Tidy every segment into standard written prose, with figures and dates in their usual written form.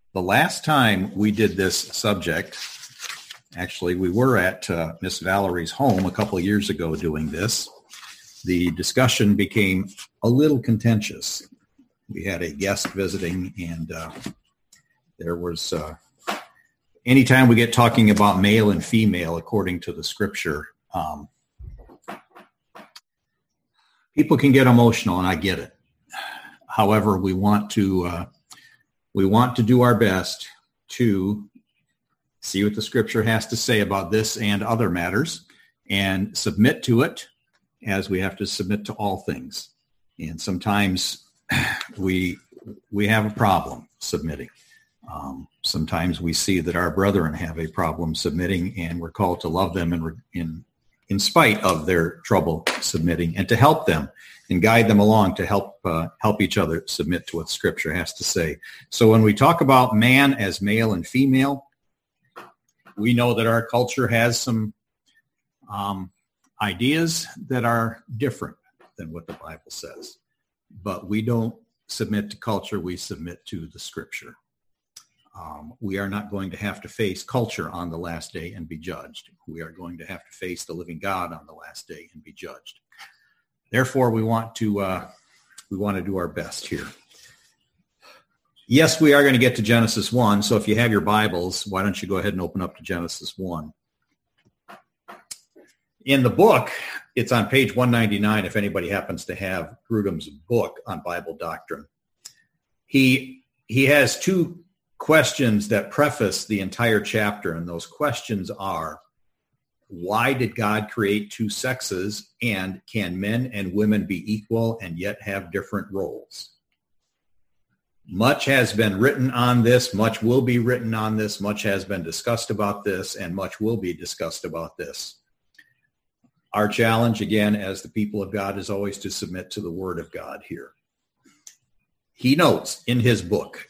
The last time we did this subject, actually, we were at Miss Valerie's home a couple of years ago doing this. The discussion became a little contentious. We had a guest visiting, and there was, anytime we get talking about male and female according to the scripture, people can get emotional, and I get it. However, we want to do our best to see what the scripture has to say about this and other matters, and submit to it as we have to submit to all things. And sometimes we have a problem submitting. Sometimes we see that our brethren have a problem submitting, and we're called to love them in spite of their trouble submitting, and to help them and guide them along to help each other submit to what Scripture has to say. So when we talk about man as male and female, we know that our culture has some ideas that are different than what the Bible says. But we don't submit to culture, we submit to the Scripture. We are not going to have to face culture on the last day and be judged. We are going to have to face the living God on the last day and be judged. Therefore, we want to do our best here. Yes, we are going to get to Genesis 1. So if you have your Bibles, why don't you go ahead and open up to Genesis 1. In the book, it's on page 199 if anybody happens to have Grudem's book on Bible doctrine. He has two questions that preface the entire chapter, and those questions are, why did God create two sexes, and can men and women be equal and yet have different roles? Much has been written on this, much will be written on this, much has been discussed about this, and much will be discussed about this. Our challenge, again, as the people of God, is always to submit to the Word of God here. He notes in his book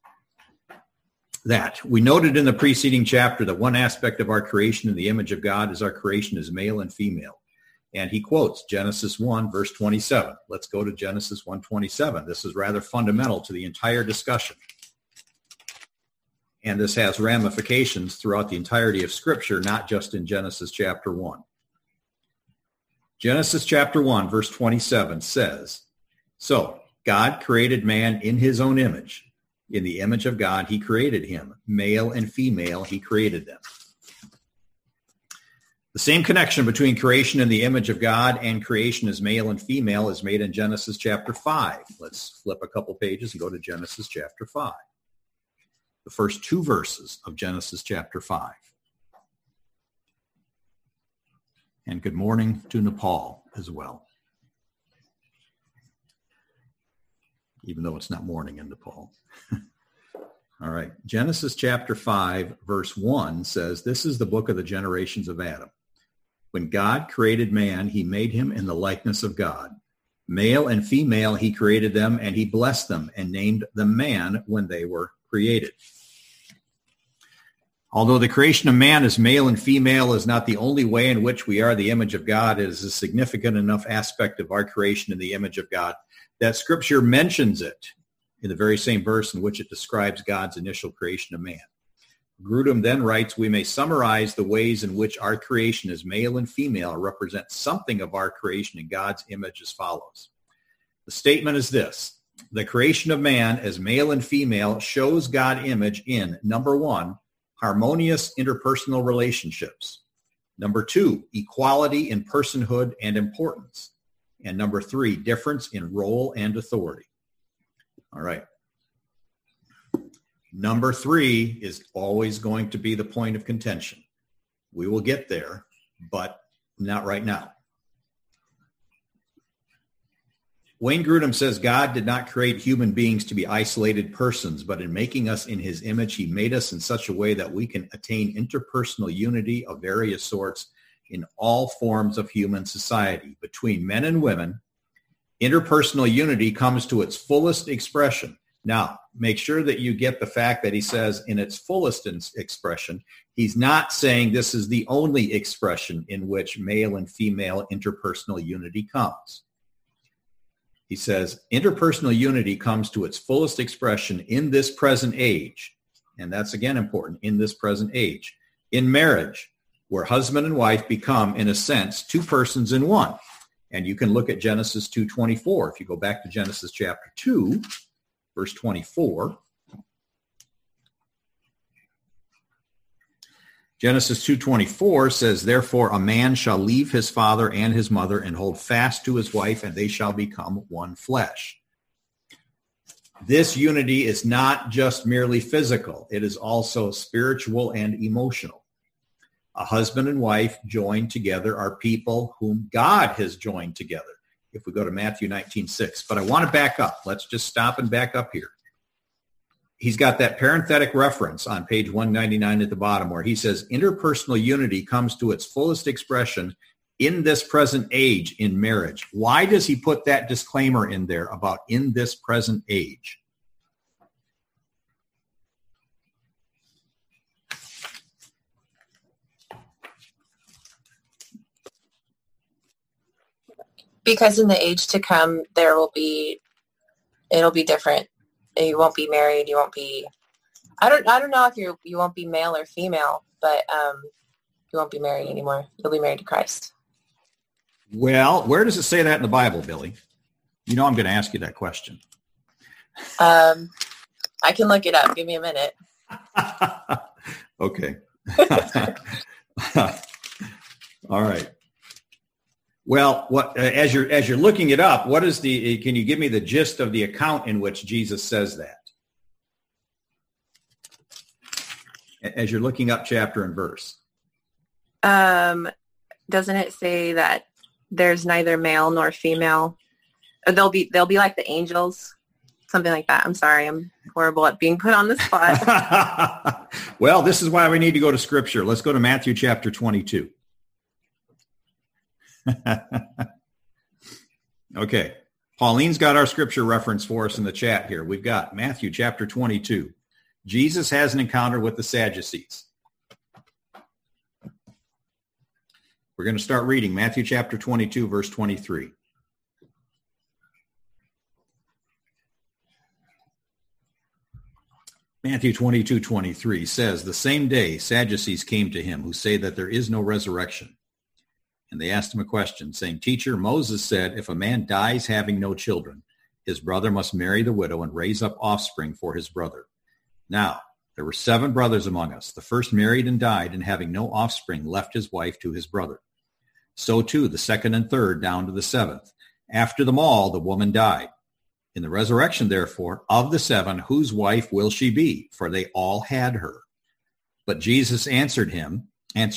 that we noted in the preceding chapter that one aspect of our creation in the image of God is our creation as male and female. And he quotes Genesis 1, verse 27. Let's go to Genesis 1:27. This is rather fundamental to the entire discussion. And this has ramifications throughout the entirety of Scripture, not just in Genesis chapter 1. Genesis chapter 1, verse 27 says, "So God created man in his own image. In the image of God, he created him. Male and female, he created them." The same connection between creation in the image of God and creation as male and female is made in Genesis chapter 5. Let's flip a couple pages and go to Genesis chapter 5. The first two verses of Genesis chapter 5. And good morning to Nepal as well, even though it's not morning in Nepal. All right. Genesis chapter 5, verse 1 says, "This is the book of the generations of Adam. When God created man, he made him in the likeness of God. Male and female, he created them, and he blessed them and named them man when they were created." Although the creation of man as male and female is not the only way in which we are the image of God, it is a significant enough aspect of our creation in the image of God that Scripture mentions it in the very same verse in which it describes God's initial creation of man. Grudem then writes, "We may summarize the ways in which our creation as male and female represents something of our creation in God's image as follows." The statement is this: the creation of man as male and female shows God's image in, number one, harmonious interpersonal relationships. Number two, equality in personhood and importance. And number three, difference in role and authority. All right. Number three is always going to be the point of contention. We will get there, but not right now. Wayne Grudem says God did not create human beings to be isolated persons, but in making us in his image, he made us in such a way that we can attain interpersonal unity of various sorts in all forms of human society. Between men and women, interpersonal unity comes to its fullest expression. Now, make sure that you get the fact that he says in its fullest expression. He's not saying this is the only expression in which male and female interpersonal unity comes. He says interpersonal unity comes to its fullest expression in this present age and that's again important, in this present age. In marriage, where husband and wife become, in a sense, two persons in one. And you can look at Genesis 2:24. If you go back to Genesis chapter 2, verse 24. Genesis 2:24 says, therefore a man shall leave his father and his mother and hold fast to his wife, and they shall become one flesh. This unity is not just merely physical. It is also spiritual and emotional. A husband and wife joined together are people whom God has joined together. If we go to Matthew 19:6. But I want to back up. Let's just stop and back up here. He's got that parenthetic reference on page 199 at the bottom where he says interpersonal unity comes to its fullest expression in this present age in marriage. Why does he put that disclaimer in there about in this present age? Because in the age to come, it'll be different. You won't be married. You won't be, I don't know if you won't be male or female, but you won't be married anymore. You'll be married to Christ. Well, where does it say that in the Bible, Billy? You know I'm going to ask you that question. I can look it up. Give me a minute. Okay. All right. Well, what as you're looking it up, what is can you give me the gist of the account in which Jesus says that? As you're looking up chapter and verse. Doesn't it say that there's neither male nor female? They'll be like the angels, something like that. I'm sorry, I'm horrible at being put on the spot. Well, this is why we need to go to Scripture. Let's go to Matthew chapter 22. Okay. Pauline's got our scripture reference for us in the chat here. We've got Matthew chapter 22. Jesus has an encounter with the Sadducees. We're going to start reading Matthew chapter 22, verse 23. Matthew 22:23 says, the same day Sadducees came to him who say that there is no resurrection. And they asked him a question, saying, Teacher, Moses said, if a man dies having no children, his brother must marry the widow and raise up offspring for his brother. Now, there were 7 brothers among us. The first married and died, and having no offspring, left his wife to his brother. So too, the second and third, down to the 7th. After them all, the woman died. In the resurrection, therefore, of the 7, whose wife will she be? For they all had her. But Jesus answered them.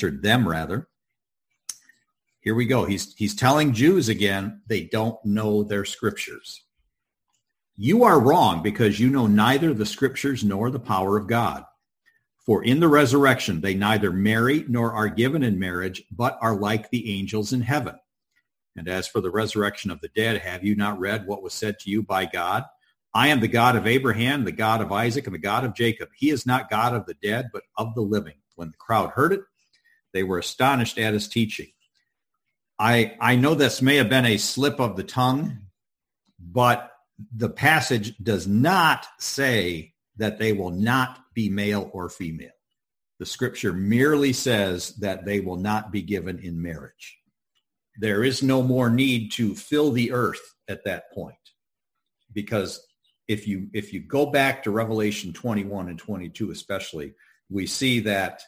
Here we go. He's telling Jews again, they don't know their scriptures. You are wrong because you know neither the scriptures nor the power of God. For in the resurrection, they neither marry nor are given in marriage, but are like the angels in heaven. And as for the resurrection of the dead, have you not read what was said to you by God? I am the God of Abraham, the God of Isaac, and the God of Jacob. He is not God of the dead, but of the living. When the crowd heard it, they were astonished at his teaching. I know this may have been a slip of the tongue, but the passage does not say that they will not be male or female. The scripture merely says that they will not be given in marriage. There is no more need to fill the earth at that point, because if you go back to Revelation 21 and 22 especially, we see that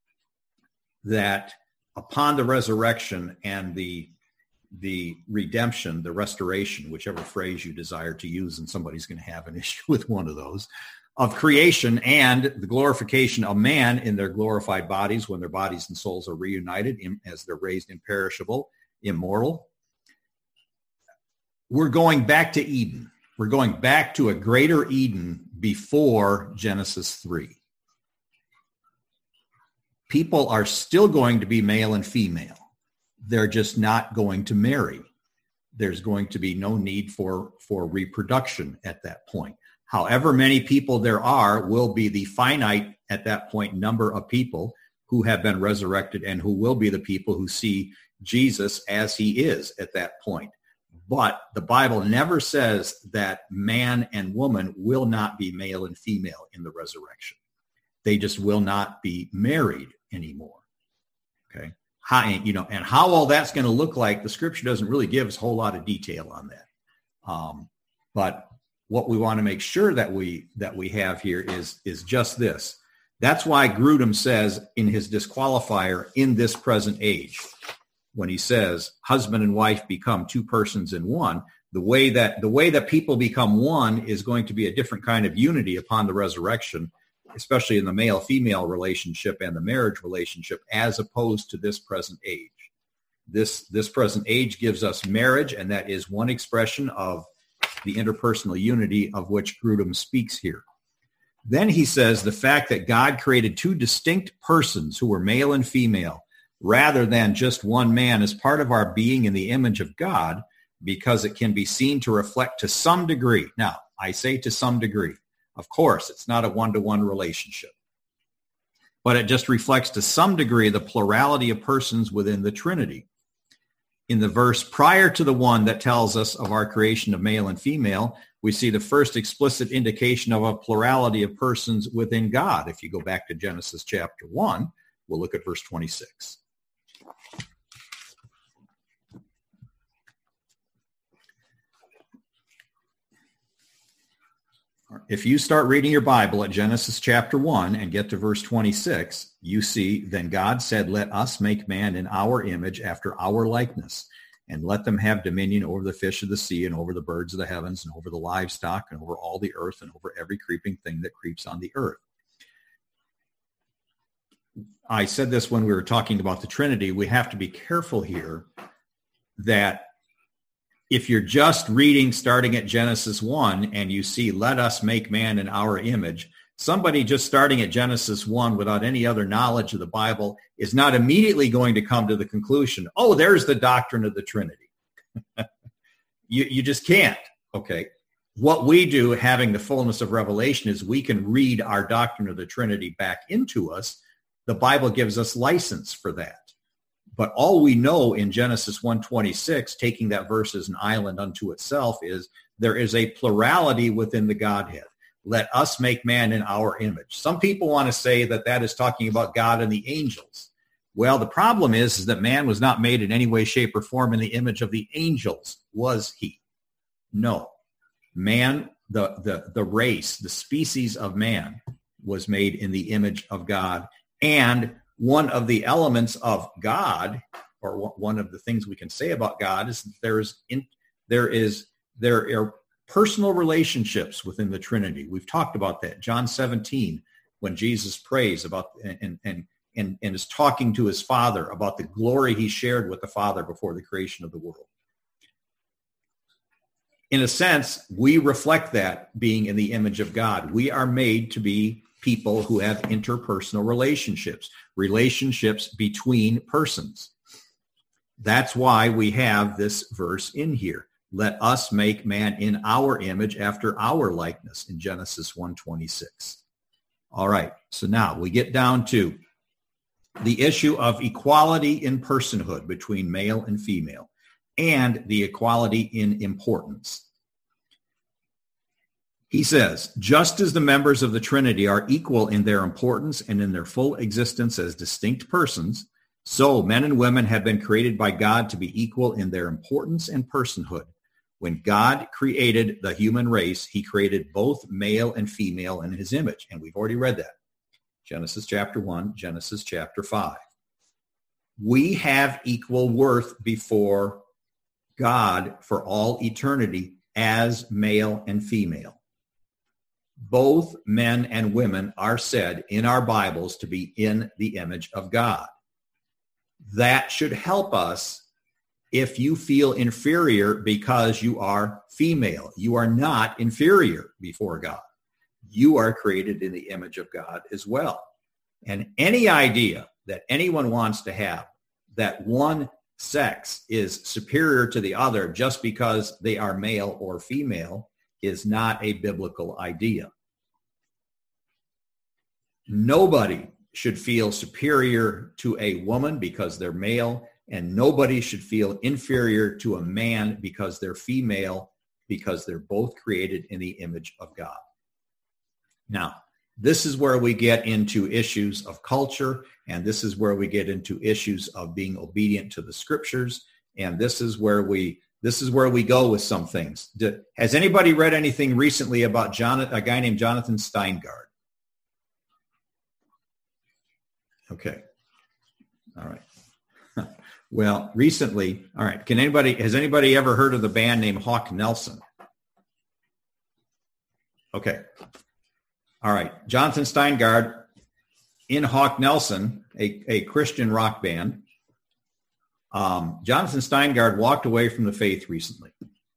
upon the resurrection and the redemption, the restoration, whichever phrase you desire to use, and somebody's going to have an issue with one of those, of creation and the glorification of man in their glorified bodies when their bodies and souls are reunited as they're raised imperishable, immortal. We're going back to Eden. We're going back to a greater Eden before Genesis 3. People are still going to be male and female. They're just not going to marry. There's going to be no need for reproduction at that point. However many people there are will be the finite at that point number of people who have been resurrected and who will be the people who see Jesus as he is at that point. But the Bible never says that man and woman will not be male and female in the resurrection. They just will not be married anymore. Okay. And how all that's going to look like, the scripture doesn't really give us a whole lot of detail on that. But what we want to make sure that we have here is just this. That's why Grudem says in his disqualifier, in this present age, when he says husband and wife become two persons in one, the way that people become one is going to be a different kind of unity upon the resurrection, especially in the male-female relationship and the marriage relationship, as opposed to this present age. This present age gives us marriage, and that is one expression of the interpersonal unity of which Grudem speaks here. Then he says the fact that God created two distinct persons who were male and female, rather than just one man, is part of our being in the image of God, because it can be seen to reflect to some degree. Now, I say to some degree. Of course, it's not a one-to-one relationship, but it just reflects to some degree the plurality of persons within the Trinity. In the verse prior to the one that tells us of our creation of male and female, we see the first explicit indication of a plurality of persons within God. If you go back to Genesis chapter 1, we'll look at verse 26. If you start reading your Bible at Genesis chapter 1 and get to verse 26, you see, then God said, let us make man in our image after our likeness, and let them have dominion over the fish of the sea and over the birds of the heavens and over the livestock and over all the earth and over every creeping thing that creeps on the earth. I said this when we were talking about the Trinity. We have to be careful here that if you're just reading starting at Genesis 1 and you see, let us make man in our image, somebody just starting at Genesis 1 without any other knowledge of the Bible is not immediately going to come to the conclusion, oh, there's the doctrine of the Trinity. You just can't. Okay. What we do, having the fullness of revelation, is we can read our doctrine of the Trinity back into us. The Bible gives us license for that. But all we know in Genesis 1:26, taking that verse as an island unto itself, is there is a plurality within the Godhead. Let us make man in our image. Some people want to say that that is talking about God and the angels. Well, the problem is that man was not made in any way, shape, or form in the image of the angels, was he? No. Man, the race, the species of man, was made in the image of God. And one of the elements of God, or one of the things we can say about God, is that there are personal relationships within the Trinity. We've talked about that. John 17, when Jesus prays about and is talking to his Father about the glory he shared with the Father before the creation of the world. In a sense, we reflect that being in the image of God. We are made to be people who have interpersonal relationships between persons. That's why we have this verse in here. Let us make man in our image after our likeness in Genesis 1:26. All right, so now we get down to the issue of equality in personhood between male and female and the equality in importance. He says, just as the members of the Trinity are equal in their importance and in their full existence as distinct persons, so men and women have been created by God to be equal in their importance and personhood. When God created the human race, he created both male and female in his image. And we've already read that. Genesis chapter 1, Genesis chapter 5. We have equal worth before God for all eternity as male and female. Both men and women are said in our Bibles to be in the image of God. That should help us if you feel inferior because you are female. You are not inferior before God. You are created in the image of God as well. And any idea that anyone wants to have that one sex is superior to the other just because they are male or female is not a biblical idea. Nobody should feel superior to a woman because they're male, and nobody should feel inferior to a man because they're female, because they're both created in the image of God. Now, This is where we get into issues of culture, and this is where we get into issues of being obedient to the scriptures, and this is where we go with some things. Has anybody read anything recently about a guy named Jonathan Steingard? Okay. All right. Well, recently, all right. Has anybody ever heard of the band named Hawk Nelson? Okay. All right. Jonathan Steingard in Hawk Nelson, a Christian rock band. Jonathan Steingard walked away from the faith recently.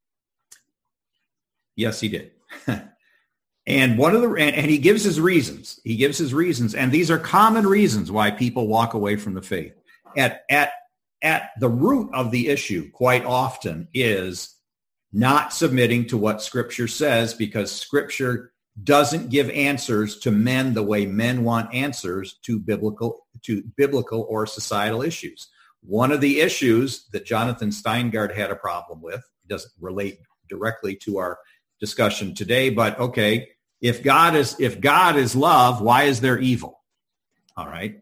Yes, he did. And and he gives his reasons. He gives his reasons, and these are common reasons why people walk away from the faith. At the root of the issue, quite often, is not submitting to what Scripture says, because Scripture doesn't give answers to men the way men want answers to biblical or societal issues. One of the issues that Jonathan Steingard had a problem with doesn't relate directly to our discussion today, but okay, if God is love, why is there evil? All right.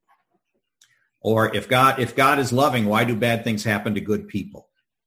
Or if God is loving, why do bad things happen to good people?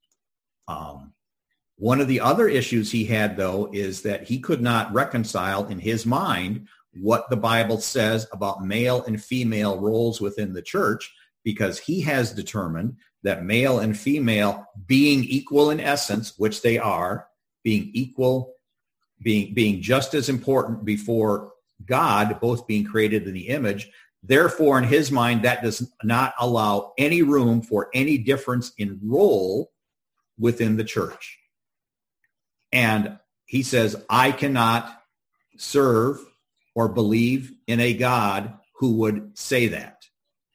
One of the other issues he had, though, is that he could not reconcile in his mind what the Bible says about male and female roles within the church, because he has determined that male and female being equal in essence, which they are, being equal, being just as important before God, both being created in the image. Therefore, in his mind, that does not allow any room for any difference in role within the church. And he says, I cannot serve or believe in a God who would say that.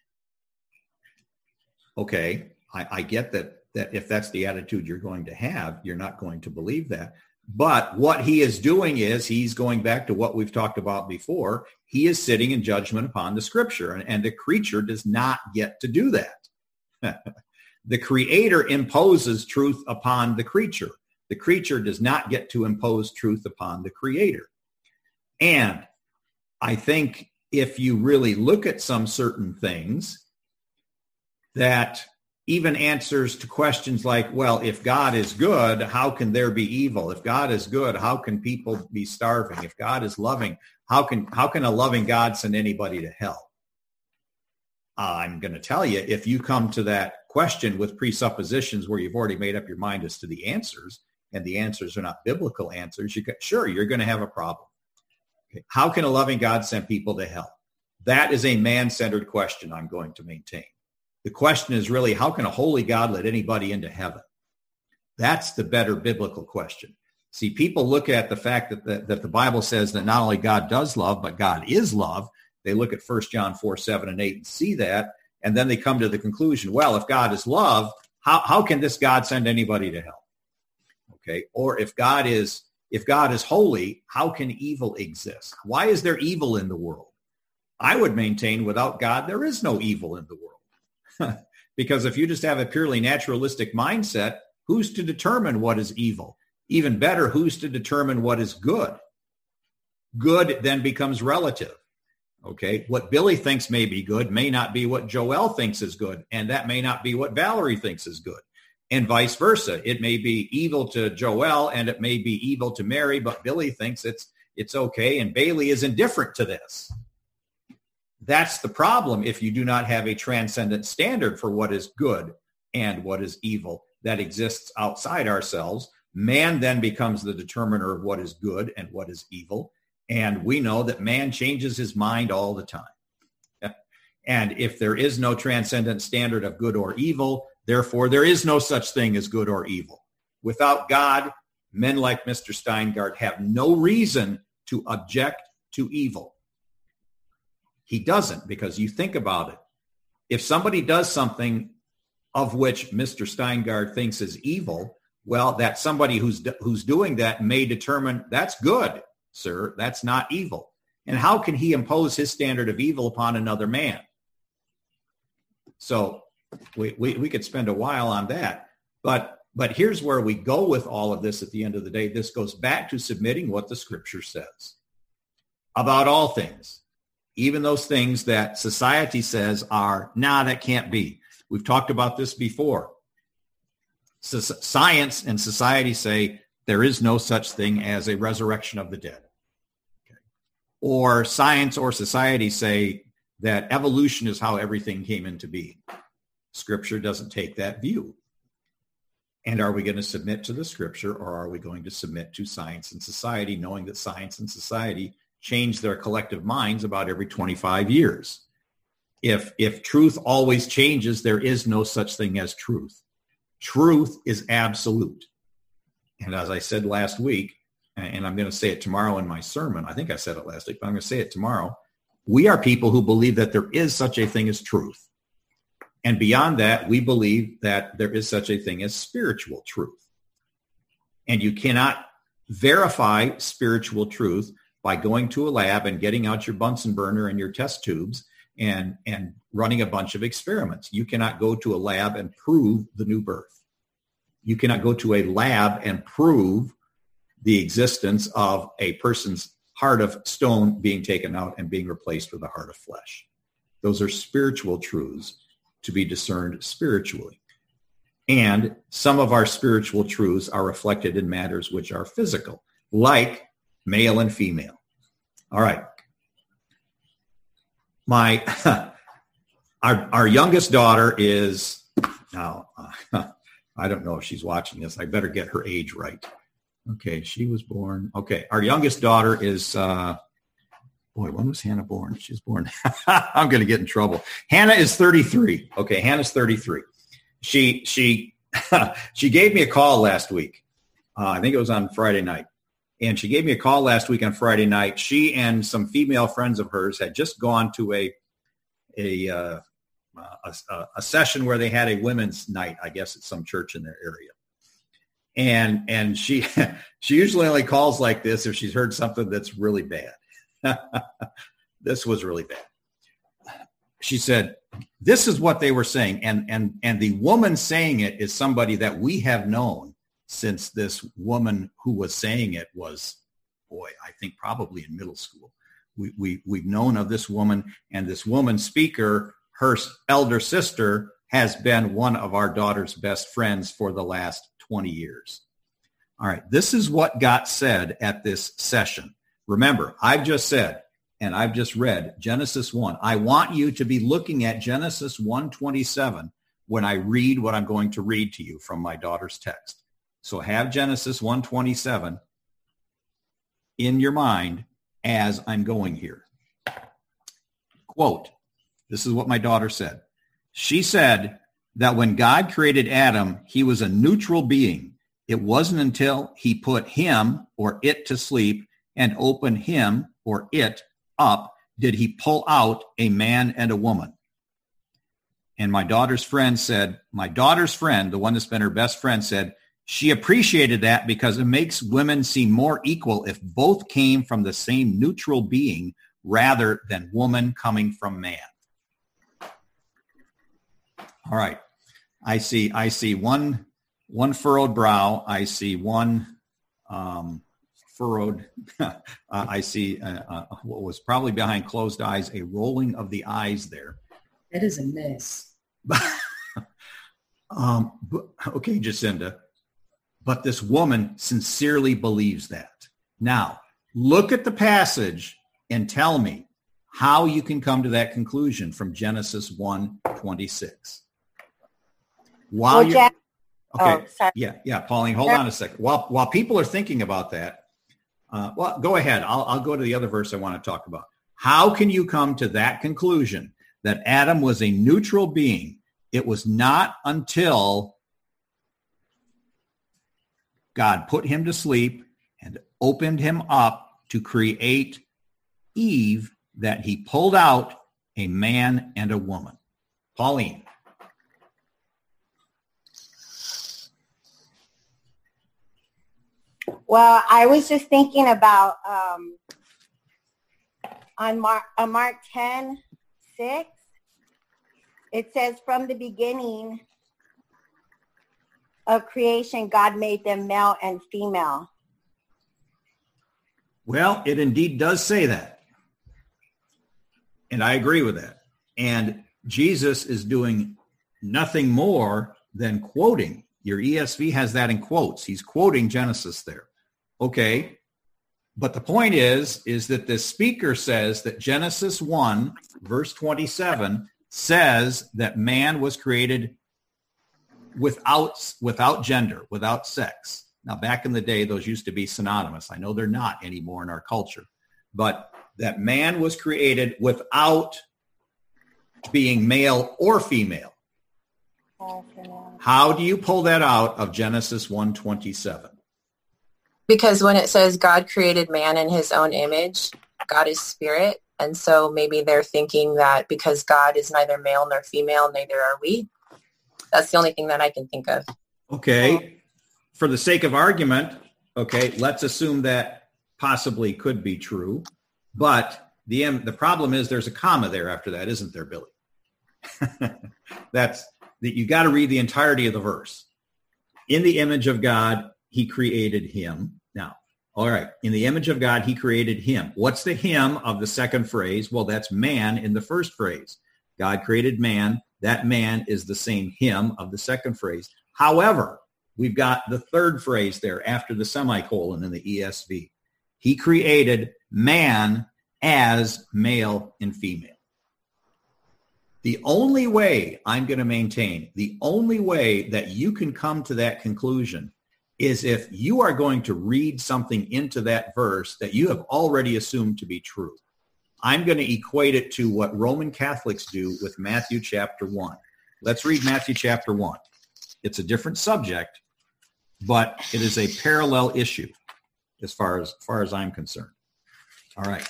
Okay, I get that if that's the attitude you're going to have, you're not going to believe that. But what he is doing is he's going back to what we've talked about before. He is sitting in judgment upon the scripture, and the creature does not get to do that. The creator imposes truth upon the creature. The creature does not get to impose truth upon the creator. And I think if you really look at some certain things, that even answers to questions like, well, if God is good, how can there be evil? If God is good, how can people be starving? If God is loving, how can a loving God send anybody to hell? I'm going to tell you, if you come to that question with presuppositions where you've already made up your mind as to the answers, and the answers are not biblical answers, you're going to have a problem. Okay. How can a loving God send people to hell? That is a man-centered question I'm going to maintain. The question is really, how can a holy God let anybody into heaven? That's the better biblical question. See, people look at the fact that the Bible says that not only God does love, but God is love. They look at 1 John 4, 7, and 8 and see that, and then they come to the conclusion, well, if God is love, how can this God send anybody to hell? Okay, or if God is holy, how can evil exist? Why is there evil in the world? I would maintain without God, there is no evil in the world. Because if you just have a purely naturalistic mindset, who's to determine what is evil? Even better, who's to determine what is good? Good then becomes relative. Okay, what Billy thinks may be good may not be what Joelle thinks is good, and that may not be what Valerie thinks is good, and vice versa. It may be evil to Joelle, and it may be evil to Mary, but Billy thinks it's okay, and Bailey is indifferent to this. That's the problem if you do not have a transcendent standard for what is good and what is evil that exists outside ourselves. Man then becomes the determiner of what is good and what is evil. And we know that man changes his mind all the time. And if there is no transcendent standard of good or evil, therefore there is no such thing as good or evil. Without God, men like Mr. Steingard have no reason to object to evil. He doesn't, because you think about it. If somebody does something of which Mr. Steingard thinks is evil, well, that somebody who's doing that may determine that's good, sir. That's not evil. And how can he impose his standard of evil upon another man? So we could spend a while on that. But here's where we go with all of this at the end of the day. This goes back to submitting what the scripture says. about all things, even those things that society says are, nah, that can't be. We've talked about this before. So science and society say there is no such thing as a resurrection of the dead. Okay. Or science or society say that evolution is how everything came into being. Scripture doesn't take that view. And are we going to submit to the scripture, or are we going to submit to science and society, knowing that science and society change their collective minds about every 25 years? If truth always changes, there is no such thing as truth. Truth is absolute. And as I said last week, and I'm going to say it tomorrow in my sermon, I think I said it last week, but I'm going to say it tomorrow, we are people who believe that there is such a thing as truth. And beyond that, we believe that there is such a thing as spiritual truth. And you cannot verify spiritual truth by going to a lab and getting out your Bunsen burner and your test tubes and running a bunch of experiments. You cannot go to a lab and prove the new birth. You cannot go to a lab and prove the existence of a person's heart of stone being taken out and being replaced with a heart of flesh. Those are spiritual truths to be discerned spiritually. And some of our spiritual truths are reflected in matters which are physical, like male and female. All right. Our youngest daughter is now, I don't know if she's watching this. I better get her age right. Okay, she was born. Okay, our youngest daughter is, when was Hannah born? She's born. I'm going to get in trouble. Hannah is 33. Okay, Hannah's 33. She gave me a call last week. I think it was on Friday night. And she gave me a call last week on Friday night. She and some female friends of hers had just gone to a session where they had a women's night, I guess, at some church in their area. And she usually only calls like this if she's heard something that's really bad. This was really bad. She said, this is what they were saying. And the woman saying it is somebody that we have known since this woman who was saying it was, I think probably in middle school. We've known of this woman, and this woman speaker, her elder sister, has been one of our daughter's best friends for the last 20 years. All right, this is what got said at this session. Remember, I've just said, and I've just read Genesis 1. I want you to be looking at Genesis 1:27 when I read what I'm going to read to you from my daughter's text. So have Genesis 1:27 in your mind as I'm going here. Quote, this is what my daughter said. She said that when God created Adam, he was a neutral being. It wasn't until he put him or it to sleep and opened him or it up did he pull out a man and a woman. And my daughter's friend, the one that's been her best friend, said she appreciated that because it makes women seem more equal if both came from the same neutral being rather than woman coming from man. All right. I see one furrowed brow. I see one furrowed. I see what was probably behind closed eyes, a rolling of the eyes there. That is a mess. Okay, Jacinda. But this woman sincerely believes that. Now, look at the passage and tell me how you can come to that conclusion from Genesis 1:26. Sorry. Yeah, Pauline, hold on a second. While people are thinking about that, go ahead. I'll go to the other verse I want to talk about. How can you come to that conclusion that Adam was a neutral being? It was not until God put him to sleep and opened him up to create Eve that he pulled out a man and a woman. Pauline. Well, I was just thinking about on Mark 10:6, it says, from the beginning of creation, God made them male and female. Well, it indeed does say that. And I agree with that. And Jesus is doing nothing more than quoting. Your ESV has that in quotes. He's quoting Genesis there. Okay. But the point is that the speaker says that Genesis 1, verse 27, says that man was created without gender, without sex. Now, back in the day, those used to be synonymous. I know they're not anymore in our culture. But that man was created without being male or female. How do you pull that out of Genesis 1:27? Because when it says God created man in his own image, God is spirit. And so maybe they're thinking that because God is neither male nor female, neither are we. That's the only thing that I can think of. Okay. For the sake of argument, okay, let's assume that possibly could be true. But the problem is there's a comma there after that, isn't there, Billy? You got to read the entirety of the verse. In the image of God, he created him. Now, all right, in the image of God, he created him. What's the him of the second phrase? Well, that's man in the first phrase. God created man. That man is the same him of the second phrase. However, we've got the third phrase there after the semicolon in the ESV. He created man as male and female. The only way I'm going to maintain, the only way that you can come to that conclusion is if you are going to read something into that verse that you have already assumed to be true. I'm going to equate it to what Roman Catholics do with Matthew chapter 1. Let's read Matthew chapter 1. It's a different subject, but it is a parallel issue as far as I'm concerned. All right.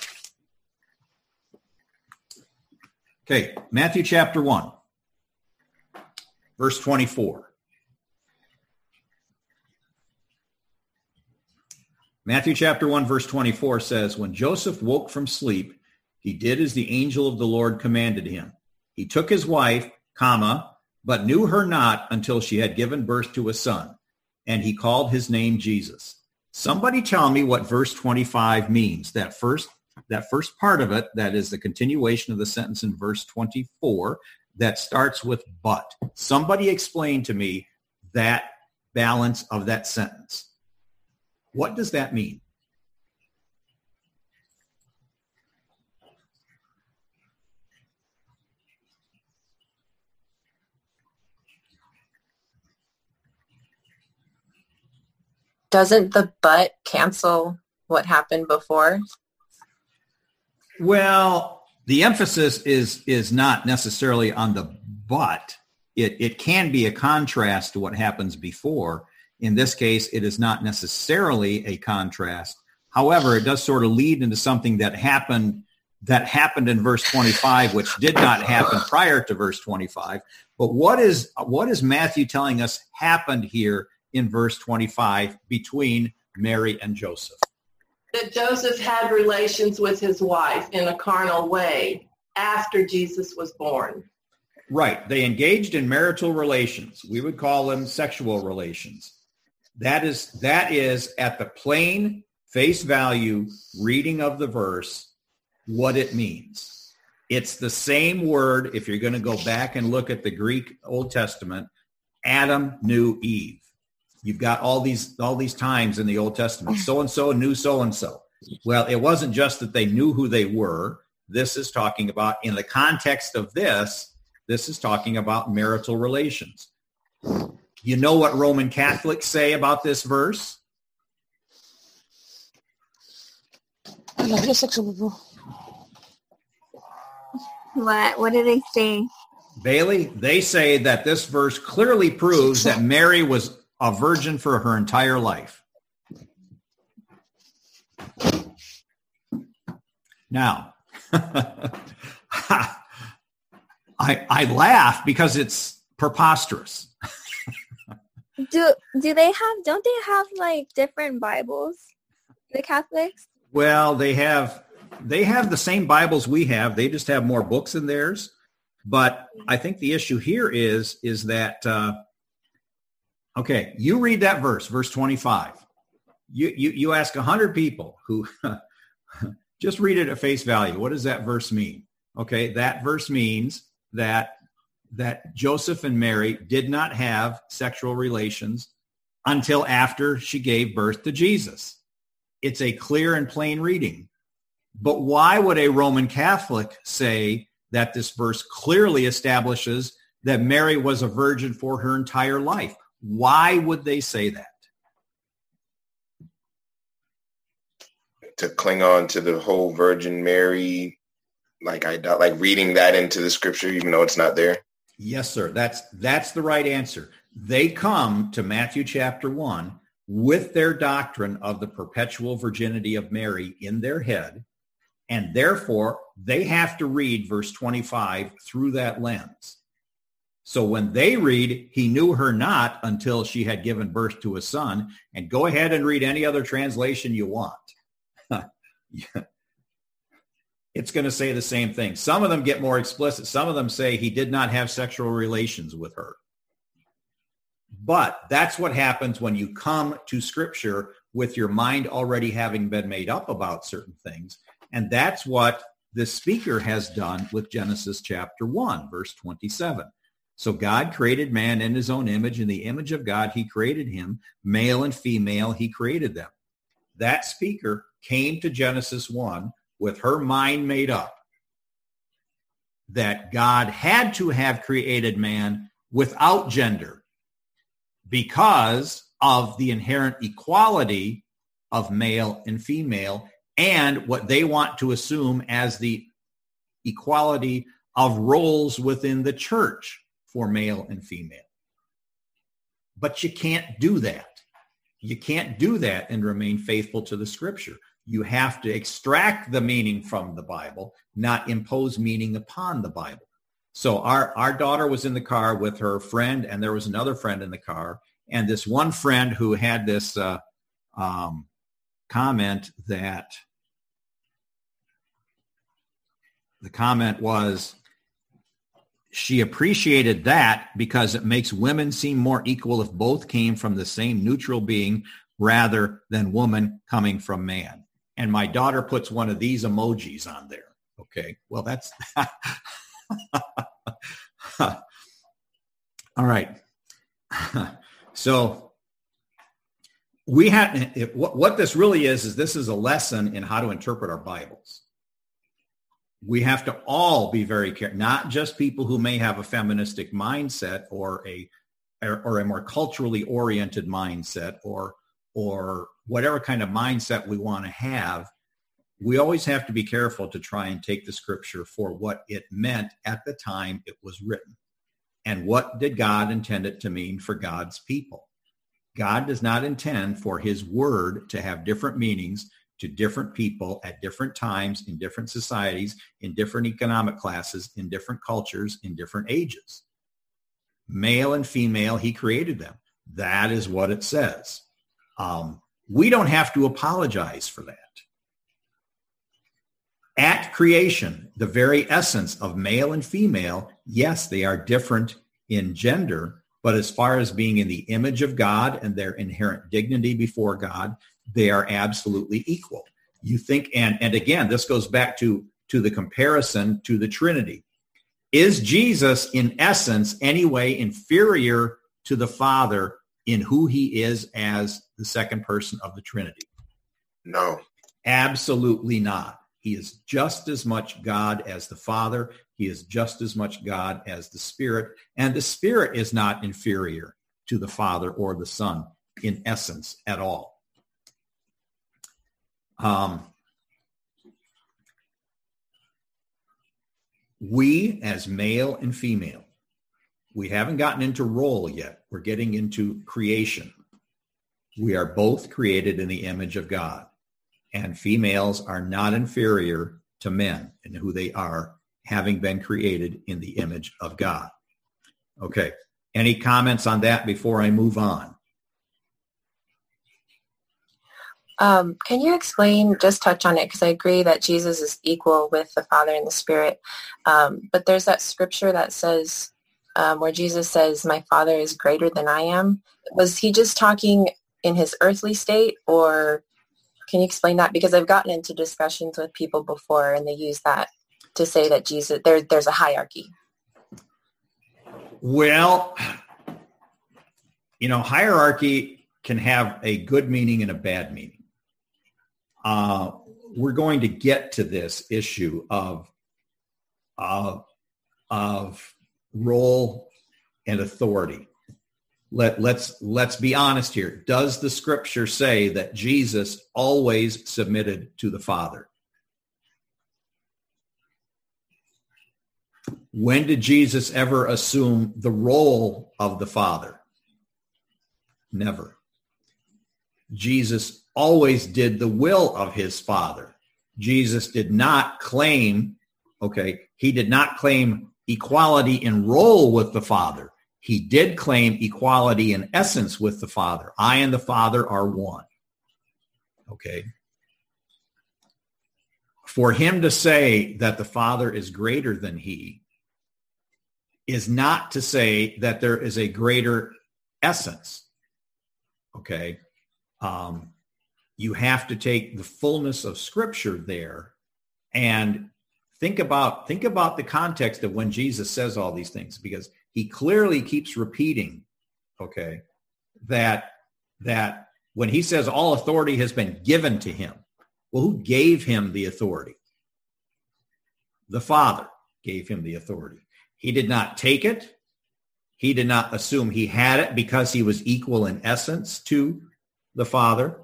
Okay, Matthew chapter 1, verse 24. Matthew chapter 1, verse 24 says, when Joseph woke from sleep, he did as the angel of the Lord commanded him. He took his wife, but knew her not until she had given birth to a son, and he called his name Jesus. Somebody tell me what verse 25 means. That first part of it, that is the continuation of the sentence in verse 24, that starts with but. Somebody explain to me that balance of that sentence. What does that mean? Doesn't the but cancel what happened before? Well, the emphasis is not necessarily on the but. It can be a contrast to what happens before. In this case, it is not necessarily a contrast. However, it does sort of lead into something that happened in verse 25, which did not happen prior to verse 25. But what is Matthew telling us happened here in verse 25 between Mary and Joseph? That Joseph had relations with his wife in a carnal way after Jesus was born. Right. They engaged in marital relations. We would call them sexual relations. That is at the plain face value reading of the verse what it means. It's the same word. If you're going to go back and look at the Greek Old Testament, Adam knew Eve. You've got all these times in the Old Testament. So-and-so knew so-and-so. Well, it wasn't just that they knew who they were. This is talking about, in the context of this is talking about marital relations. You know what Roman Catholics say about this verse? What do they say? Bailey, they say that this verse clearly proves that Mary was a virgin for her entire life. Now, I laugh because it's preposterous. Don't they have like different Bibles, the Catholics? Well, they have the same Bibles we have. They just have more books in theirs. But I think the issue here is that, okay, you read that verse 25. You ask 100 people who just read it at face value. What does that verse mean? Okay, that verse means that Joseph and Mary did not have sexual relations until after she gave birth to Jesus. It's a clear and plain reading. But why would a Roman Catholic say that this verse clearly establishes that Mary was a virgin for her entire life? Why would they say that? To cling on to the whole Virgin Mary, like reading that into the scripture, even though it's not there. Yes, sir. That's the right answer. They come to Matthew chapter 1 with their doctrine of the perpetual virginity of Mary in their head, and therefore they have to read verse 25 through that lens. So when they read, he knew her not until she had given birth to a son, and go ahead and read any other translation you want. It's going to say the same thing. Some of them get more explicit. Some of them say he did not have sexual relations with her. But that's what happens when you come to Scripture with your mind already having been made up about certain things. And that's what the speaker has done with Genesis chapter 1, verse 27. So God created man in his own image. In the image of God, he created him. Male and female, he created them. That speaker came to Genesis 1 with her mind made up that God had to have created man without gender because of the inherent equality of male and female and what they want to assume as the equality of roles within the church for male and female. But you can't do that. You can't do that and remain faithful to the scripture. You have to extract the meaning from the Bible, not impose meaning upon the Bible. So our daughter was in the car with her friend, and there was another friend in the car. And this one friend who had this comment that the comment was, she appreciated that because it makes women seem more equal if both came from the same neutral being rather than woman coming from man. And my daughter puts one of these emojis on there. Okay, well, that's all right. So we have what this really is this is a lesson in how to interpret our Bibles. We have to all be very careful, not just people who may have a feministic mindset or a more culturally oriented mindset or whatever kind of mindset we want to have. We always have to be careful to try and take the scripture for what it meant at the time it was written. And what did God intend it to mean for God's people? God does not intend for his word to have different meanings to different people at different times, in different societies, in different economic classes, in different cultures, in different ages. Male and female, he created them. That is what it says. We don't have to apologize for that. At creation, the very essence of male and female, yes, they are different in gender, but as far as being in the image of God and their inherent dignity before God, they are absolutely equal. You think, and again, this goes back to the comparison to the Trinity. Is Jesus, in essence, anyway inferior to the Father in who he is as the second person of the Trinity? No. Absolutely not. He is just as much God as the Father. He is just as much God as the Spirit. And the Spirit is not inferior to the Father or the Son in essence at all. We as male and female, we haven't gotten into role yet. We're getting into creation. We are both created in the image of God. And females are not inferior to men in who they are, having been created in the image of God. Okay. Any comments on that before I move on? Can you explain, just touch on it, because I agree that Jesus is equal with the Father and the Spirit. But there's that scripture that says, where Jesus says, my Father is greater than I am. Was he just talking in his earthly state, or can you explain that? Because I've gotten into discussions with people before and they use that to say that Jesus, there's a hierarchy? Well, hierarchy can have a good meaning and a bad meaning. We're going to get to this issue of role and authority. Let's be honest here. Does the scripture say that Jesus always submitted to the Father? When did Jesus ever assume the role of the Father? Never. Jesus always did the will of his Father. Jesus did not claim, he did not claim equality in role with the Father. He did claim equality in essence with the Father. I and the Father are one. Okay. For him to say that the Father is greater than he is not to say that there is a greater essence. Okay. You have to take the fullness of Scripture there and think about the context of when Jesus says all these things, because he clearly keeps repeating, that when he says all authority has been given to him, well, who gave him the authority? The Father gave him the authority. He did not take it. He did not assume he had it because he was equal in essence to the Father.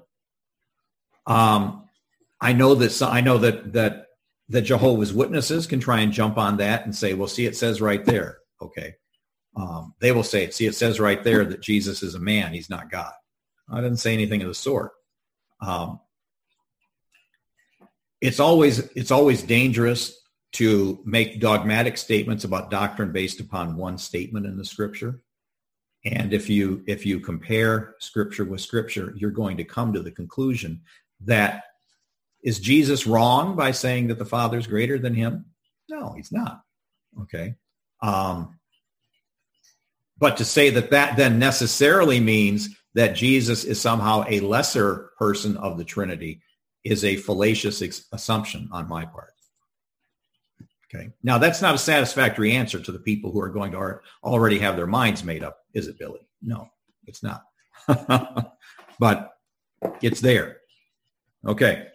I know that Jehovah's Witnesses can try and jump on that and say, well, see, it says right there. Okay. They will say, see, it says right there that Jesus is a man. He's not God. I didn't say anything of the sort. It's always dangerous to make dogmatic statements about doctrine based upon one statement in the Scripture. And if you compare Scripture with Scripture, you're going to come to the conclusion that, is Jesus wrong by saying that the Father is greater than him? No, he's not. Okay. But to say that then necessarily means that Jesus is somehow a lesser person of the Trinity is a fallacious assumption on my part. Okay. Now, that's not a satisfactory answer to the people who are going to already have their minds made up, is it, Billy? No, it's not. But it's there. Okay.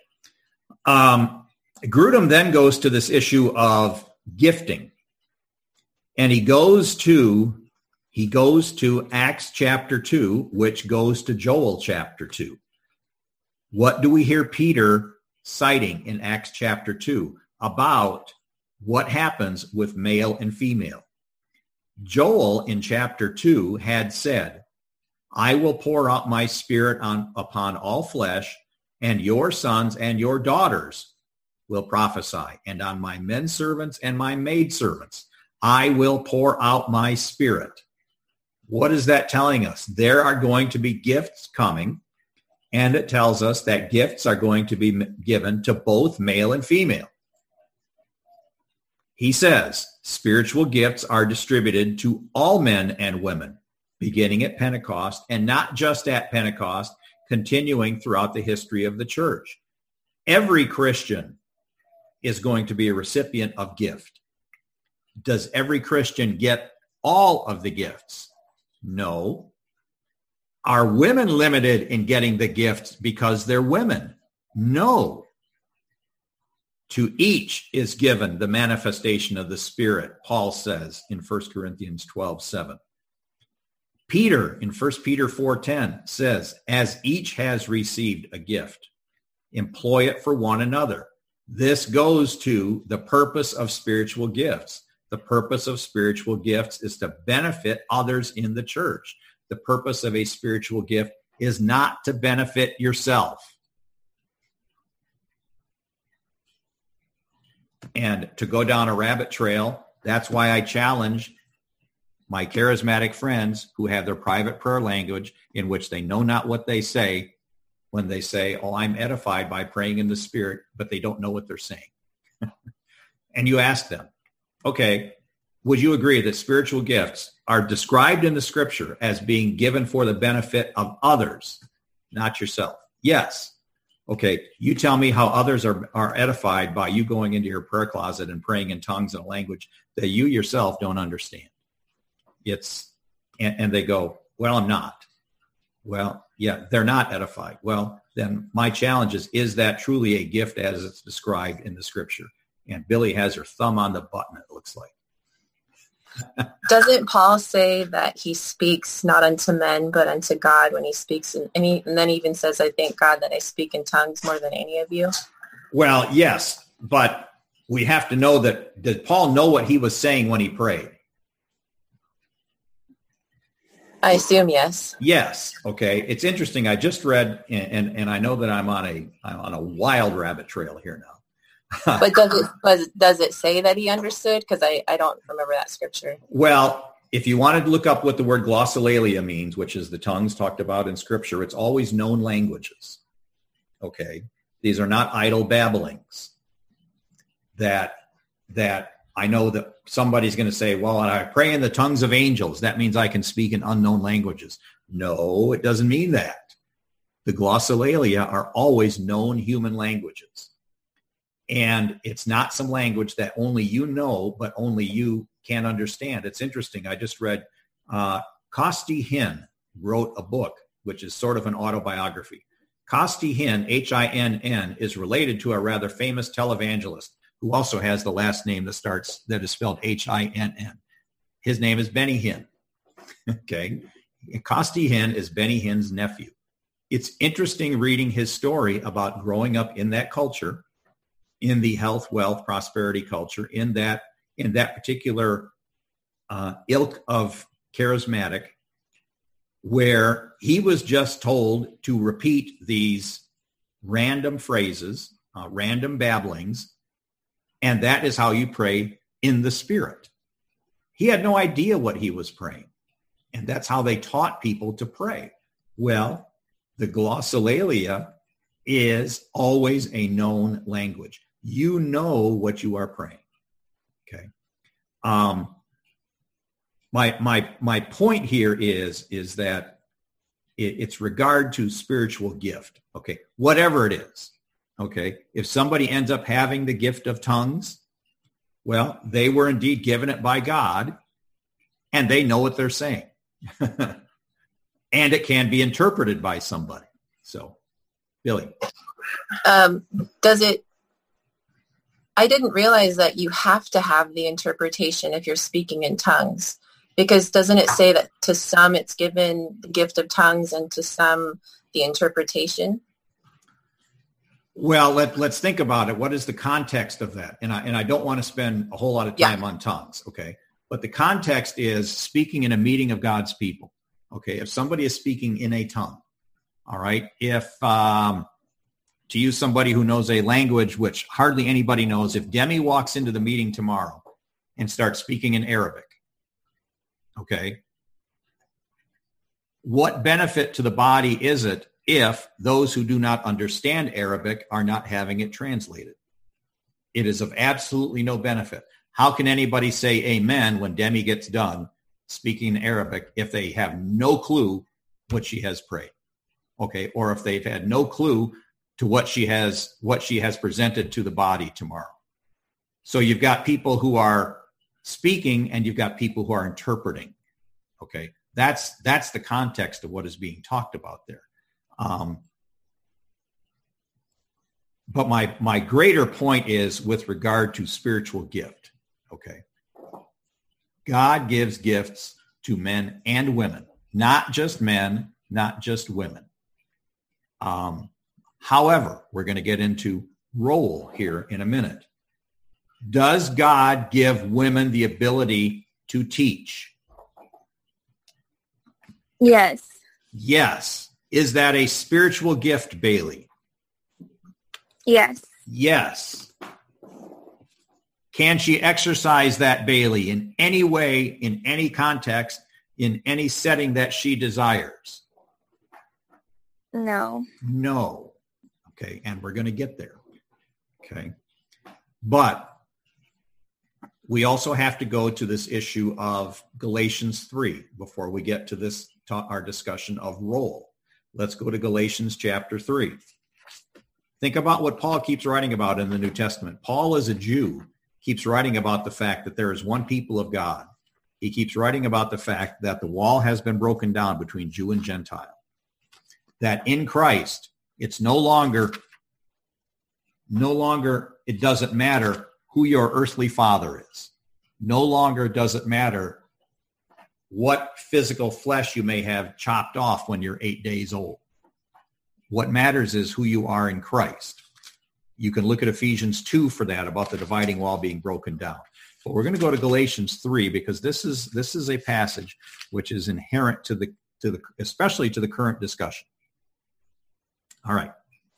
Grudem then goes to this issue of gifting. And he goes to Acts chapter 2, which goes to Joel chapter 2. What do we hear Peter citing in Acts chapter 2 about what happens with male and female? Joel in chapter 2 had said, I will pour out my spirit upon all flesh, and your sons and your daughters will prophesy, and on my men servants and my maid servants I will pour out my spirit. What is that telling us? There are going to be gifts coming, and it tells us that gifts are going to be given to both male and female. He says spiritual gifts are distributed to all men and women, beginning at Pentecost, and not just at Pentecost, continuing throughout the history of the church. Every Christian is going to be a recipient of gift. Does every Christian get all of the gifts? No. Are women limited in getting the gifts because they're women? No. To each is given the manifestation of the Spirit, Paul says in 1 Corinthians 12:7. Peter in 1 Peter 4:10 says, as each has received a gift, employ it for one another. This goes to the purpose of spiritual gifts. The purpose of spiritual gifts is to benefit others in the church. The purpose of a spiritual gift is not to benefit yourself. And to go down a rabbit trail, that's why I challenge my charismatic friends who have their private prayer language in which they know not what they say when they say, oh, I'm edified by praying in the Spirit, but they don't know what they're saying. And you ask them, okay, would you agree that spiritual gifts are described in the Scripture as being given for the benefit of others, not yourself? Yes. Okay, you tell me how others are edified by you going into your prayer closet and praying in tongues in a language that you yourself don't understand. And they go, well, I'm not. Well, yeah, they're not edified. Well, then my challenge is that truly a gift as it's described in the scripture? And Billy has her thumb on the button, it looks like. Doesn't Paul say that he speaks not unto men, but unto God when he speaks? And then he even says, I thank God that I speak in tongues more than any of you. Well, yes, but we have to know that, did Paul know what he was saying when he prayed? I assume yes. Yes. Okay. It's interesting. I just read, and I know that I'm on a wild rabbit trail here now. But does it say that he understood? Because I don't remember that scripture. Well, if you wanted to look up what the word glossolalia means, which is the tongues talked about in scripture, it's always known languages. Okay. These are not idle babblings that I know that somebody's going to say, well, I pray in the tongues of angels. That means I can speak in unknown languages. No, it doesn't mean that. The glossolalia are always known human languages. And it's not some language that only you know, but only you can understand. It's interesting. I just read Costi Hinn wrote a book, which is sort of an autobiography. Costi Hinn, Hinn, is related to a rather famous televangelist who also has the last name that is spelled Hinn. His name is Benny Hinn. Okay. Costi Hinn is Benny Hinn's nephew. It's interesting reading his story about growing up in that culture, in the health, wealth, prosperity culture, in that particular ilk of charismatic, where he was just told to repeat these random phrases, random babblings, and that is how you pray in the Spirit. He had no idea what he was praying, and that's how they taught people to pray. Well, the glossolalia is always a known language. You know what you are praying. Okay. My point here is that it's regard to spiritual gift. Okay. Whatever it is. Okay. If somebody ends up having the gift of tongues, well, they were indeed given it by God, and they know what they're saying. And it can be interpreted by somebody. So, Billy. I didn't realize that you have to have the interpretation if you're speaking in tongues, because doesn't it say that to some it's given the gift of tongues and to some the interpretation? Well, let's think about it. What is the context of that? And I don't want to spend a whole lot of time on tongues, okay? But the context is speaking in a meeting of God's people, okay? If somebody is speaking in a tongue, all right? If, to use somebody who knows a language which hardly anybody knows, if Demi walks into the meeting tomorrow and starts speaking in Arabic, okay, what benefit to the body is it if those who do not understand Arabic are not having it translated? It is of absolutely no benefit. How can anybody say amen when Demi gets done speaking Arabic if they have no clue what she has prayed? Okay, or if they've had no clue to what she has presented to the body tomorrow. So you've got people who are speaking and you've got people who are interpreting. Okay, that's the context of what is being talked about there. But my greater point is with regard to spiritual gift. Okay, God gives gifts to men and women, not just men, not just women. However, we're going to get into role here in a minute. Does God give women the ability to teach? Yes. Yes. Is that a spiritual gift, Bailey? Yes. Yes. Can she exercise that, Bailey, in any way, in any context, in any setting that she desires? No. No. Okay, and we're going to get there. Okay. But we also have to go to this issue of Galatians 3 before we get to this, our discussion of role. Let's go to Galatians chapter 3. Think about what Paul keeps writing about in the New Testament. Paul, as a Jew, keeps writing about the fact that there is one people of God. He keeps writing about the fact that the wall has been broken down between Jew and Gentile. That in Christ, it's no longer, it doesn't matter who your earthly father is. No longer does it matter what physical flesh you may have chopped off when you're 8 days old. What matters is who you are in Christ. You can look at Ephesians 2 for that, about the dividing wall being broken down. But we're going to go to Galatians 3 because this is a passage which is inherent to the especially to the current discussion. All right.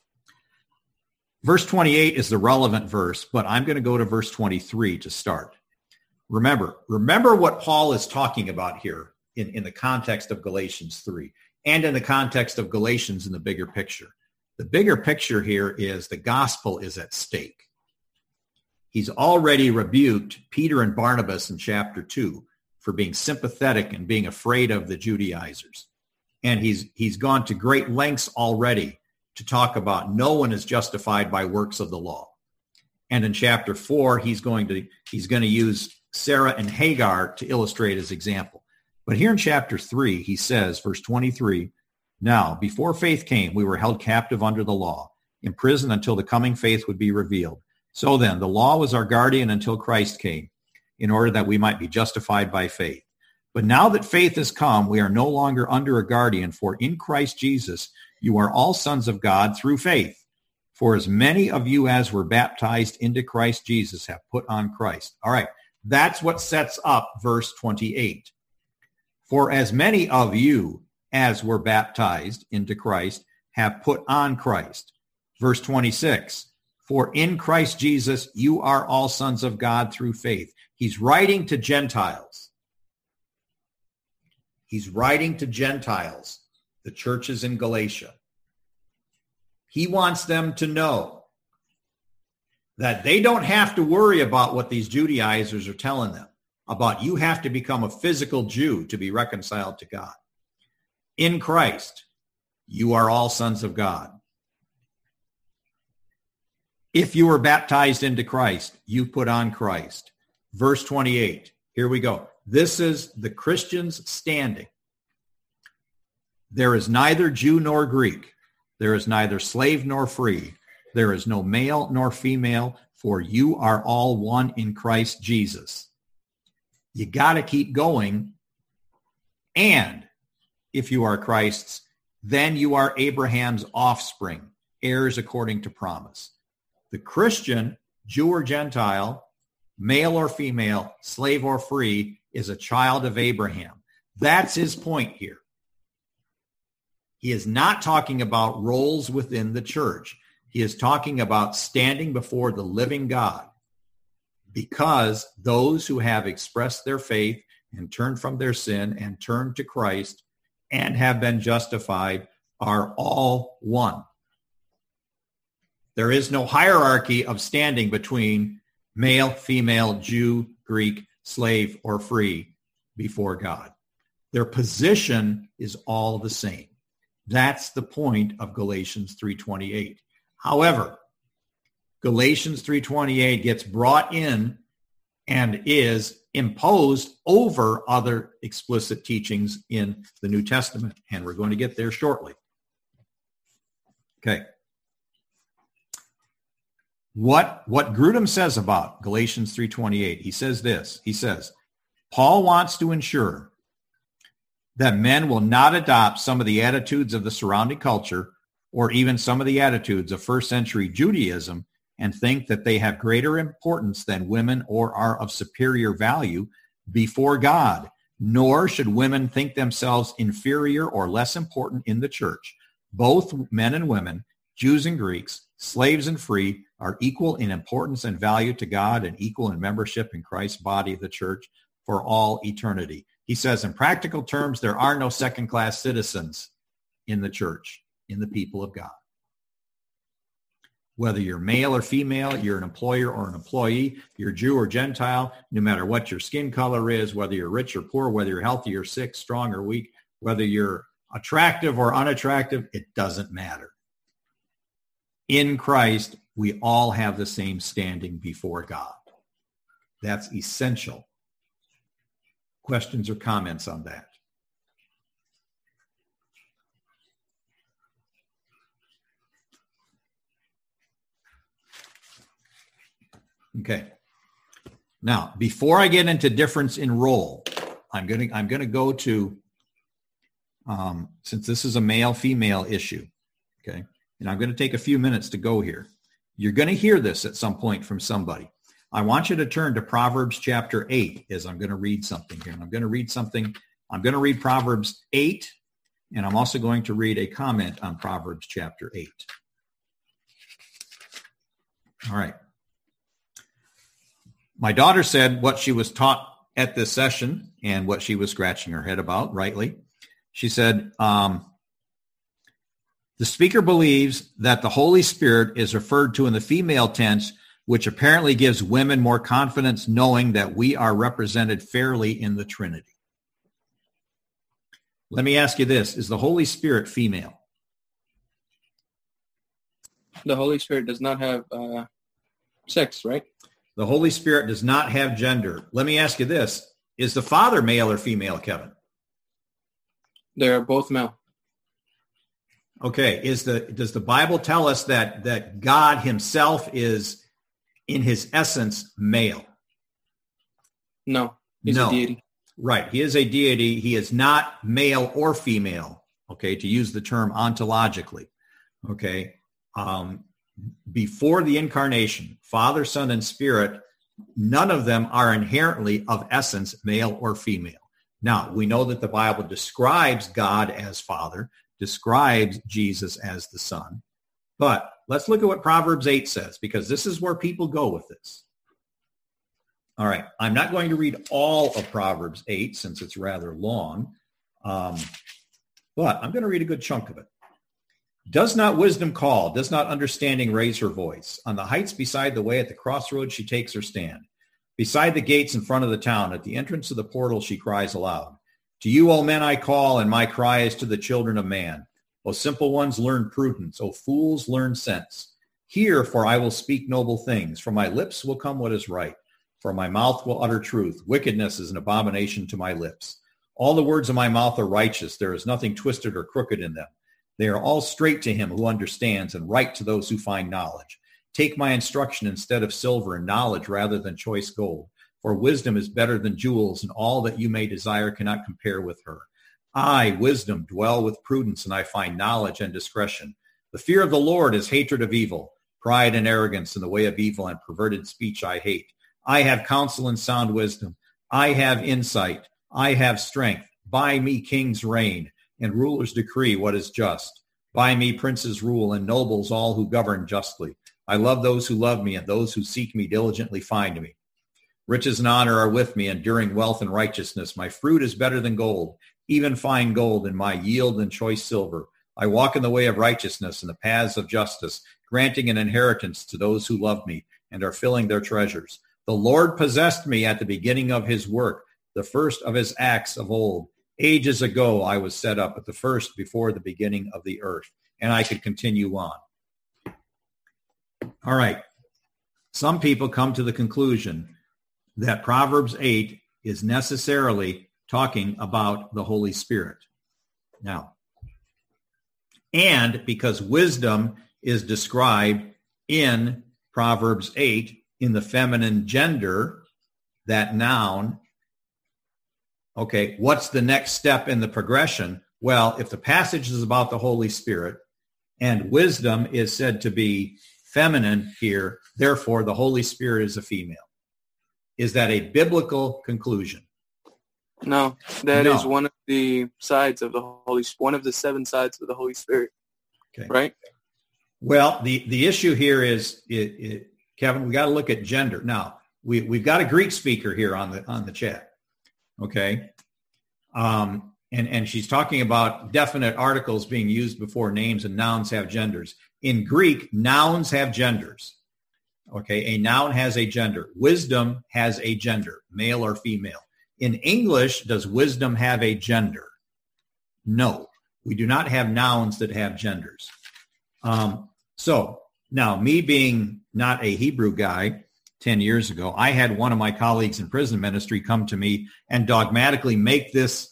Verse 28 is the relevant verse, but I'm going to go to verse 23 to start. Remember what Paul is talking about here in the context of Galatians 3 and in the context of Galatians in the bigger picture. The bigger picture here is the gospel is at stake. He's already rebuked Peter and Barnabas in chapter 2 for being sympathetic and being afraid of the Judaizers. And he's gone to great lengths already to talk about no one is justified by works of the law. And in chapter 4, he's going to use Sarah and Hagar to illustrate his example. But here in chapter 3, he says, verse 23, "Now, before faith came, we were held captive under the law, imprisoned until the coming faith would be revealed. So then, the law was our guardian until Christ came, in order that we might be justified by faith. But now that faith has come, we are no longer under a guardian, for in Christ Jesus, you are all sons of God through faith. For as many of you as were baptized into Christ Jesus have put on Christ." All right, that's what sets up verse 28. For as many of you as were baptized into Christ have put on Christ. Verse 26. For in Christ Jesus, you are all sons of God through faith. He's writing to Gentiles. He's writing to Gentiles, the churches in Galatia. He wants them to know that they don't have to worry about what these Judaizers are telling them, about you have to become a physical Jew to be reconciled to God. In Christ, you are all sons of God. If you were baptized into Christ, you put on Christ. Verse 28, here we go. This is the Christian's standing. There is neither Jew nor Greek. There is neither slave nor free. There is no male nor female, for you are all one in Christ Jesus. You got to keep going. And if you are Christ's, then you are Abraham's offspring, heirs according to promise. The Christian, Jew or Gentile, male or female, slave or free, is a child of Abraham. That's his point here. He is not talking about roles within the church. He is talking about standing before the living God, because those who have expressed their faith and turned from their sin and turned to Christ and have been justified are all one. There is no hierarchy of standing between male, female, Jew, Greek, slave, or free before God. Their position is all the same. That's the point of Galatians 3:28. However, Galatians 3:28 gets brought in and is imposed over other explicit teachings in the New Testament, and we're going to get there shortly. Okay. What Grudem says about Galatians 3:28, he says this. He says, Paul wants to ensure that men will not adopt some of the attitudes of the surrounding culture or even some of the attitudes of first century Judaism and think that they have greater importance than women or are of superior value before God. Nor should women think themselves inferior or less important in the church. Both men and women, Jews and Greeks, slaves and free, are equal in importance and value to God and equal in membership in Christ's body, the church, for all eternity. He says, in practical terms, there are no second-class citizens in the church, in the people of God. Whether you're male or female, you're an employer or an employee, you're Jew or Gentile, no matter what your skin color is, whether you're rich or poor, whether you're healthy or sick, strong or weak, whether you're attractive or unattractive, it doesn't matter. in Christ, we all have the same standing before God. That's essential. Questions or comments on that? Okay. Now, before I get into difference in role, I'm gonna go to since this is a male-female issue, okay, and I'm going to take a few minutes to go here. You're going to hear this at some point from somebody. I want you to turn to Proverbs chapter 8 as I'm going to read something here. And I'm going to read something. I'm going to read Proverbs 8, and I'm also going to read a comment on Proverbs chapter 8. All right. My daughter said what she was taught at this session and what she was scratching her head about, rightly. She said, the speaker believes that the Holy Spirit is referred to in the female tense, which apparently gives women more confidence knowing that we are represented fairly in the Trinity. Let me ask you this. Is the Holy Spirit female? The Holy Spirit does not have sex, right? The Holy Spirit does not have gender. Let me ask you this. Is the Father male or female, Kevin? They're both male. Okay. Does the Bible tell us that God himself is, in his essence, male? No. He's a deity. Right. He is a deity. He is not male or female, okay, to use the term ontologically. Okay. Before the incarnation, Father, Son, and Spirit, none of them are inherently of essence male or female. Now, we know that the Bible describes God as Father, describes Jesus as the Son. But let's look at what Proverbs 8 says, because this is where people go with this. All right. I'm not going to read all of Proverbs 8 since it's rather long, but I'm going to read a good chunk of it. Does not wisdom call? Does not understanding raise her voice? On the heights beside the way at the crossroads she takes her stand. Beside the gates in front of the town, at the entrance of the portal, she cries aloud. To you, O men, I call, and my cry is to the children of man. O simple ones, learn prudence. O fools, learn sense. Hear, for I will speak noble things. From my lips will come what is right. For my mouth will utter truth. Wickedness is an abomination to my lips. All the words of my mouth are righteous. There is nothing twisted or crooked in them. They are all straight to him who understands, and right to those who find knowledge. Take my instruction instead of silver, and knowledge rather than choice gold. For wisdom is better than jewels, and all that you may desire cannot compare with her. I, wisdom, dwell with prudence, and I find knowledge and discretion. The fear of the Lord is hatred of evil. Pride and arrogance in the way of evil and perverted speech I hate. I have counsel and sound wisdom. I have insight. I have strength. By me kings reign, and rulers decree what is just. By me princes rule, and nobles all who govern justly. I love those who love me, and those who seek me diligently find me. Riches and honor are with me, enduring wealth and righteousness. My fruit is better than gold, even fine gold, and my yield than choice silver. I walk in the way of righteousness and the paths of justice, granting an inheritance to those who love me and are filling their treasures. The Lord possessed me at the beginning of his work, the first of his acts of old. Ages ago I was set up at the first before the beginning of the earth. And I could continue on. All right. Some people come to the conclusion that Proverbs 8 is necessarily talking about the Holy Spirit. Now, and because wisdom is described in Proverbs 8 in the feminine gender, that noun, okay, what's the next step in the progression? Well, if the passage is about the Holy Spirit and wisdom is said to be feminine here, therefore the Holy Spirit is a female. Is that a biblical conclusion? No, that is one of the sides of the Holy Spirit, one of the 7 sides of the Holy Spirit. Okay. Right? Well, the issue here is, Kevin, we got to look at gender. Now, we've got a Greek speaker here on the chat. Okay. And she's talking about definite articles being used before names, and nouns have genders. In Greek, nouns have genders. Okay. A noun has a gender. Wisdom has a gender, male or female. In English, does wisdom have a gender? No, we do not have nouns that have genders. So Now, me being not a Hebrew guy 10 years ago, I had one of my colleagues in prison ministry come to me and dogmatically make this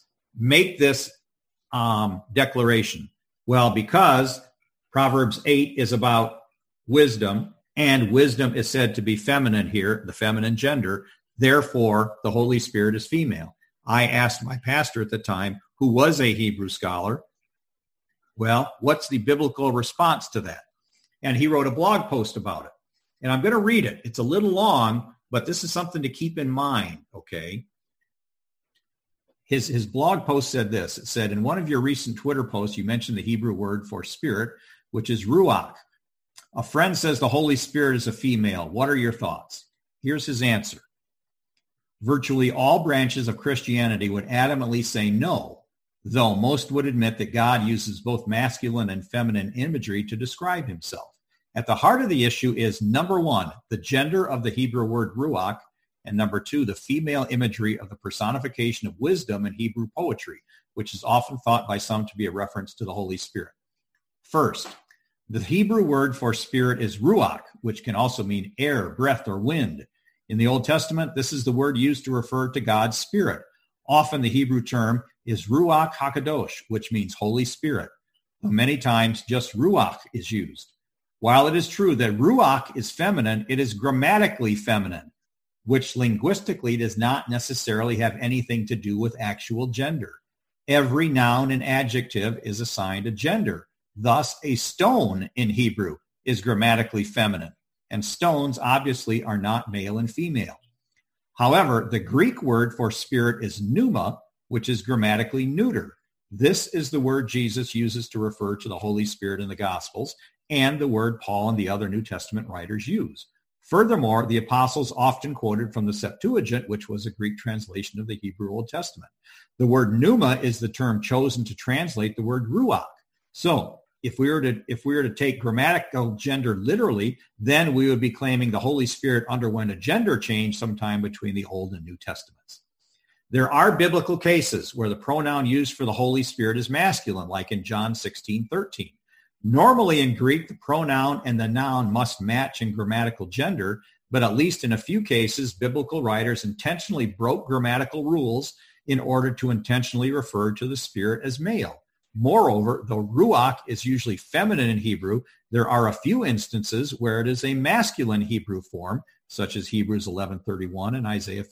declaration. Well, because Proverbs 8 is about wisdom, and wisdom is said to be feminine here, the feminine gender, therefore the Holy Spirit is female. I asked my pastor at the time, who was a Hebrew scholar, well, what's the biblical response to that? And he wrote a blog post about it. And I'm going to read it. It's a little long, but this is something to keep in mind, okay? His blog post said this. It said, in one of your recent Twitter posts, you mentioned the Hebrew word for spirit, which is ruach. A friend says the Holy Spirit is a female. What are your thoughts? Here's his answer. Virtually all branches of Christianity would adamantly say no, though most would admit that God uses both masculine and feminine imagery to describe himself. At the heart of the issue is, number one, the gender of the Hebrew word ruach, and number two, the female imagery of the personification of wisdom in Hebrew poetry, which is often thought by some to be a reference to the Holy Spirit. First, the Hebrew word for spirit is ruach, which can also mean air, breath, or wind. In the Old Testament, this is the word used to refer to God's Spirit. Often the Hebrew term is ruach hakadosh, which means Holy Spirit, though many times just ruach is used. While it is true that ruach is feminine, it is grammatically feminine, which linguistically does not necessarily have anything to do with actual gender. Every noun and adjective is assigned a gender. Thus, a stone in Hebrew is grammatically feminine, and stones obviously are not male and female. However, the Greek word for spirit is pneuma, which is grammatically neuter. This is the word Jesus uses to refer to the Holy Spirit in the Gospels, and the word Paul and the other New Testament writers use. Furthermore, the apostles often quoted from the Septuagint, which was a Greek translation of the Hebrew Old Testament. The word pneuma is the term chosen to translate the word ruach. So, if we were to take grammatical gender literally, then we would be claiming the Holy Spirit underwent a gender change sometime between the Old and New Testaments. There are biblical cases where the pronoun used for the Holy Spirit is masculine, like in John 16:13. Normally in Greek, the pronoun and the noun must match in grammatical gender, but at least in a few cases, biblical writers intentionally broke grammatical rules in order to intentionally refer to the Spirit as male. Moreover, though ruach is usually feminine in Hebrew, there are a few instances where it is a masculine Hebrew form, such as Hebrews 11:31 and Isaiah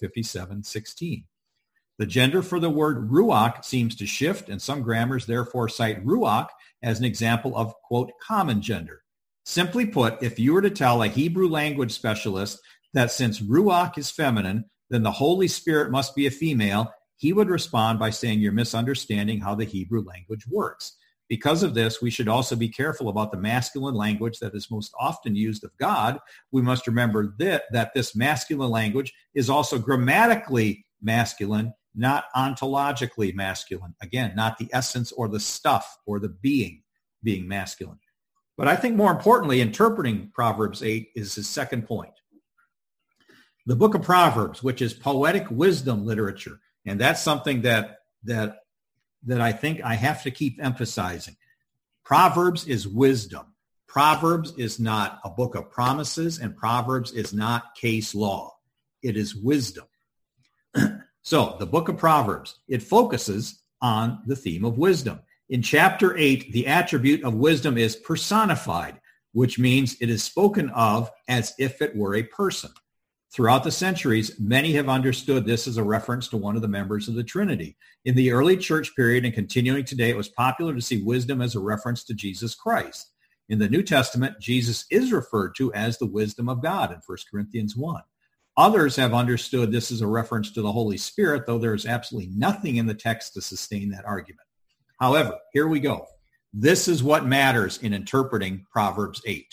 57:16. The gender for the word ruach seems to shift, and some grammars therefore cite ruach as an example of, quote, common gender. Simply put, if you were to tell a Hebrew language specialist that since ruach is feminine, then the Holy Spirit must be a female, he would respond by saying you're misunderstanding how the Hebrew language works. Because of this, we should also be careful about the masculine language that is most often used of God. We must remember that this masculine language is also grammatically masculine, not ontologically masculine. Again, not the essence or the stuff or the being masculine. But I think more importantly, interpreting Proverbs 8 is his second point. The book of Proverbs, which is poetic wisdom literature, and that's something that I think I have to keep emphasizing. Proverbs is wisdom. Proverbs is not a book of promises, and Proverbs is not case law. It is wisdom. So the book of Proverbs, it focuses on the theme of wisdom. In chapter 8, the attribute of wisdom is personified, which means it is spoken of as if it were a person. Throughout the centuries, many have understood this as a reference to one of the members of the Trinity. In the early church period and continuing today, it was popular to see wisdom as a reference to Jesus Christ. In the New Testament, Jesus is referred to as the wisdom of God in 1 Corinthians 1. Others have understood this as a reference to the Holy Spirit, though there is absolutely nothing in the text to sustain that argument. However, here we go. This is what matters in interpreting Proverbs 8.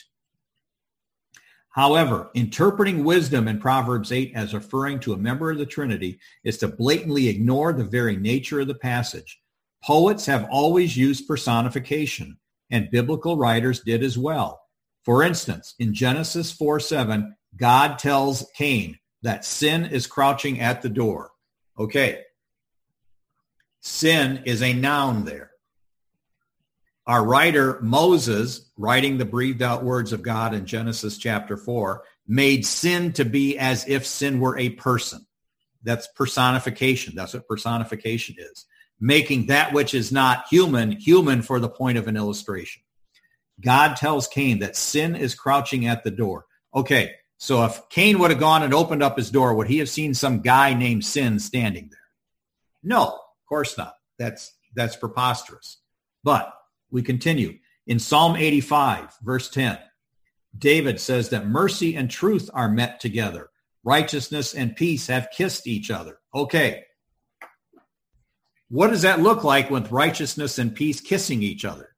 However, interpreting wisdom in Proverbs 8 as referring to a member of the Trinity is to blatantly ignore the very nature of the passage. Poets have always used personification, and biblical writers did as well. For instance, in Genesis 4:7, God tells Cain that sin is crouching at the door. Okay. Sin is a noun there. Our writer, Moses, writing the breathed out words of God in Genesis chapter 4, made sin to be as if sin were a person. That's personification. That's what personification is. Making that which is not human, human for the point of an illustration. God tells Cain that sin is crouching at the door. Okay, so if Cain would have gone and opened up his door, would he have seen some guy named Sin standing there? No, of course not. That's preposterous. But we continue. In Psalm 85, verse 10, David says that mercy and truth are met together. Righteousness and peace have kissed each other. Okay. What does that look like with righteousness and peace kissing each other?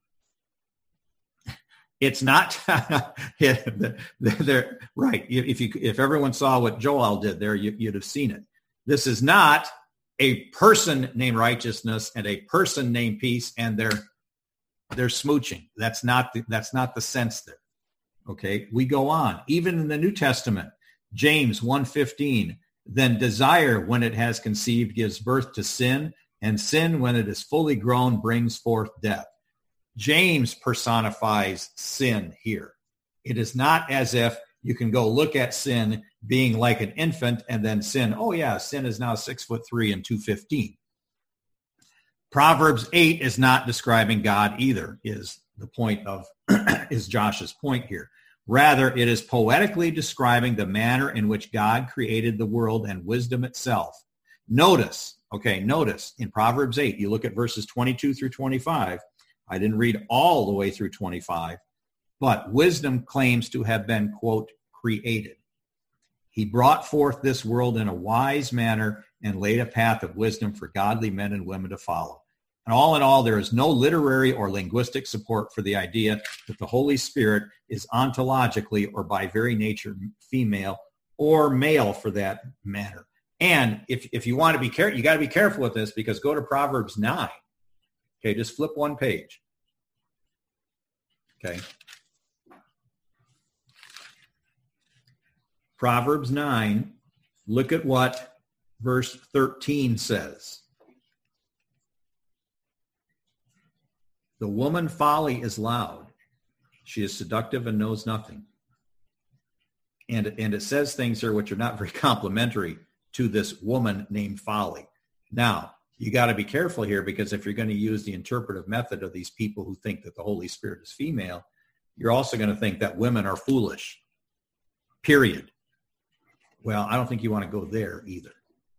It's not they're right. If everyone saw what Joel did there, you'd have seen it. This is not a person named righteousness and a person named peace, and they're smooching. That's not the sense there. Okay, we go on. Even in the New Testament, James 1:15, then desire, when it has conceived, gives birth to sin, and sin, when it is fully grown, brings forth death. James personifies sin here. It is not as if you can go look at sin being like an infant and then sin, oh yeah, sin is now 6'3" and 215. Proverbs 8 is not describing God either, is the point of, is Josh's point here. Rather, it is poetically describing the manner in which God created the world and wisdom itself. Notice in Proverbs 8, you look at verses 22 through 25. I didn't read all the way through 25, but wisdom claims to have been, quote, created. He brought forth this world in a wise manner and laid a path of wisdom for godly men and women to follow. And all in all, there is no literary or linguistic support for the idea that the Holy Spirit is ontologically or by very nature female or male for that matter. And if you want to be careful, you got to be careful with this, because go to Proverbs 9. Okay, just flip one page. Okay. Proverbs 9, look at what verse 13 says. The woman folly is loud. She is seductive and knows nothing. And it says things here which are not very complimentary to this woman named Folly. Now, you got to be careful here, because if you're going to use the interpretive method of these people who think that the Holy Spirit is female, you're also going to think that women are foolish, period. Well, I don't think you want to go there either.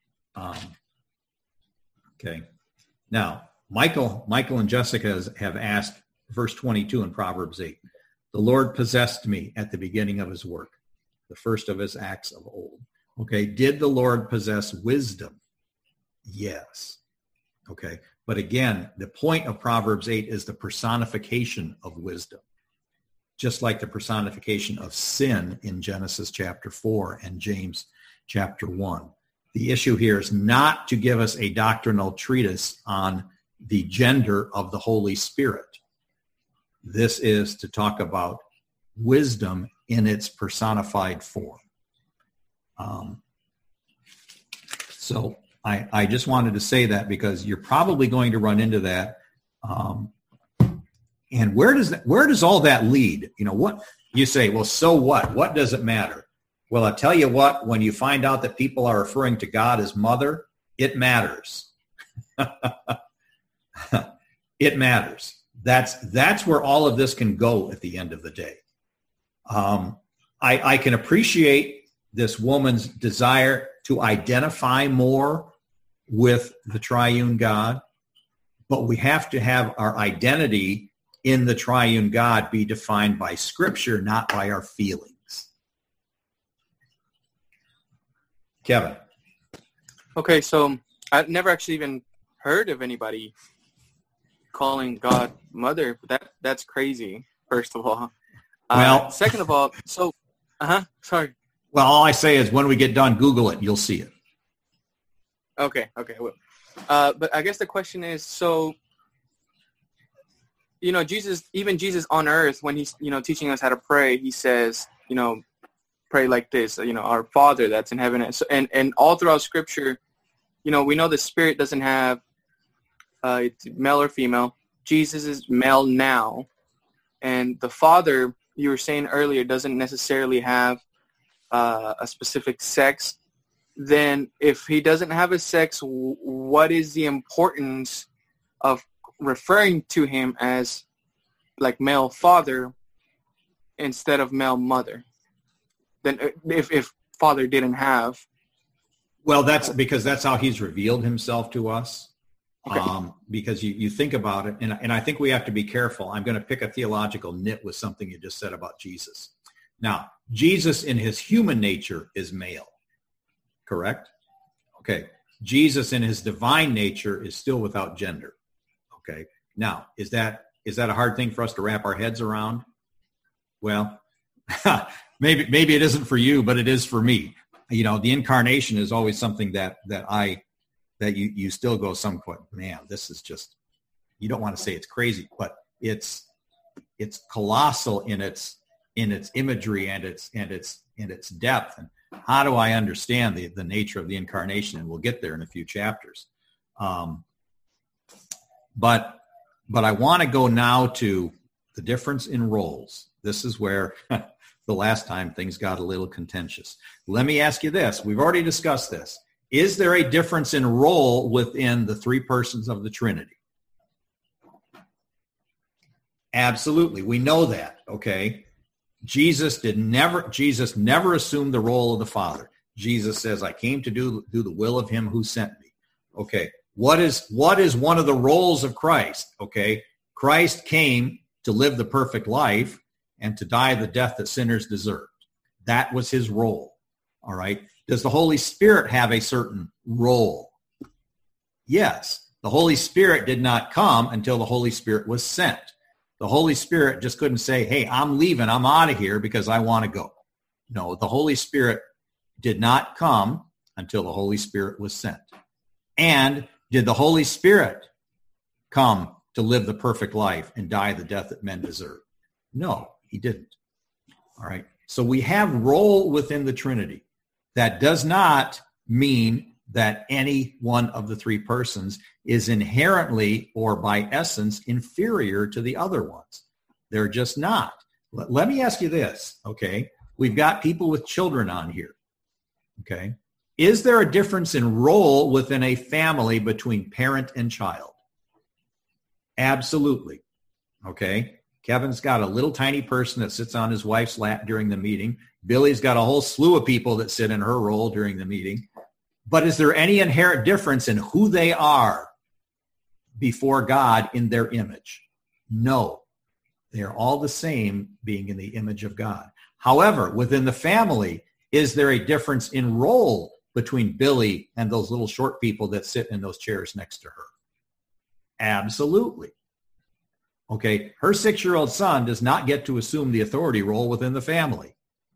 Okay. Now, Michael and Jessica have asked, verse 22 in Proverbs 8, the Lord possessed me at the beginning of his work, the first of his acts of old. Okay. Did the Lord possess wisdom? Yes. Okay. But again, the point of Proverbs 8 is the personification of wisdom, just like the personification of sin in Genesis chapter 4 and James chapter 1. The issue here is not to give us a doctrinal treatise on the gender of the Holy Spirit. This is to talk about wisdom in its personified form. So I just wanted to say that, because you're probably going to run into that. And where does all that lead? You know, what you say, well, so what? What does it matter? Well, I tell you what, when you find out that people are referring to God as mother, it matters. It matters. That's where all of this can go at the end of the day. I can appreciate this woman's desire to identify more with the triune God, but we have to have our identity in the triune God be defined by Scripture, not by our feelings. Kevin. Okay, so I've never actually even heard of anybody calling God mother. That's crazy, first of all. Well, second of all, so, sorry. Well, all I say is when we get done, Google it. You'll see it. Okay, I will. But I guess the question is, so, you know, Jesus on earth, when he's, you know, teaching us how to pray, he says, you know, pray like this, you know, our Father that's in heaven. And all throughout Scripture, you know, we know the Spirit doesn't have it's male or female. Jesus is male now, and the Father, you were saying earlier, doesn't necessarily have a specific sex, then if he doesn't have a sex, what is the importance of referring to him as like male father instead of male mother? Then if father didn't have. Well, that's because that's how he's revealed himself to us. Okay. Because you think about it, and I think we have to be careful. I'm going to pick a theological nit with something you just said about Jesus. Now, Jesus in his human nature is male, correct? Okay. Jesus in his divine nature is still without gender. Okay. Now, is that a hard thing for us to wrap our heads around? Well, maybe it isn't for you, but it is for me. You know, the incarnation is always something that you still go some point, man, this is just, you don't want to say it's crazy, but it's colossal in its imagery and its depth. And how do I understand the nature of the incarnation? And we'll get there in a few chapters. But I want to go now to the difference in roles. This is where the last time things got a little contentious. Let me ask you this. We've already discussed this. Is there a difference in role within the three persons of the Trinity? Absolutely. We know that, okay? Jesus never assumed the role of the Father. Jesus says, I came to do the will of him who sent me. Okay. What is one of the roles of Christ? Okay. Christ came to live the perfect life and to die the death that sinners deserved. That was his role. All right. Does the Holy Spirit have a certain role? Yes. The Holy Spirit did not come until the Holy Spirit was sent. The Holy Spirit just couldn't say, hey, I'm leaving, I'm out of here because I want to go. No, the Holy Spirit did not come until the Holy Spirit was sent. And did the Holy Spirit come to live the perfect life and die the death that men deserve? No, he didn't. All right. So we have role within the Trinity. That does not mean that any one of the three persons is inherently or by essence inferior to the other ones. They're just not. Let me ask you this, okay? We've got people with children on here, okay? Is there a difference in role within a family between parent and child? Absolutely, okay? Kevin's got a little tiny person that sits on his wife's lap during the meeting. Billy's got a whole slew of people that sit in her role during the meeting. But is there any inherent difference in who they are before God in their image? No. They are all the same being in the image of God. However, within the family, is there a difference in role between Billy and those little short people that sit in those chairs next to her? Absolutely. Okay, her 6-year-old son does not get to assume the authority role within the family.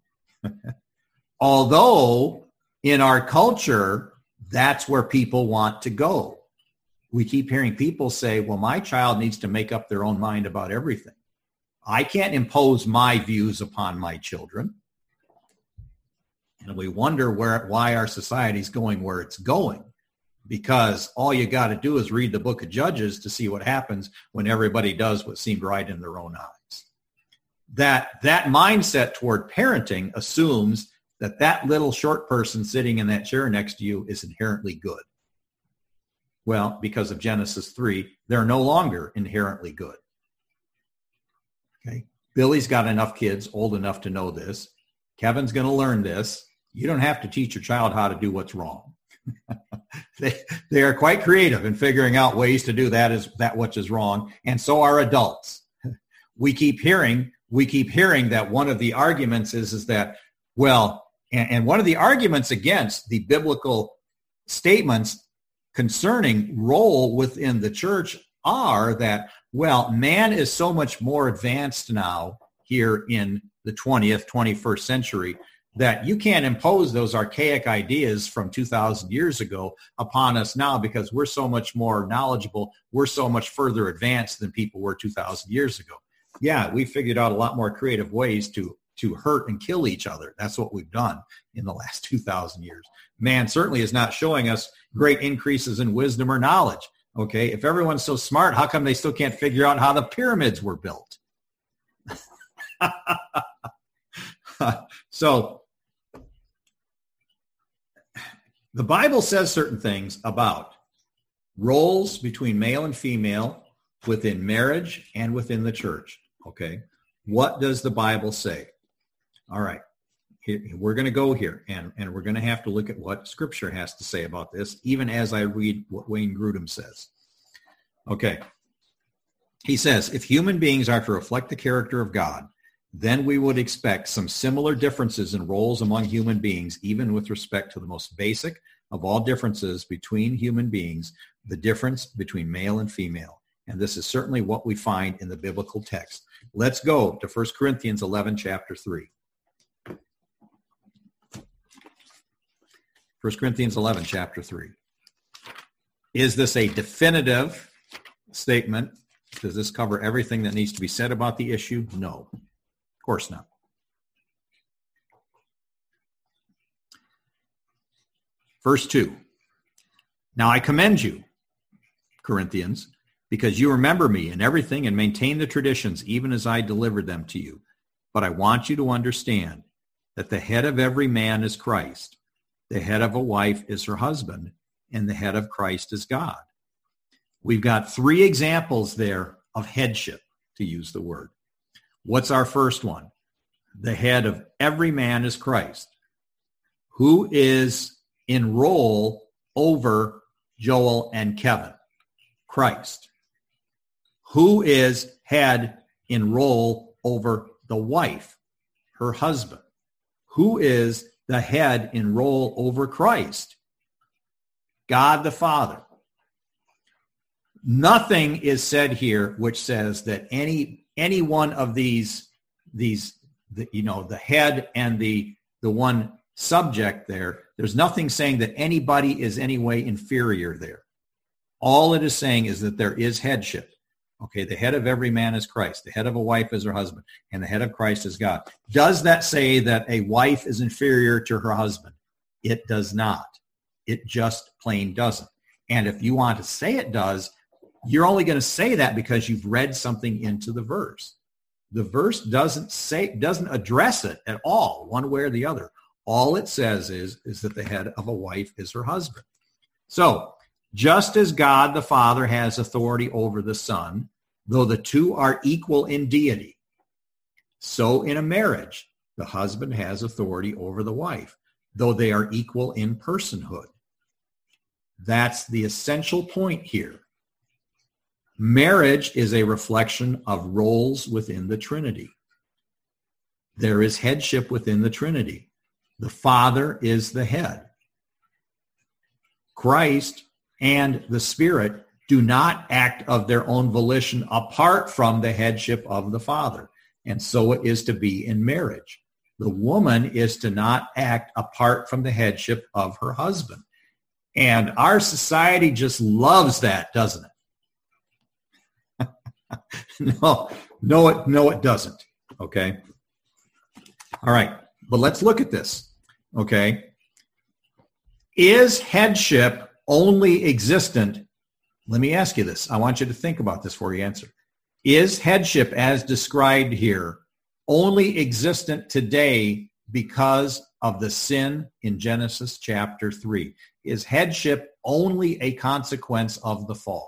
Although in our culture, that's where people want to go. We keep hearing people say, well, my child needs to make up their own mind about everything. I can't impose my views upon my children. And we wonder why our society's going where it's going. Because all you got to do is read the book of Judges to see what happens when everybody does what seemed right in their own eyes. That mindset toward parenting assumes that little short person sitting in that chair next to you is inherently good. Well, because of Genesis 3, they're no longer inherently good. Okay. Billy's got enough kids old enough to know this. Kevin's going to learn this. You don't have to teach your child how to do what's wrong. They are quite creative in figuring out ways to do that which is wrong, and so are adults. We keep hearing that one of the arguments is that, well, and one of the arguments against the biblical statements concerning role within the church are that, well, man is so much more advanced now here in the 20th, 21st century that you can't impose those archaic ideas from 2,000 years ago upon us now because we're so much more knowledgeable. We're so much further advanced than people were 2,000 years ago. Yeah, we figured out a lot more creative ways to hurt and kill each other. That's what we've done in the last 2,000 years. Man certainly is not showing us great increases in wisdom or knowledge. Okay, if everyone's so smart, how come they still can't figure out how the pyramids were built? So the Bible says certain things about roles between male and female within marriage and within the church. Okay, what does the Bible say? All right, we're going to go here, and we're going to have to look at what Scripture has to say about this, even as I read what Wayne Grudem says. Okay, he says, if human beings are to reflect the character of God, then we would expect some similar differences in roles among human beings, even with respect to the most basic of all differences between human beings, the difference between male and female. And this is certainly what we find in the biblical text. Let's go to 1 Corinthians 11, chapter 3. 1 Corinthians 11, chapter 3. Is this a definitive statement? Does this cover everything that needs to be said about the issue? No. Of course not. Verse 2. Now I commend you, Corinthians, because you remember me in everything and maintain the traditions even as I delivered them to you. But I want you to understand that the head of every man is Christ, the head of a wife is her husband, and the head of Christ is God. We've got 3 examples there of headship, to use the word. What's our first one? The head of every man is Christ. Who is in role over Joel and Kevin? Christ. Who is head in role over the wife? Her husband. Who is the head in role over Christ? God the Father. Nothing is said here which says that any one of these the head and the one subject there, there's nothing saying that anybody is any way inferior there. All it is saying is that there is headship. Okay, the head of every man is Christ. The head of a wife is her husband, and the head of Christ is God. Does that say that a wife is inferior to her husband? It does not. It just plain doesn't. And if you want to say it does, you're only going to say that because you've read something into the verse. The verse doesn't address it at all, one way or the other. All it says is that the head of a wife is her husband. So, just as God the Father has authority over the Son, though the two are equal in deity, so in a marriage, the husband has authority over the wife, though they are equal in personhood. That's the essential point here. Marriage is a reflection of roles within the Trinity. There is headship within the Trinity. The Father is the head. Christ and the Spirit do not act of their own volition apart from the headship of the Father. And so it is to be in marriage. The woman is to not act apart from the headship of her husband. And our society just loves that, doesn't it? No, it doesn't. Okay. All right. But let's look at this. Okay. Is headship only existent? Let me ask you this. I want you to think about this before you answer. Is headship as described here only existent today because of the sin in Genesis chapter 3? Is headship only a consequence of the fall?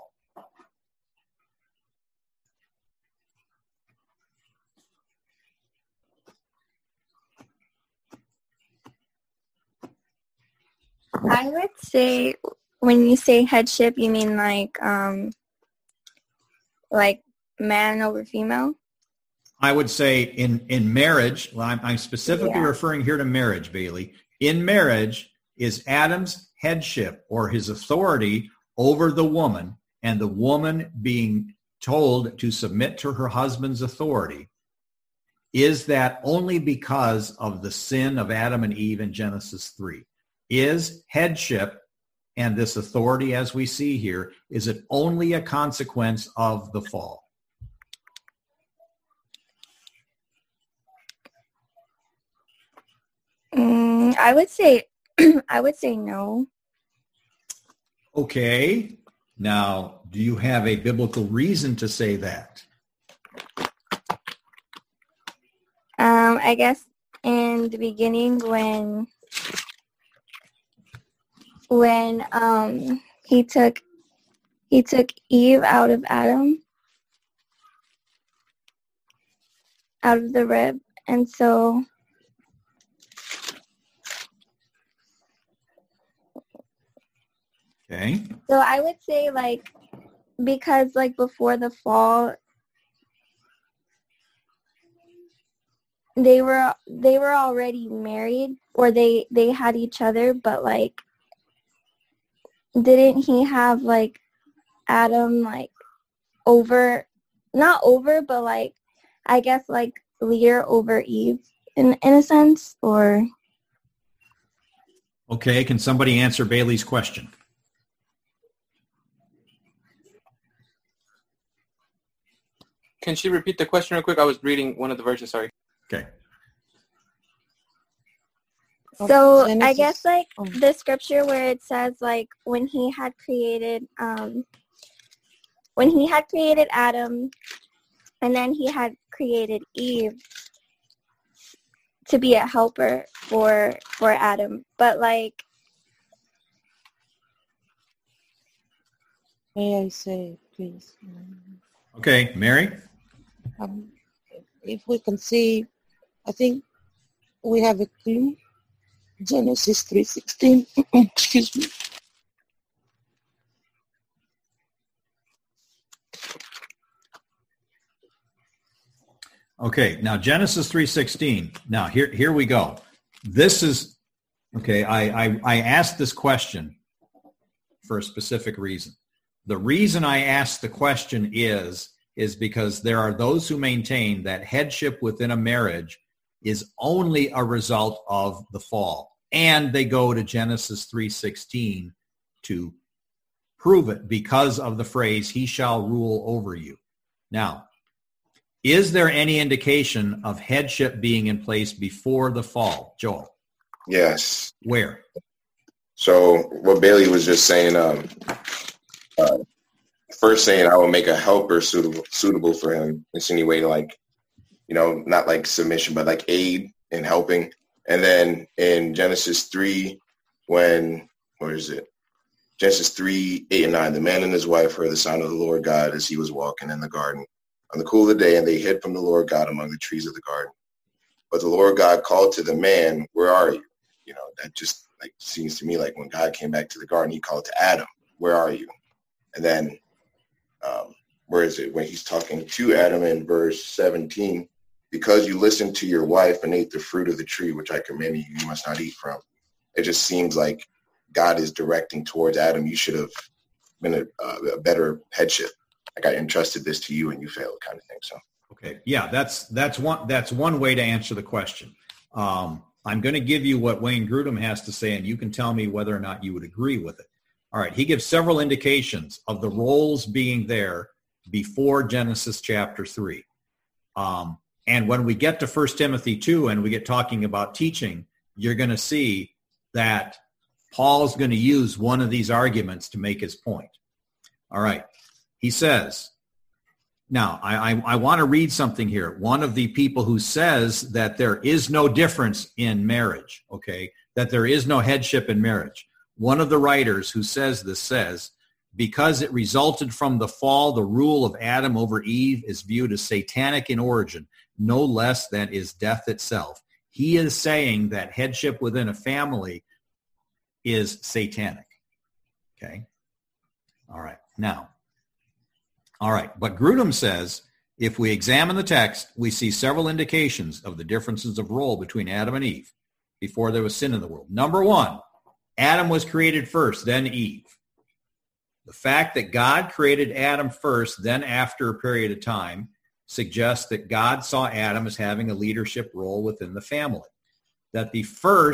I would say when you say headship, you mean like man over female? I would say in marriage, well, I'm specifically referring here to marriage, Bailey. In marriage, is Adam's headship or his authority over the woman, and the woman being told to submit to her husband's authority, is that only because of the sin of Adam and Eve in Genesis 3? Is headship and this authority, as we see here, is it only a consequence of the fall? I would say no. Okay. Now, do you have a biblical reason to say that? I guess in the beginning when he took Eve out of Adam, out of the rib, and so Okay. So I would say, like, because, like, before the fall, they were already married, or they had each other, but, like, didn't he have, like, Adam, like, not over, but, like, I guess, like, leader over Eve in a sense, or? Okay, can somebody answer Bailey's question? Can she repeat the question real quick? I was reading one of the verses, sorry. Okay. So I guess, like, the scripture where it says, like, when he had created Adam, and then he had created Eve to be a helper for Adam. But, like, may I say, please? Okay, Mary? If we can see, I think we have a clue. Genesis 3:16. Excuse me. Okay, now Genesis 3:16. Now here we go. This is okay. I asked this question for a specific reason. The reason I asked the question is because there are those who maintain that headship within a marriage is only a result of the fall. And they go to Genesis 3:16 to prove it because of the phrase, he shall rule over you. Now, is there any indication of headship being in place before the fall, Joel? Yes. Where? So what Bailey was just saying, first saying I will make a helper suitable for him, insinuating, like, you know, not like submission, but like aid in helping. And then in Genesis 3, Genesis 3, 8 and 9, the man and his wife heard the sound of the Lord God as he was walking in the garden on the cool of the day, and they hid from the Lord God among the trees of the garden. But the Lord God called to the man, where are you? You know, that just like seems to me like when God came back to the garden, he called to Adam, where are you? And then where is it? When he's talking to Adam in verse 17, because you listened to your wife and ate the fruit of the tree, which I command you, you must not eat from. It just seems like God is directing towards Adam. You should have been a better headship. Like, I entrusted this to you and you failed, kind of thing. So, okay. Yeah, that's one way to answer the question. I'm going to give you what Wayne Grudem has to say, and you can tell me whether or not you would agree with it. All right. He gives several indications of the roles being there before Genesis chapter 3. And when we get to 1 Timothy 2 and we get talking about teaching, you're going to see that Paul's going to use one of these arguments to make his point. All right. He says, now I want to read something here. One of the people who says that there is no difference in marriage, okay, that there is no headship in marriage. One of the writers who says this says, because it resulted from the fall, the rule of Adam over Eve is viewed as satanic in origin, no less than is death itself. He is saying that headship within a family is satanic. Okay. All right. Now, all right. But Grudem says, if we examine the text, we see several indications of the differences of role between Adam and Eve before there was sin in the world. Number one, Adam was created first, then Eve. The fact that God created Adam first, then after a period of time, suggests that God saw Adam as having a leadership role within the family. That the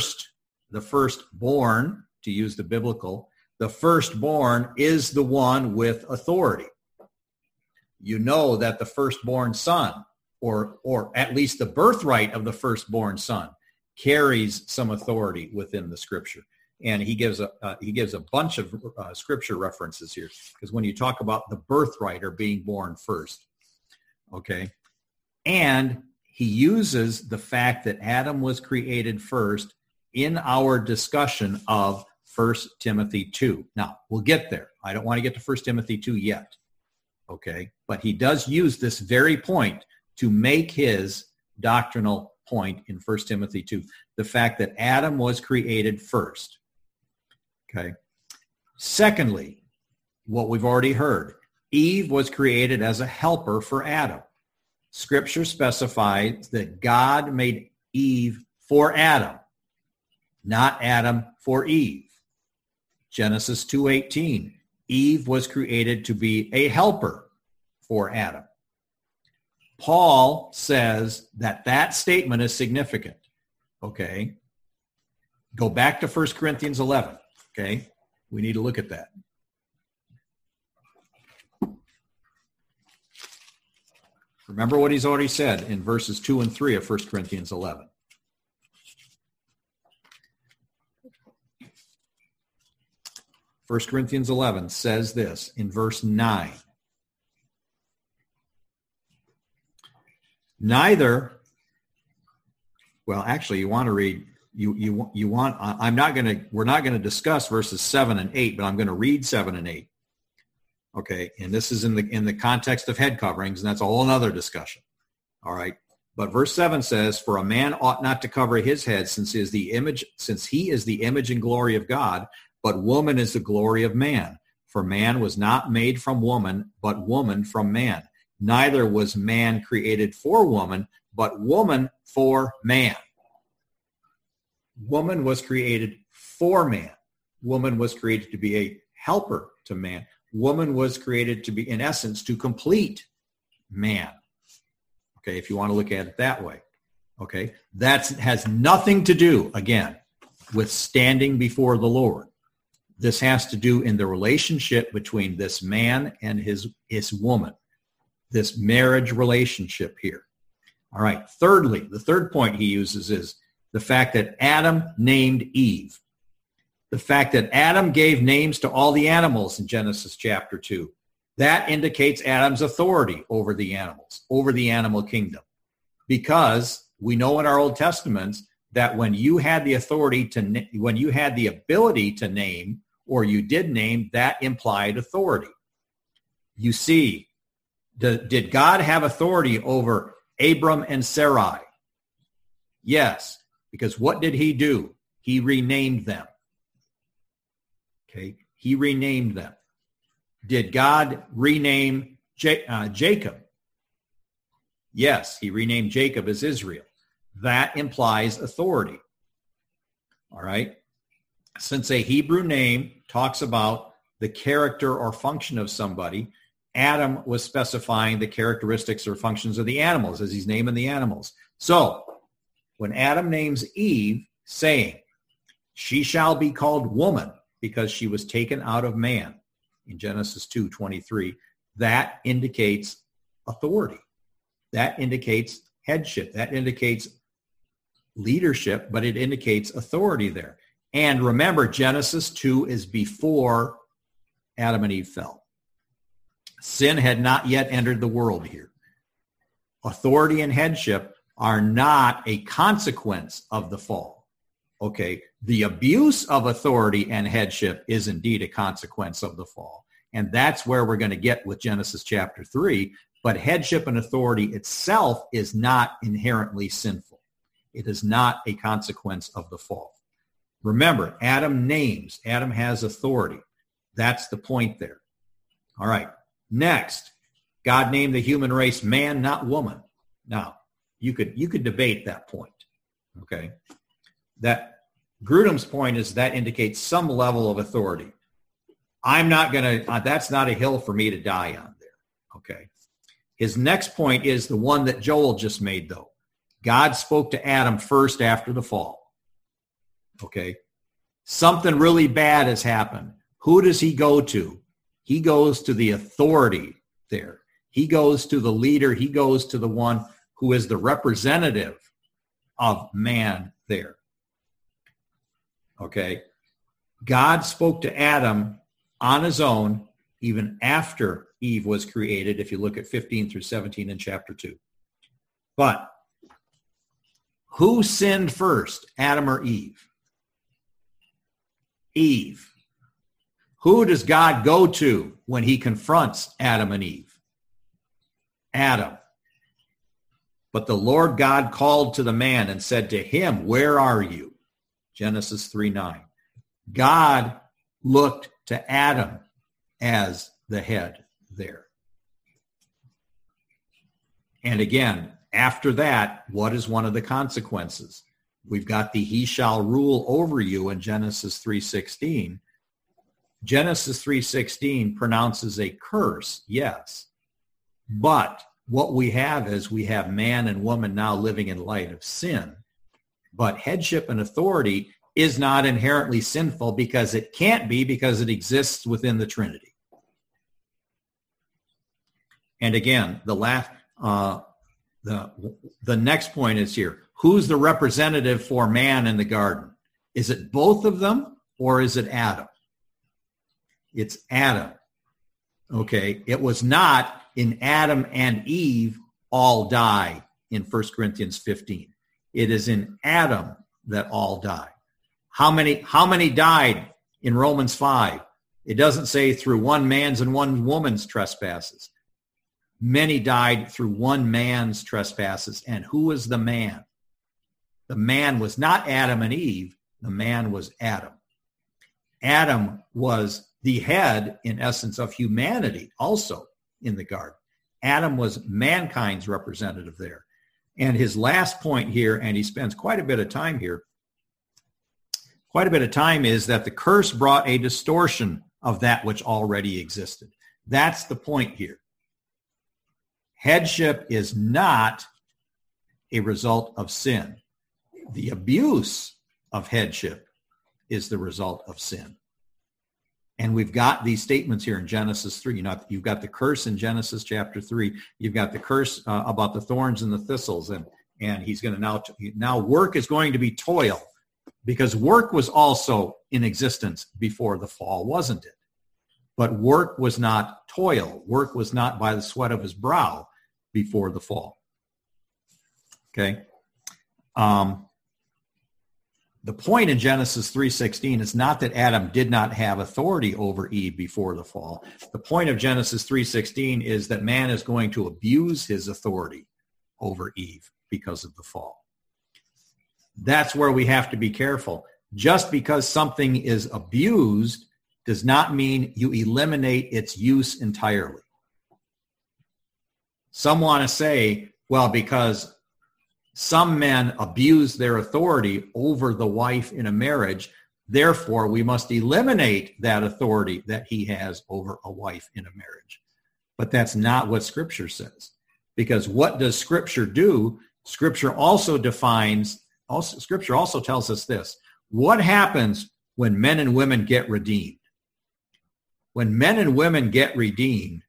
firstborn, to use the biblical, the firstborn is the one with authority. You know that the firstborn son, or at least the birthright of the firstborn son, carries some authority within the scripture. and he gives a bunch of scripture references here, because when you talk about the birthright or being born first, okay, and he uses the fact that Adam was created first in our discussion of 1 Timothy 2. Now, we'll get there. I don't want to get to 1 Timothy 2 yet, okay? But he does use this very point to make his doctrinal point in 1 Timothy 2, the fact that Adam was created first, okay? Secondly, what we've already heard, Eve was created as a helper for Adam. Scripture specifies that God made Eve for Adam, not Adam for Eve. Genesis 2:18, Eve was created to be a helper for Adam. Paul says that that statement is significant, okay? Go back to 1 Corinthians 11, okay? We need to look at that. Remember what he's already said in verses 2 and 3 of 1 Corinthians 11. First Corinthians 11 says this in verse 9. Neither, well, actually, you want to read, we're not going to discuss verses 7 and 8, but I'm going to read 7 and 8. Okay, and this is in the context of head coverings, and that's a whole other discussion. All right, but verse 7 says, "For a man ought not to cover his head, since he is the image and glory of God, but woman is the glory of man. For man was not made from woman, but woman from man. Neither was man created for woman, but woman for man." Woman was created for man. Woman was created to be a helper to man. Woman was created to be, in essence, to complete man. Okay, if you want to look at it that way. Okay, that has nothing to do, again, with standing before the Lord. This has to do in the relationship between this man and his woman, this marriage relationship here. All right, thirdly, the third point he uses is the fact that Adam named Eve. The fact that Adam gave names to all the animals in Genesis chapter 2, that indicates Adam's authority over the animals, over the animal kingdom. Because we know in our Old Testaments that when you had the authority to, when you had the ability to name, or you did name, that implied authority. You see, did God have authority over Abram and Sarai? Yes, because what did he do? He renamed them. Okay, he renamed them. Did God rename Jacob? Yes, he renamed Jacob as Israel. That implies authority. All right. Since a Hebrew name talks about the character or function of somebody, Adam was specifying the characteristics or functions of the animals as he's naming the animals. So when Adam names Eve, saying, "She shall be called woman because she was taken out of man," in Genesis 2:23, that indicates authority. That indicates headship. That indicates leadership, but it indicates authority there. And remember, Genesis 2 is before Adam and Eve fell. Sin had not yet entered the world here. Authority and headship are not a consequence of the fall. Okay, the abuse of authority and headship is indeed a consequence of the fall. And that's where we're going to get with Genesis chapter 3. But headship and authority itself is not inherently sinful. It is not a consequence of the fall. Remember, Adam names. Adam has authority. That's the point there. All right. Next, God named the human race man, not woman. Now, you could debate that point. Okay. That Grudem's point is that indicates some level of authority. I'm not going to, that's not a hill for me to die on there. Okay. His next point is the one that Joel just made, though. God spoke to Adam first after the fall. Okay. Something really bad has happened. Who does he go to? He goes to the authority there. He goes to the leader. He goes to the one who is the representative of man there. Okay. God spoke to Adam on his own even after Eve was created, if you look at 15 through 17 in chapter 2. But who sinned first, Adam or Eve? Eve. Who does God go to when he confronts Adam and Eve? Adam. But the Lord God called to the man and said to him, where are you? Genesis 3:9. God looked to Adam as the head there. And again, after that, what is one of the consequences? We've got the he shall rule over you in Genesis 3:16. Genesis 3:16 pronounces a curse, yes. But what we have is we have man and woman now living in light of sin. But headship and authority is not inherently sinful because it can't be, because it exists within the Trinity. And again, the next point is here. Who's the representative for man in the garden? Is it both of them or is it Adam? It's Adam. Okay. It was not in Adam and Eve all die in 1 Corinthians 15. It is in Adam that all die. How many died in Romans 5? It doesn't say through one man's and one woman's trespasses. Many died through one man's trespasses. And who was the man? The man was not Adam and Eve. The man was Adam. Adam was the head, in essence, of humanity also in the garden. Adam was mankind's representative there. And his last point here, and he spends quite a bit of time here, is that the curse brought a distortion of that which already existed. That's the point here. Headship is not a result of sin. The abuse of headship is the result of sin. And we've got these statements here in Genesis 3. You've got the curse in Genesis chapter 3. You've got the curse about the thorns and the thistles. And he's going to now work is going to be toil, because work was also in existence before the fall, wasn't it? But work was not toil. Work was not by the sweat of his brow before the fall. Okay? The point in Genesis 3:16 is not that Adam did not have authority over Eve before the fall. The point of Genesis 3:16 is that man is going to abuse his authority over Eve because of the fall. That's where we have to be careful. Just because something is abused does not mean you eliminate its use entirely. Some want to say, well, because some men abuse their authority over the wife in a marriage, therefore we must eliminate that authority that he has over a wife in a marriage. But that's not what Scripture says. Because what does Scripture do? Scripture also tells us this. What happens when men and women get redeemed? When men and women get redeemed,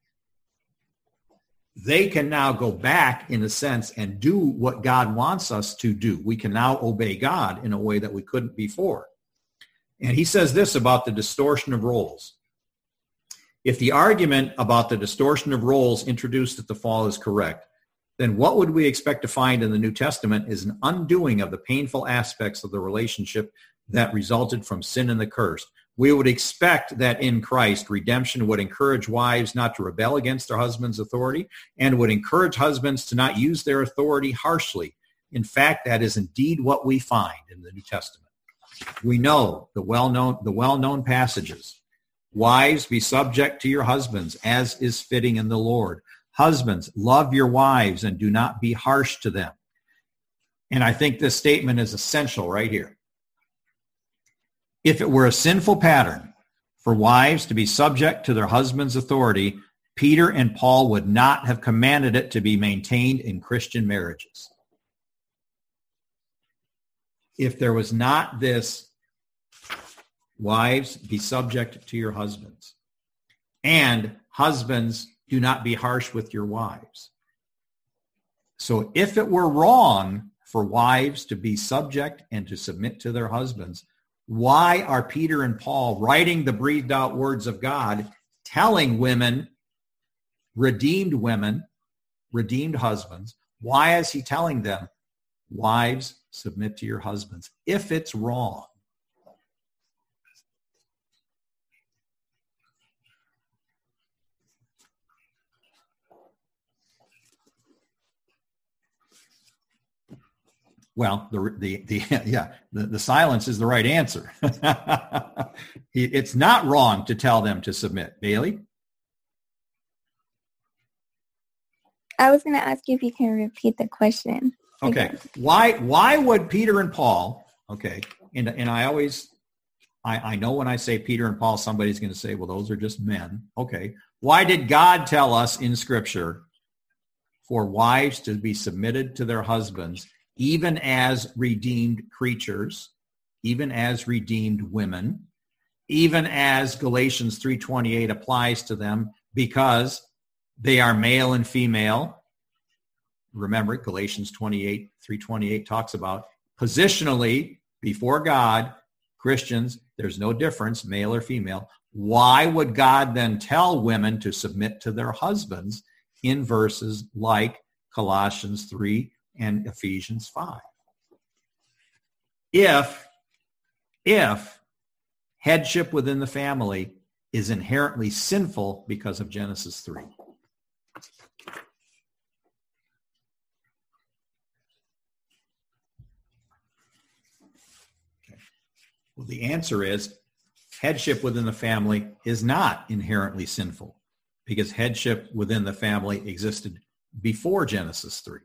they can now go back, in a sense, and do what God wants us to do. We can now obey God in a way that we couldn't before. And he says this about the distortion of roles. If the argument about the distortion of roles introduced at the fall is correct, then what would we expect to find in the New Testament is an undoing of the painful aspects of the relationship that resulted from sin and the curse. We would expect that in Christ, redemption would encourage wives not to rebel against their husband's authority and would encourage husbands to not use their authority harshly. In fact, that is indeed what we find in the New Testament. We know the well-known passages. Wives, be subject to your husbands, as is fitting in the Lord. Husbands, love your wives and do not be harsh to them. And I think this statement is essential right here. If it were a sinful pattern for wives to be subject to their husband's authority, Peter and Paul would not have commanded it to be maintained in Christian marriages. If there was not this, wives, be subject to your husbands, and husbands, do not be harsh with your wives. So if it were wrong for wives to be subject and to submit to their husbands, Why are Peter and Paul writing the breathed out words of God, telling women, redeemed husbands, why is he telling them, wives, submit to your husbands, if it's wrong? Well, the silence is the right answer. It's not wrong to tell them to submit. Bailey? I was going to ask you if you can repeat the question. Okay. Again. Why would Peter and Paul, okay, and I know when I say Peter and Paul, somebody's going to say, well, those are just men. Okay. Why did God tell us in Scripture for wives to be submitted to their husbands, even as redeemed creatures, even as redeemed women, even as Galatians 3:28 applies to them, because they are male and female? Remember, Galatians 3:28 talks about positionally before God, Christians, there's no difference, male or female. Why would God then tell women to submit to their husbands in verses like Colossians 3 and Ephesians 5? If headship within the family is inherently sinful because of Genesis 3. Okay. Well, the answer is headship within the family is not inherently sinful because headship within the family existed before Genesis 3.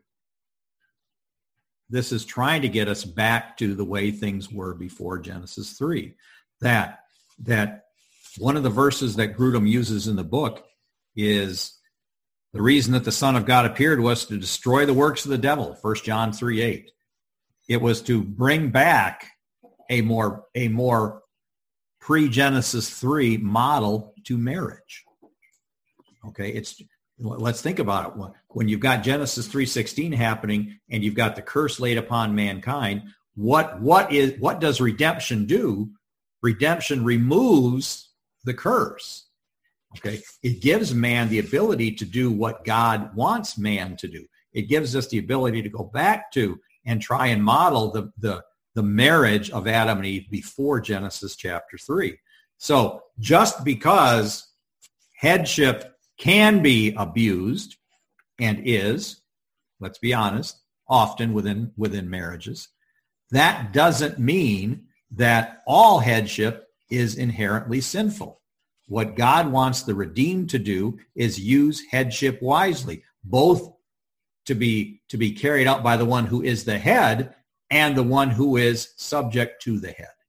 This is trying to get us back to the way things were before Genesis 3. That one of the verses that Grudem uses in the book is the reason that the Son of God appeared was to destroy the works of the devil, 1 John 3:8. It was to bring back a more pre-Genesis 3 model to marriage. Okay, let's think about it. When you've got Genesis 3:16 happening and you've got the curse laid upon mankind, what does redemption do? Redemption removes the curse. Okay, it gives man the ability to do what God wants man to do. It gives us the ability to go back to and try and model the marriage of Adam and Eve before Genesis chapter 3. So just because headship can be abused and is, let's be honest, often within marriages, that doesn't mean that all headship is inherently sinful. What God wants the redeemed to do is use headship wisely, both to be carried out by the one who is the head and the one who is subject to the head.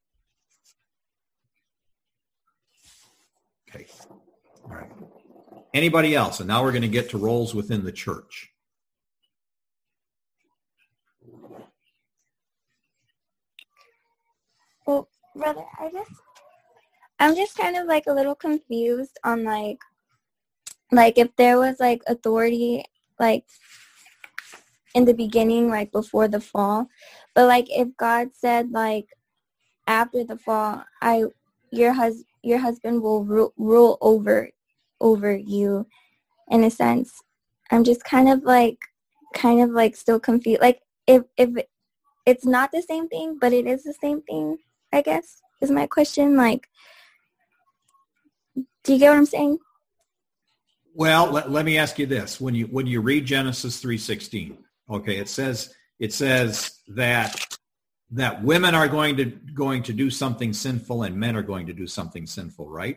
Okay. All right. Anybody else? And now we're going to get to roles within the church. Well, brother, I'm just kind of like a little confused on like if there was like authority like in the beginning, like before the fall, but like if God said like after the fall, your husband will rule over you, in a sense. I'm just kind of like still confused. Like if it's not the same thing, but it is the same thing, I guess, is my question. Like, do you get what I'm saying? Well, let me ask you this. When you read Genesis 3:16, okay, it says that women are going to do something sinful and men are going to do something sinful, right?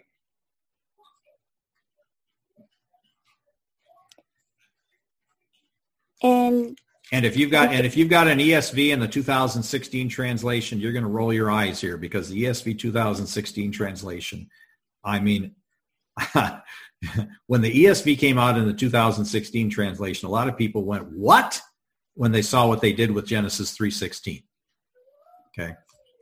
And if you've got an ESV in the 2016 translation, you're going to roll your eyes here because the ESV 2016 translation, I mean, when the ESV came out in the 2016 translation, a lot of people went, "What?" when they saw what they did with Genesis 3:16. Okay.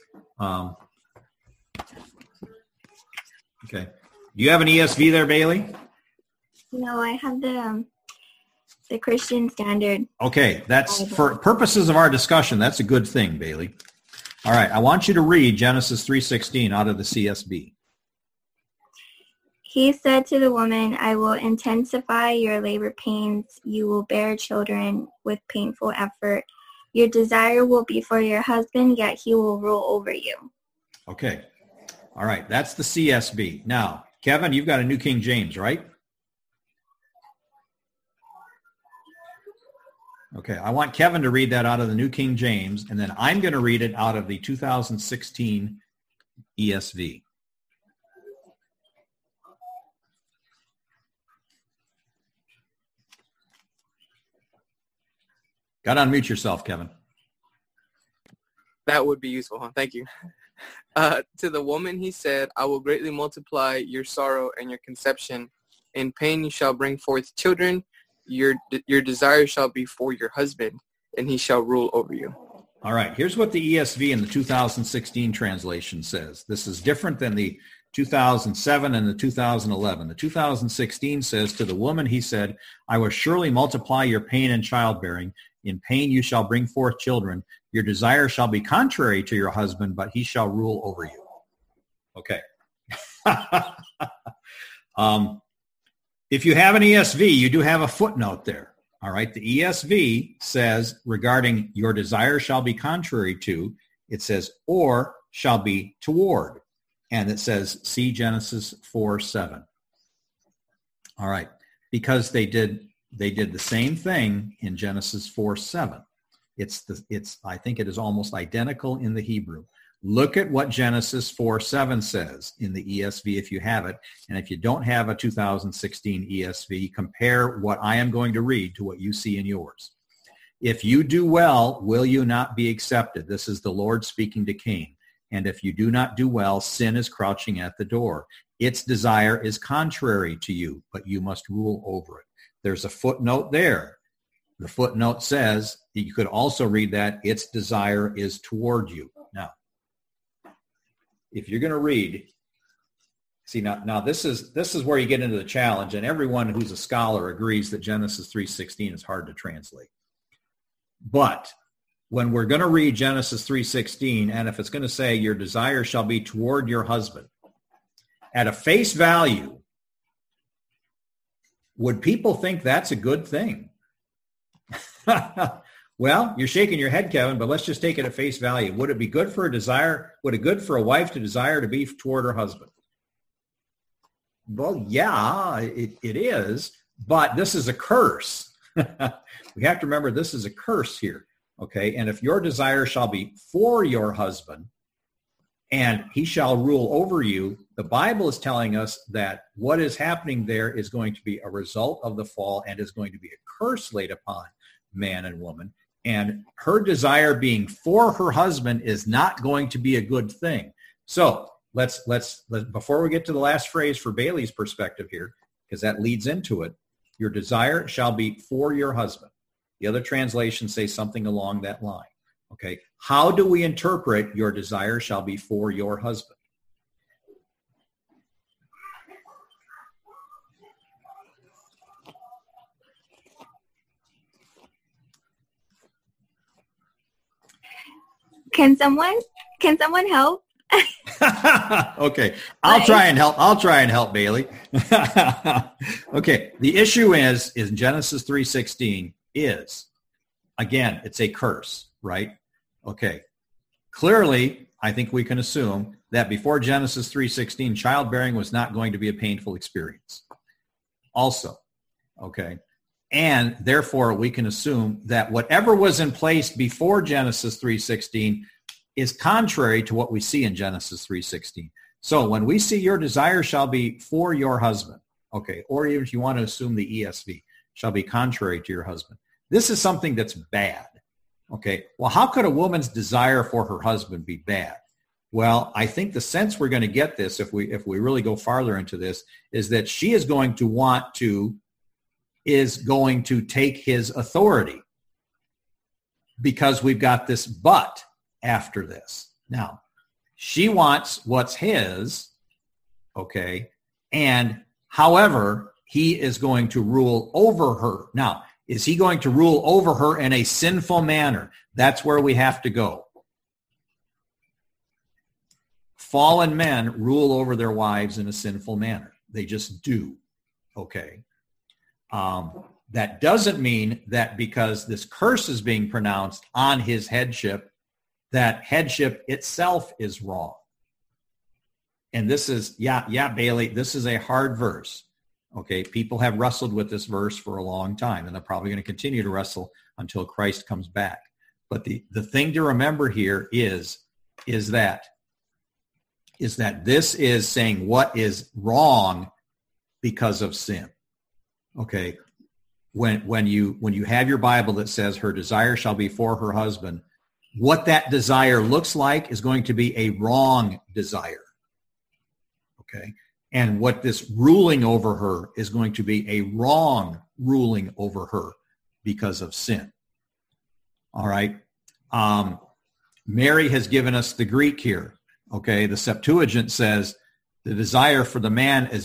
Okay. Do you have an ESV there, Bailey? No, I have the Christian Standard. Okay, that's for purposes of our discussion. That's a good thing, Bailey. All right, I want you to read Genesis 3:16 out of the CSB. He said to the woman, I will intensify your labor pains. You will bear children with painful effort. Your desire will be for your husband, yet he will rule over you. Okay. All right, that's the CSB. Now, Kevin, you've got a New King James, right? Okay, I want Kevin to read that out of the New King James, and then I'm going to read it out of the 2016 ESV. Got to unmute yourself, Kevin. That would be useful, huh? Thank you. To the woman he said, I will greatly multiply your sorrow and your conception. In pain you shall bring forth children. Your desire shall be for your husband, and he shall rule over you. All right, here's what the ESV in the 2016 translation says. This is different than the 2007 and the 2011. The 2016 says, to the woman he said, I will surely multiply your pain and childbearing. In pain you shall bring forth children. Your desire shall be contrary to your husband, but he shall rule over you. Okay. If you have an ESV, you do have a footnote there. All right. The ESV says regarding your desire shall be contrary to, it says, or shall be toward. And it says, see Genesis 4:7. All right. Because they did the same thing in Genesis 4:7. I think it is almost identical in the Hebrew. Look at what Genesis 4:7 says in the ESV if you have it. And if you don't have a 2016 ESV, compare what I am going to read to what you see in yours. If you do well, will you not be accepted? This is the Lord speaking to Cain. And if you do not do well, sin is crouching at the door. Its desire is contrary to you, but you must rule over it. There's a footnote there. The footnote says, you could also read that, its desire is toward you. Now, if you're going to read, see now this is where you get into the challenge, and everyone who's a scholar agrees that Genesis 3:16 is hard to translate. But when we're going to read Genesis 3:16, and if it's going to say your desire shall be toward your husband, at a face value, would people think that's a good thing? Well, you're shaking your head, Kevin, but let's just take it at face value. Would it be good for would it good for a wife to desire to be toward her husband? Well, yeah, it is, but this is a curse. We have to remember this is a curse here, okay? And if your desire shall be for your husband, and he shall rule over you, the Bible is telling us that what is happening there is going to be a result of the fall and is going to be a curse laid upon man and woman. And her desire being for her husband is not going to be a good thing. So let's before we get to the last phrase for Bailey's perspective here, because that leads into it, your desire shall be for your husband. The other translations say something along that line. Okay, how do we interpret your desire shall be for your husband? Can someone help? Okay, I'll try and help, Bailey. Okay, the issue is Genesis 3:16 is, again, it's a curse, right? Okay, clearly, I think we can assume that before Genesis 3:16, childbearing was not going to be a painful experience. Also, okay, and therefore we can assume that whatever was in place before Genesis 3:16 is contrary to what we see in Genesis 3:16. So when we see your desire shall be for your husband, okay, or even if you want to assume the ESV, shall be contrary to your husband, this is something that's bad. Okay, well, how could a woman's desire for her husband be bad? Well, I think the sense we're going to get this, if we really go farther into this, is that she is going to take his authority, because we've got this but after this. Now, she wants what's his, okay, and however, he is going to rule over her. Now, is he going to rule over her in a sinful manner? That's where we have to go. fallen men rule over their wives in a sinful manner. They just do. Okay. That doesn't mean that because this curse is being pronounced on his headship, that headship itself is wrong. And this is, Bailey, this is a hard verse. Okay, people have wrestled with this verse for a long time, and they're probably going to continue to wrestle until Christ comes back. But the thing to remember here is that this is saying what is wrong because of sin. Okay, when you have your Bible that says her desire shall be for her husband, what that desire looks like is going to be a wrong desire. Okay, and what this ruling over her is going to be a wrong ruling over her because of sin. All right. Mary has given us the Greek here. Okay. The Septuagint says the desire for the man as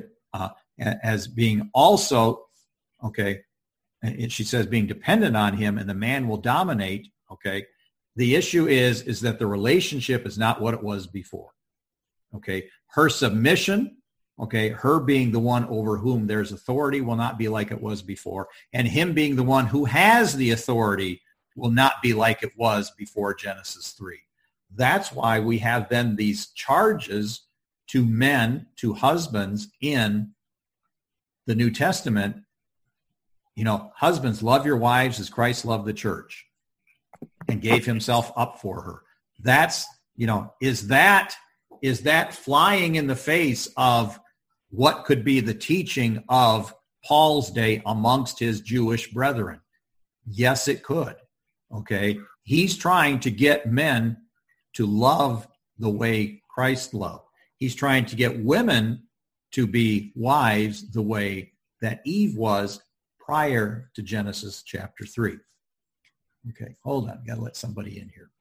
being also, okay. And she says being dependent on him, and the man will dominate. Okay. The issue is that the relationship is not what it was before. Okay. Her submission, okay, her being the one over whom there's authority will not be like it was before. And him being the one who has the authority will not be like it was before Genesis 3. That's why we have then these charges to men, to husbands in the New Testament. You know, husbands, love your wives as Christ loved the church and gave himself up for her. That's, you know, is that flying in the face of what could be the teaching of Paul's day amongst his Jewish brethren? Yes, it could. Okay. He's trying to get men to love the way Christ loved. He's trying to get women to be wives the way that Eve was prior to Genesis chapter 3. Okay, hold on. Got to let somebody in here.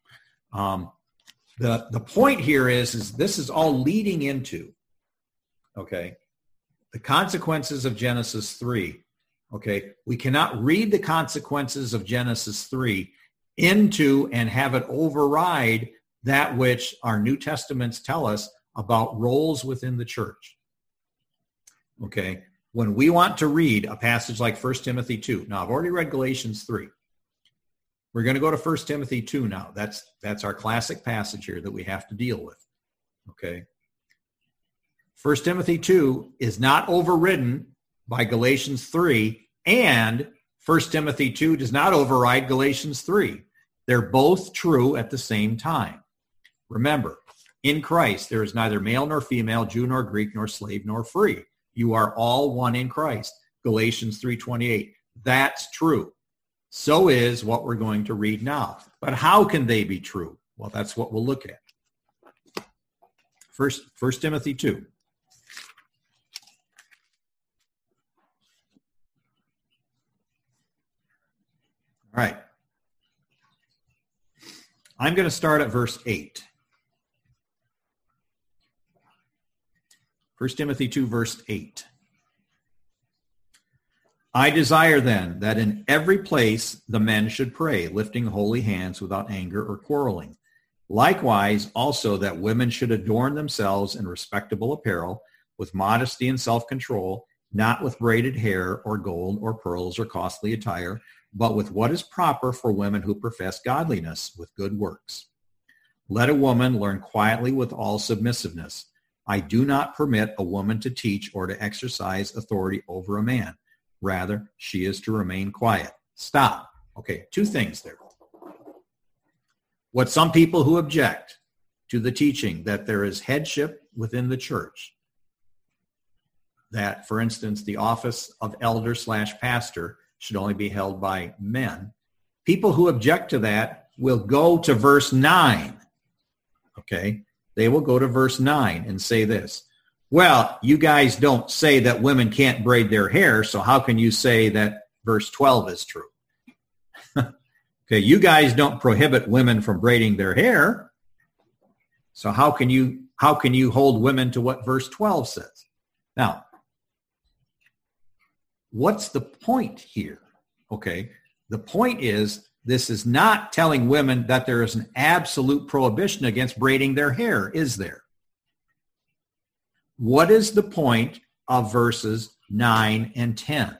The point here is this is all leading into, okay, the consequences of Genesis 3. Okay, we cannot read the consequences of Genesis 3 into and have it override that which our New Testaments tell us about roles within the church. Okay, when we want to read a passage like 1 Timothy 2, now I've already read Galatians 3. We're going to go to 1 Timothy 2 now. That's our classic passage here that we have to deal with. Okay. 1 Timothy 2 is not overridden by Galatians 3, and 1 Timothy 2 does not override Galatians 3. They're both true at the same time. Remember, in Christ, there is neither male nor female, Jew nor Greek, nor slave nor free. You are all one in Christ. Galatians 3:28. That's true. So is what we're going to read now. But how can they be true? Well, that's what we'll look at. First Timothy 2. All right. I'm going to start at verse 8. 1 Timothy 2, verse 8. I desire then that in every place the men should pray, lifting holy hands without anger or quarreling. Likewise, also that women should adorn themselves in respectable apparel, with modesty and self-control, not with braided hair or gold or pearls or costly attire, but with what is proper for women who profess godliness, with good works. Let a woman learn quietly with all submissiveness. I do not permit a woman to teach or to exercise authority over a man. Rather, she is to remain quiet. Stop. Okay, two things there. What some people who object to the teaching that there is headship within the church, that, for instance, the office of elder/pastor should only be held by men, people who object to that will go to verse 9. Okay, they will go to verse 9 and say this. Well, you guys don't say that women can't braid their hair, so how can you say that verse 12 is true? Okay, you guys don't prohibit women from braiding their hair, so how can you hold women to what verse 12 says? Now, what's the point here? Okay, the point is this is not telling women that there is an absolute prohibition against braiding their hair, is there? what is the point of verses 9 and 10?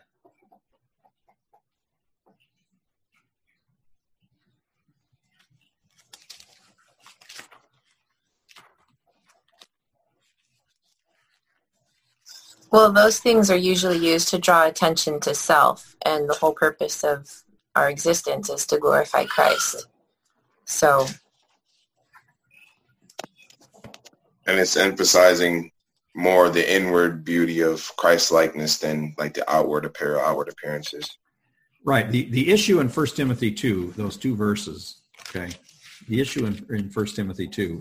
Well, those things are usually used to draw attention to self, and the whole purpose of our existence is to glorify Christ. So, and it's emphasizing more the inward beauty of Christ-likeness than like the outward appearances. Right. The issue in 1 Timothy 2, those two verses, okay, the issue in 1 Timothy 2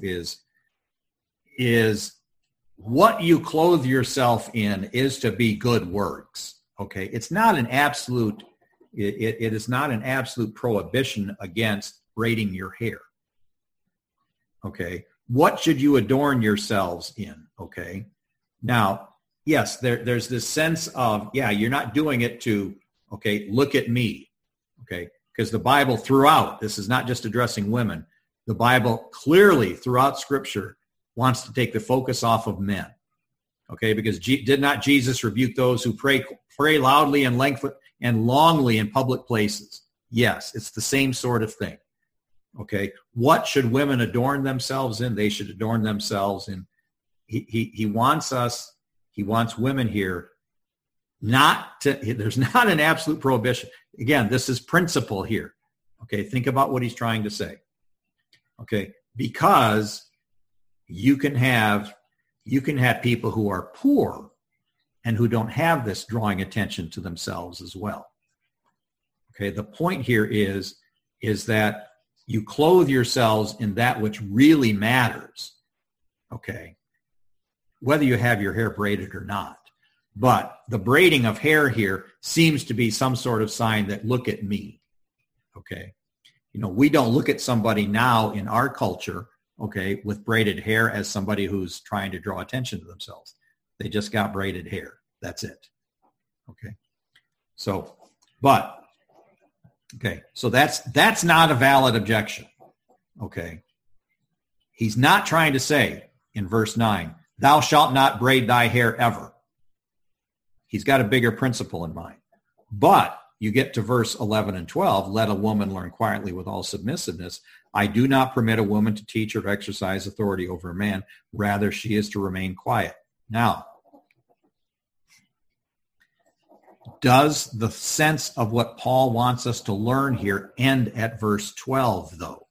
is what you clothe yourself in is to be good works. Okay. It's not an absolute, it is not an absolute prohibition against braiding your hair. Okay. What should you adorn yourselves in? Okay. Now, yes, there's this sense of, yeah, you're not doing it to, okay, look at me. Okay. Because the Bible throughout, this is not just addressing women. The Bible clearly throughout Scripture wants to take the focus off of men. Okay. Because did not Jesus rebuke those who pray loudly and longly in public places? Yes, it's the same sort of thing. Okay. What should women adorn themselves in? They should adorn themselves in. He wants women here not to, there's not an absolute prohibition. Again, this is principle here. Okay. Think about what he's trying to say. Okay. Because you can have people who are poor and who don't have this drawing attention to themselves as well. Okay. The point here is that you clothe yourselves in that which really matters. Okay. Whether you have your hair braided or not. But the braiding of hair here seems to be some sort of sign that look at me. Okay. You know, we don't look at somebody now in our culture, okay, with braided hair as somebody who's trying to draw attention to themselves. They just got braided hair. That's it. Okay. So, so that's not a valid objection. Okay. He's not trying to say in verse 9, thou shalt not braid thy hair ever. He's got a bigger principle in mind. But you get to verse 11 and 12, let a woman learn quietly with all submissiveness. I do not permit a woman to teach or to exercise authority over a man. Rather, she is to remain quiet. Now, does the sense of what Paul wants us to learn here end at verse 12, though?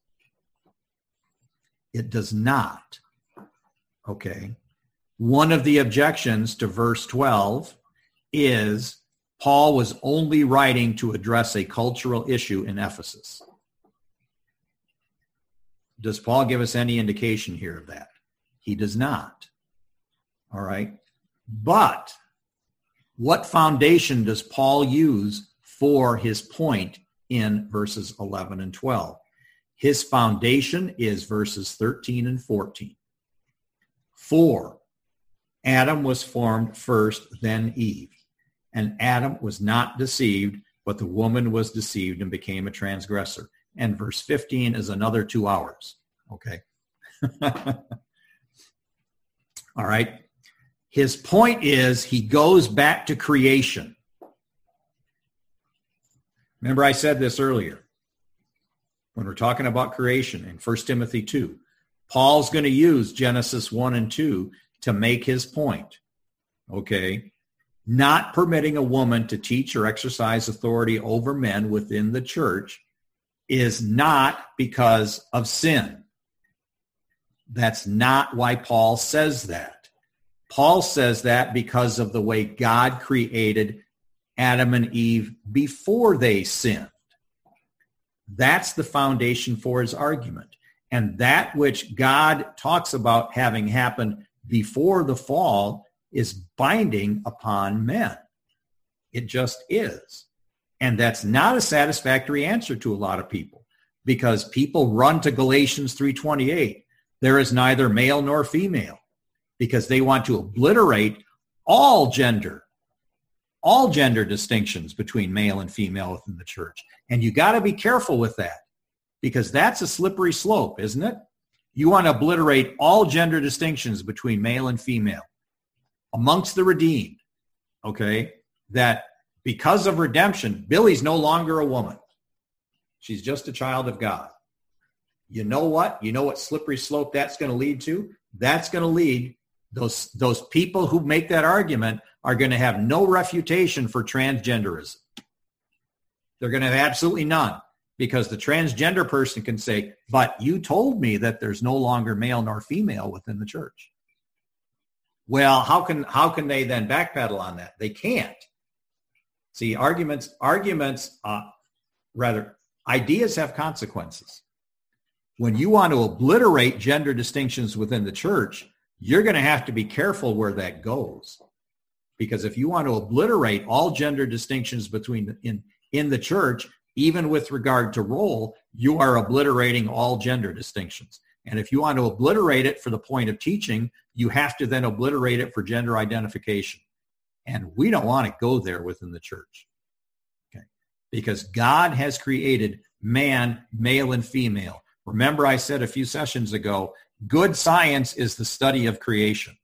It does not. Okay. One of the objections to verse 12 is Paul was only writing to address a cultural issue in Ephesus. Does Paul give us any indication here of that? He does not. All right. But what foundation does Paul use for his point in verses 11 and 12? His foundation is verses 13 and 14. For Adam was formed first, then Eve. And Adam was not deceived, but the woman was deceived and became a transgressor. And verse 15 is another 2 hours. Okay. All right. His point is he goes back to creation. Remember I said this earlier when we're talking about creation in 1 Timothy 2. Paul's going to use Genesis 1 and 2 to make his point. Okay. Not permitting a woman to teach or exercise authority over men within the church is not because of sin. That's not why Paul says that. Paul says that because of the way God created Adam and Eve before they sinned. That's the foundation for his argument. And that which God talks about having happened before the fall is binding upon men. It just is. And that's not a satisfactory answer to a lot of people, because people run to Galatians 3:28. There is neither male nor female, because they want to obliterate all gender distinctions between male and female within the church. And you got to be careful with that, because that's a slippery slope, isn't it? You want to obliterate all gender distinctions between male and female. amongst the redeemed, okay, that because of redemption, Billy's no longer a woman. She's just a child of God. You know what? You know what slippery slope that's going to lead to? That's going to lead, those people who make that argument are going to have no refutation for transgenderism. They're going to have absolutely none, because the transgender person can say, but you told me that there's no longer male nor female within the church. Well, how can they then backpedal on that? They can't. See, ideas have consequences. When you want to obliterate gender distinctions within the church, you're going to have to be careful where that goes. Because if you want to obliterate all gender distinctions in the church, even with regard to role, you are obliterating all gender distinctions. And if you want to obliterate it for the point of teaching, you have to then obliterate it for gender identification. And we don't want to go there within the church. Okay? Because God has created man, male and female. Remember, I said a few sessions ago, good science is the study of creation.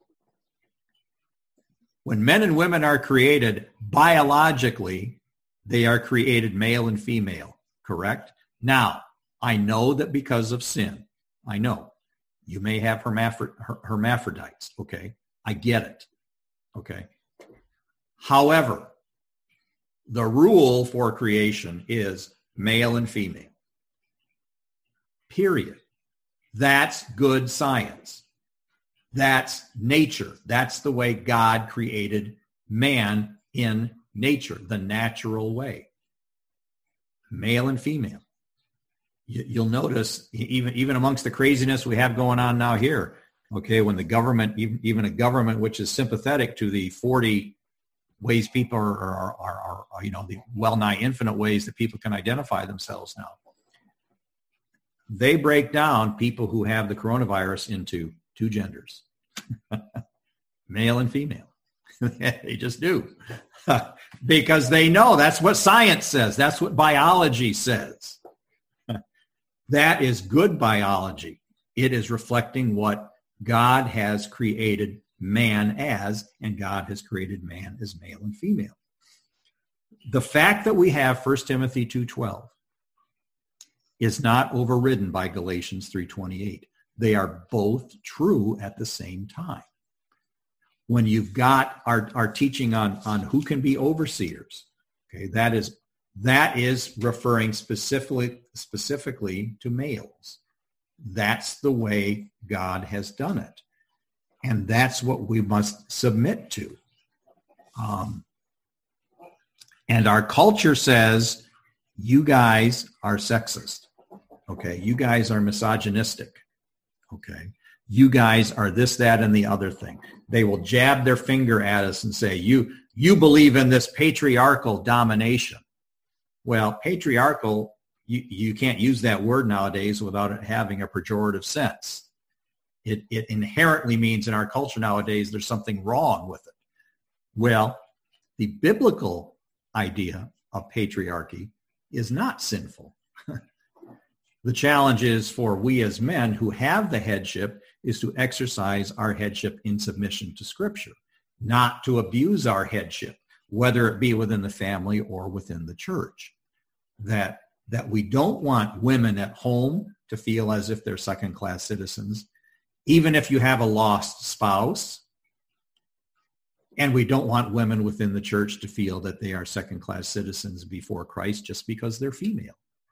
When men and women are created biologically, they are created male and female, correct? Now, I know that because of sin, I know you may have hermaphrodites, okay? I get it, okay? However, the rule for creation is male and female, period. That's good science. That's nature. That's the way God created man in nature, the natural way. Male and female. You'll notice even amongst the craziness we have going on now here, okay, when the government, even a government which is sympathetic to the 40 ways people are the well-nigh infinite ways that people can identify themselves now. They break down people who have the coronavirus into two genders, male and female. They just do. Because they know that's what science says. That's what biology says. That is good biology. It is reflecting what God has created man as, and God has created man as male and female. The fact that we have 1 Timothy 2:12 is not overridden by Galatians 3:28. They are both true at the same time. When you've got our teaching on who can be overseers, okay, that is referring specifically to males. That's the way God has done it. And that's what we must submit to. And our culture says, you guys are sexist. Okay, you guys are misogynistic. Okay, you guys are this, that, and the other thing. They will jab their finger at us and say, you believe in this patriarchal domination. Well, patriarchal, you can't use that word nowadays without it having a pejorative sense. It inherently means in our culture nowadays there's something wrong with it. Well, the biblical idea of patriarchy is not sinful. The challenge is for we as men who have the headship is to exercise our headship in submission to Scripture, not to abuse our headship, whether it be within the family or within the church. That we don't want women at home to feel as if they're second-class citizens, even if you have a lost spouse. And we don't want women within the church to feel that they are second-class citizens before Christ just because they're female.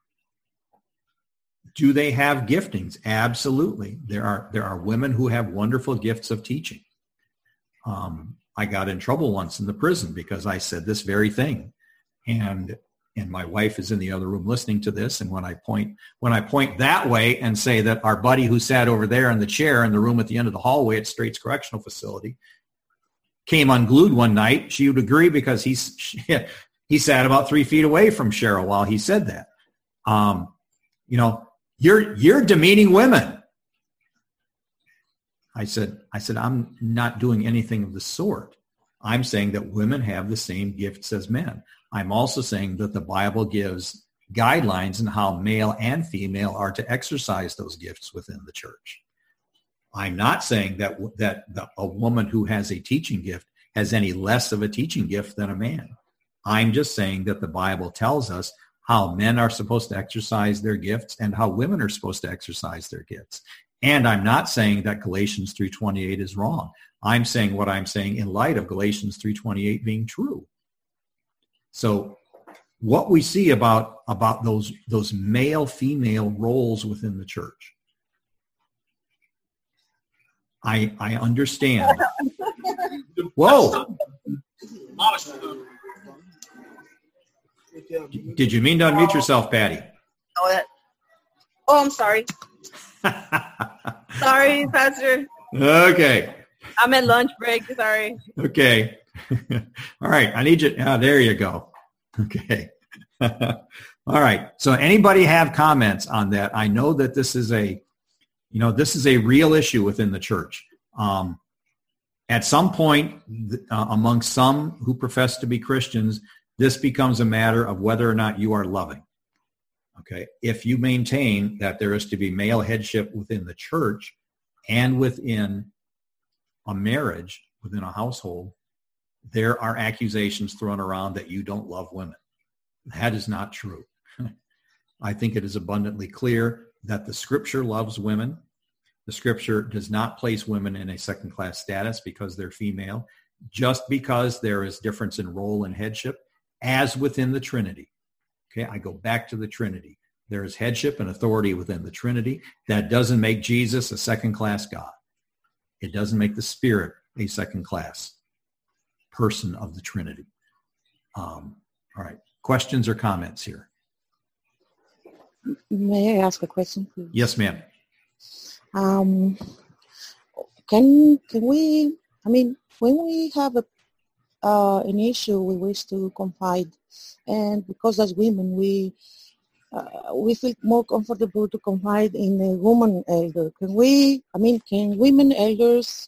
Do they have giftings? Absolutely. There are women who have wonderful gifts of teaching. I got in trouble once in the prison because I said this very thing. And my wife is in the other room listening to this. And when I point that way and say that our buddy who sat over there in the chair in the room at the end of the hallway at Straits Correctional Facility came unglued one night, she would agree because he sat about 3 feet away from Cheryl while he said that. You're demeaning women. I said, I'm not doing anything of the sort. I'm saying that women have the same gifts as men. I'm also saying that the Bible gives guidelines on how male and female are to exercise those gifts within the church. I'm not saying that a woman who has a teaching gift has any less of a teaching gift than a man. I'm just saying that the Bible tells us how men are supposed to exercise their gifts and how women are supposed to exercise their gifts. And I'm not saying that Galatians 3:28 is wrong. I'm saying what I'm saying in light of Galatians 3:28 being true. So what we see about those male-female roles within the church, I understand. Whoa. Did you mean to unmute yourself, Patty? Oh, I'm sorry. Sorry, Pastor. Okay. I'm at lunch break. Sorry. Okay. All right. I need you. There you go. Okay. All right. So anybody have comments on that? I know that this is a real issue within the church. At some point, among some who profess to be Christians, this becomes a matter of whether or not you are loving. Okay. If you maintain that there is to be male headship within the church and within a marriage, within a household, there are accusations thrown around that you don't love women. That is not true. I think it is abundantly clear that the scripture loves women. The scripture does not place women in a second-class status because they're female, just because there is difference in role and headship, as within the Trinity. Okay, I go back to the Trinity. There is headship and authority within the Trinity. That doesn't make Jesus a second-class God. It doesn't make the Spirit a second-class person of the Trinity. All right. Questions or comments here? May I ask a question, please? Yes, ma'am. Can we, when we have an issue we wish to confide, and because as women we feel more comfortable to confide in a woman elder, can women elders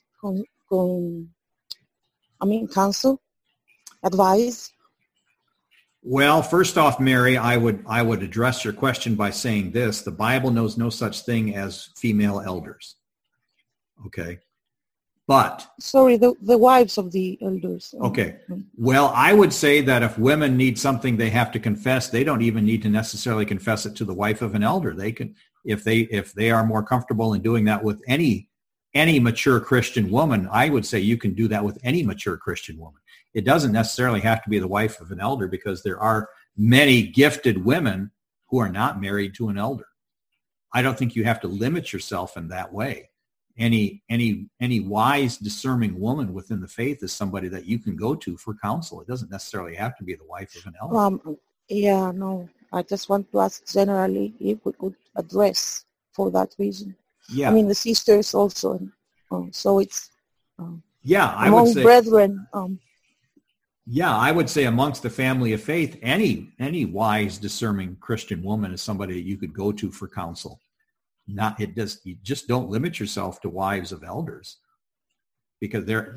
counsel, advise? Well, first off, Mary, I would address your question by saying this: the Bible knows no such thing as female elders. Okay, but sorry, the wives of the elders. Okay, well, I would say that if women need something they have to confess, they don't even need to necessarily confess it to the wife of an elder. They can, if they are more comfortable in doing that with any mature Christian woman, I would say you can do that with any mature Christian woman. It doesn't necessarily have to be the wife of an elder, because there are many gifted women who are not married to an elder. I don't think you have to limit yourself in that way. Any wise, discerning woman within the faith is somebody that you can go to for counsel. It doesn't necessarily have to be the wife of an elder. I just want to ask generally if we could address for that reason. Yeah. The sisters also. So it's I among would say, brethren. I would say amongst the family of faith, any wise, discerning Christian woman is somebody that you could go to for counsel. You just don't limit yourself to wives of elders, because there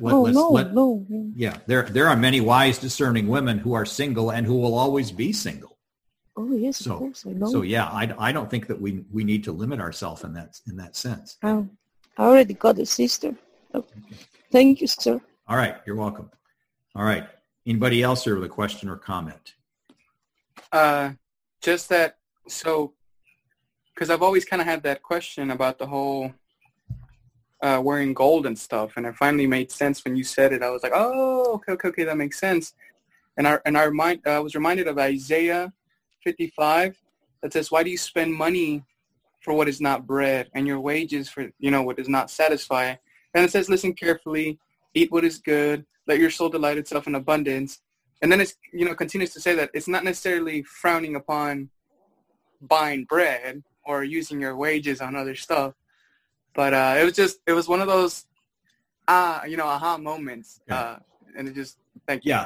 are many wise, discerning women who are single and who will always be single. Oh yes, of course, I know. So I don't think that we need to limit ourselves in that sense. I already got a sister. Okay. Thank you, sir. All right, you're welcome. All right. Anybody else here with a question or comment? Just that, so, because I've always kind of had that question about the whole wearing gold and stuff, and it finally made sense when you said it. I was like, oh, okay, that makes sense. And I was reminded of Isaiah 55 that says, why do you spend money for what is not bread, and your wages for what does not satisfy? And it says, listen carefully, eat what is good, let your soul delight itself in abundance. And then it's continues to say that it's not necessarily frowning upon buying bread or using your wages on other stuff, but it was one of those aha moments. And it just, thank you.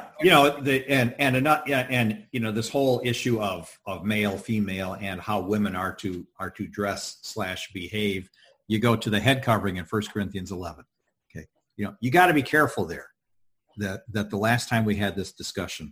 This whole issue of male, female, and how women are to dress / behave. You go to the head covering in 1 Corinthians 11. Okay, you got to be careful there. That the last time we had this discussion,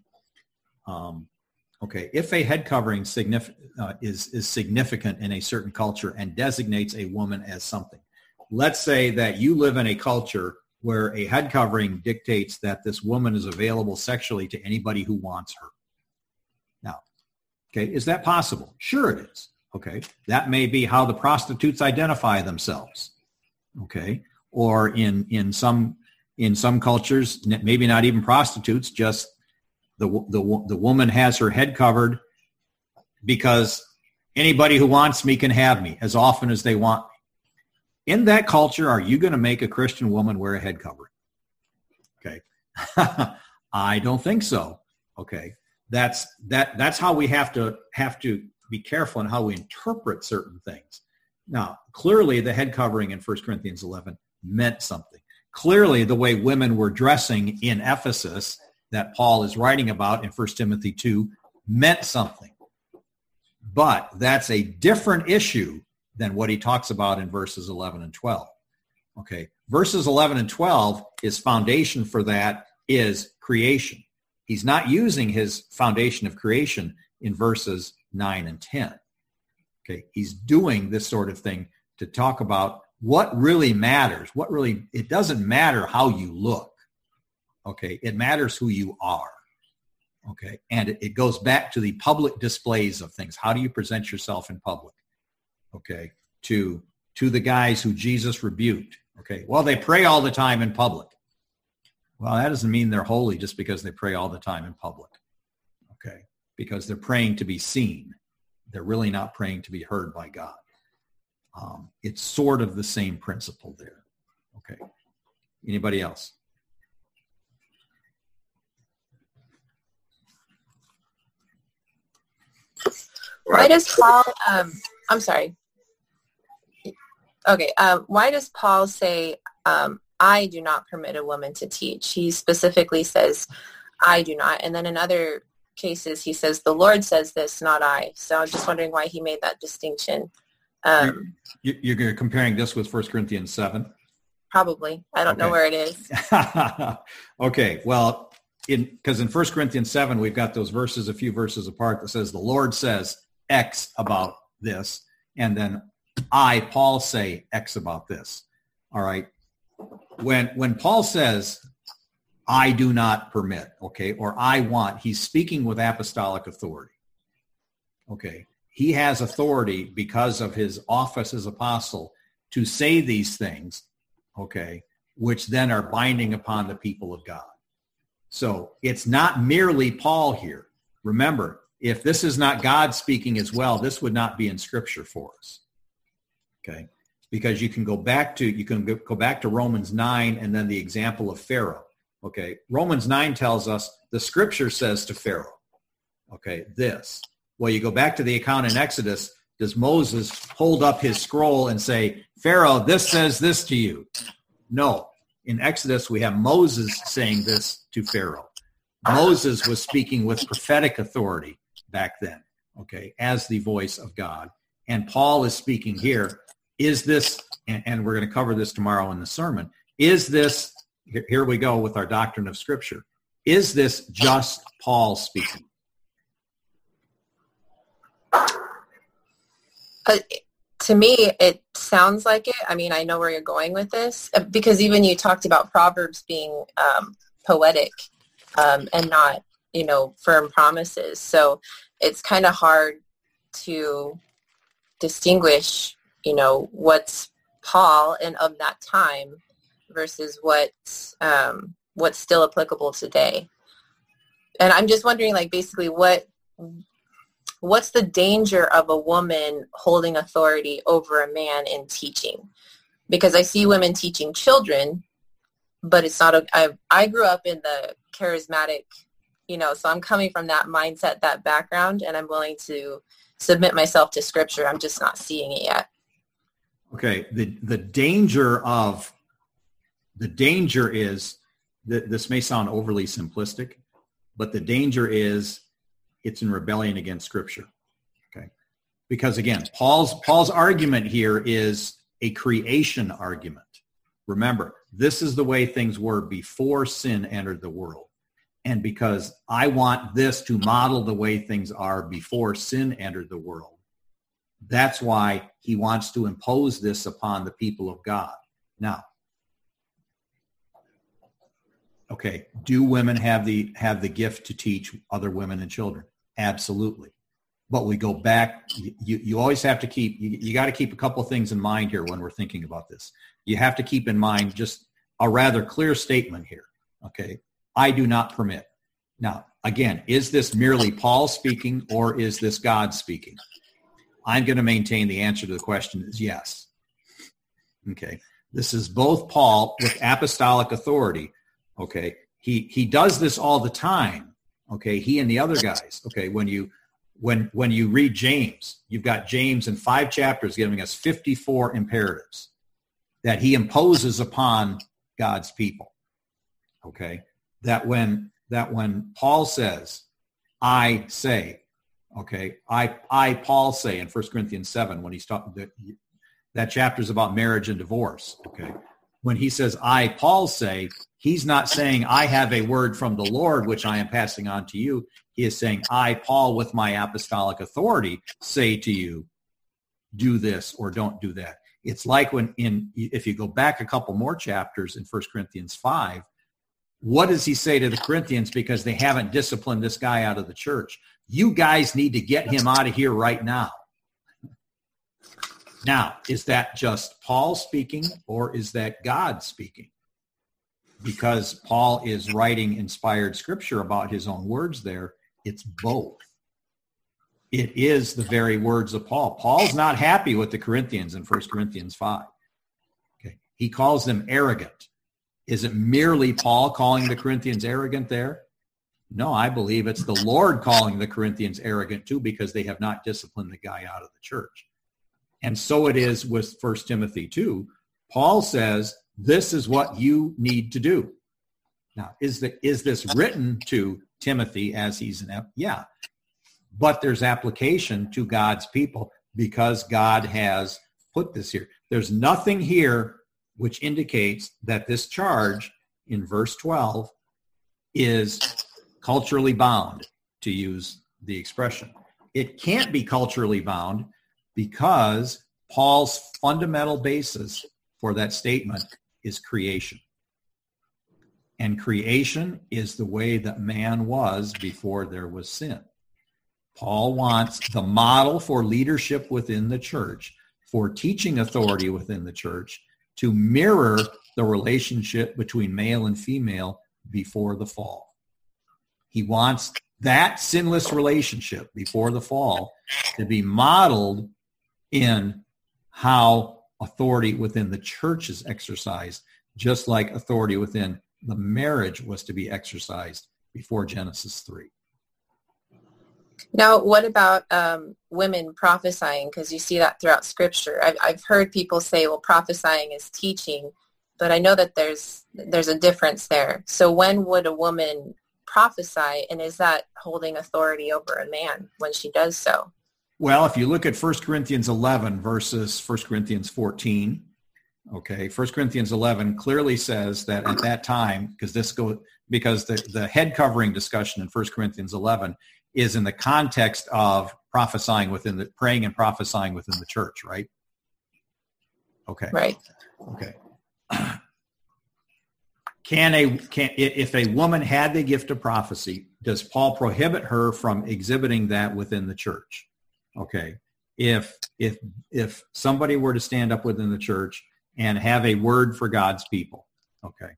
if a head covering is significant in a certain culture and designates a woman as something, let's say that you live in a culture where a head covering dictates that this woman is available sexually to anybody who wants her. Now, okay, is that possible? Sure it is. Okay, that may be how the prostitutes identify themselves. Okay, or in some cultures, maybe not even prostitutes, just the woman has her head covered because anybody who wants me can have me as often as they want me. In that culture, are you going to make a Christian woman wear a head covering? Okay, I don't think so. Okay, that's how we have to be careful in how we interpret certain things. Now, clearly, the head covering in 1 Corinthians 11 meant something. Clearly, the way women were dressing in Ephesus that Paul is writing about in 1 Timothy 2 meant something. But that's a different issue than what he talks about in verses 11 and 12. Okay, verses 11 and 12, his foundation for that is creation. He's not using his foundation of creation in verses 9 and 10. Okay, he's doing this sort of thing to talk about what really matters. It doesn't matter how you look. Okay, it matters who you are. Okay, and it goes back to the public displays of things. How do you present yourself in public? Okay, to the guys who Jesus rebuked. Okay, well, they pray all the time in public. Well, that doesn't mean they're holy just because they pray all the time in public. Okay, because they're praying to be seen. They're really not praying to be heard by God. It's sort of the same principle there. Okay, anybody else? Why does Paul, I'm sorry. Okay, why does Paul say, I do not permit a woman to teach? He specifically says, I do not. And then in other cases, he says, the Lord says this, not I. So I'm just wondering why he made that distinction. You're comparing this with 1 Corinthians 7? Probably. I don't know where it is. Okay, well, because in 1 Corinthians 7, we've got those verses, a few verses apart, that says the Lord says X about this, and then I, Paul, say X about this. All right. When Paul says, I do not permit, okay, or I want, he's speaking with apostolic authority. Okay. He has authority because of his office as apostle to say these things, okay, which then are binding upon the people of God. So it's not merely Paul here. Remember, if this is not God speaking as well, this would not be in Scripture for us. Okay, because you can go back to Romans 9 and then the example of Pharaoh. Okay, Romans 9 tells us the Scripture says to Pharaoh, okay, this. Well, you go back to the account in Exodus, does Moses hold up his scroll and say, Pharaoh, this says this to you? No. In Exodus, we have Moses saying this to Pharaoh. Moses was speaking with prophetic authority back then, okay, as the voice of God. And Paul is speaking here. Is this, and we're going to cover this tomorrow in the sermon, is this, here we go with our doctrine of Scripture, is this just Paul speaking? To me, it sounds like it. I mean, I know where you're going with this, because even you talked about Proverbs being poetic and not, firm promises. So it's kind of hard to distinguish, what's Paul and of that time versus what's still applicable today. And I'm just wondering, basically what's the danger of a woman holding authority over a man in teaching? Because I see women teaching children, but it's not I grew up in the charismatic, so I'm coming from that mindset, that background, and I'm willing to submit myself to Scripture. I'm just not seeing it yet. Okay. The danger is that this may sound overly simplistic, but the danger is it's in rebellion against Scripture. Okay. Because again, Paul's argument here is a creation argument. Remember, this is the way things were before sin entered the world. And because I want this to model the way things are before sin entered the world, that's why he wants to impose this upon the people of God. Now, okay, do women have the gift to teach other women and children? Absolutely. But we go back, you always have to keep, you got to keep a couple of things in mind here when we're thinking about this. You have to keep in mind just a rather clear statement here, okay? I do not permit. Now, again, is this merely Paul speaking or is this God speaking? I'm going to maintain the answer to the question is yes. Okay, this is both Paul with apostolic authority. Okay, he does this all the time. Okay, he and the other guys. Okay, when you read James, you've got James in 5 chapters giving us 54 imperatives that he imposes upon God's people. Okay, that when Paul says, I say, okay, I Paul say in 1 Corinthians 7 when he's talking, that chapter is about marriage and divorce. Okay, when he says, I Paul say, he's not saying I have a word from the Lord which I am passing on to you. He is saying, I Paul with my apostolic authority say to you, do this or don't do that. It's like if you go back a couple more chapters in 1 Corinthians 5, what does he say to the Corinthians because they haven't disciplined this guy out of the church? You guys need to get him out of here right now. Now, is that just Paul speaking or is that God speaking? Because Paul is writing inspired scripture about his own words there, it's both. It is the very words of Paul. Paul's not happy with the Corinthians in 1 Corinthians 5. Okay. He calls them arrogant. Is it merely Paul calling the Corinthians arrogant there? No, I believe it's the Lord calling the Corinthians arrogant too because they have not disciplined the guy out of the church. And so it is with 1 Timothy 2. Paul says, this is what you need to do. Now, is this written to Timothy as he's an... Yeah. But there's application to God's people because God has put this here. There's nothing here which indicates that this charge in verse 12 is culturally bound, to use the expression. It can't be culturally bound because Paul's fundamental basis for that statement is creation. And creation is the way that man was before there was sin. Paul wants the model for leadership within the church, for teaching authority within the church, to mirror the relationship between male and female before the fall. He wants that sinless relationship before the fall to be modeled in how authority within the church is exercised, just like authority within the marriage was to be exercised before Genesis 3. Now, what about women prophesying? Because you see that throughout Scripture. I've heard people say, well, prophesying is teaching, but I know that there's a difference there. So when would a woman prophesy, and is that holding authority over a man when she does so? Well, if you look at 1 Corinthians 11 versus 1 Corinthians 14, okay, 1 Corinthians 11 clearly says that at that time, because the head covering discussion in 1 Corinthians 11 is in the context of prophesying praying and prophesying within the church, right? Okay. Right. Okay. If a woman had the gift of prophecy, does Paul prohibit her from exhibiting that within the church? Okay. If somebody were to stand up within the church and have a word for God's people, okay,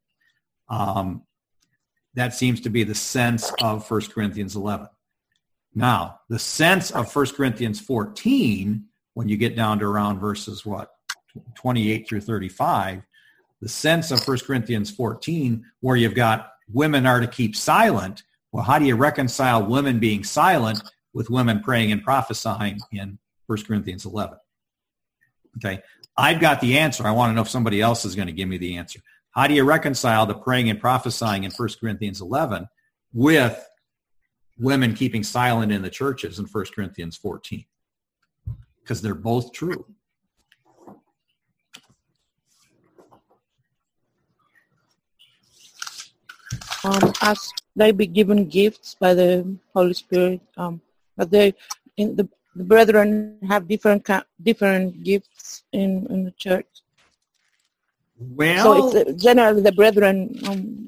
that seems to be the sense of 1 Corinthians 11. Now, the sense of 1 Corinthians 14, when you get down to around verses 28 through 35, the sense of 1 Corinthians 14, where you've got women are to keep silent. Well, how do you reconcile women being silent with women praying and prophesying in 1 Corinthians 11? Okay, I've got the answer. I want to know if somebody else is going to give me the answer. How do you reconcile the praying and prophesying in 1 Corinthians 11 with women keeping silent in the churches in 1 Corinthians 14? Because they're both true. As they be given gifts by the Holy Spirit, but the brethren have different gifts in the church. Well, So it's generally the brethren.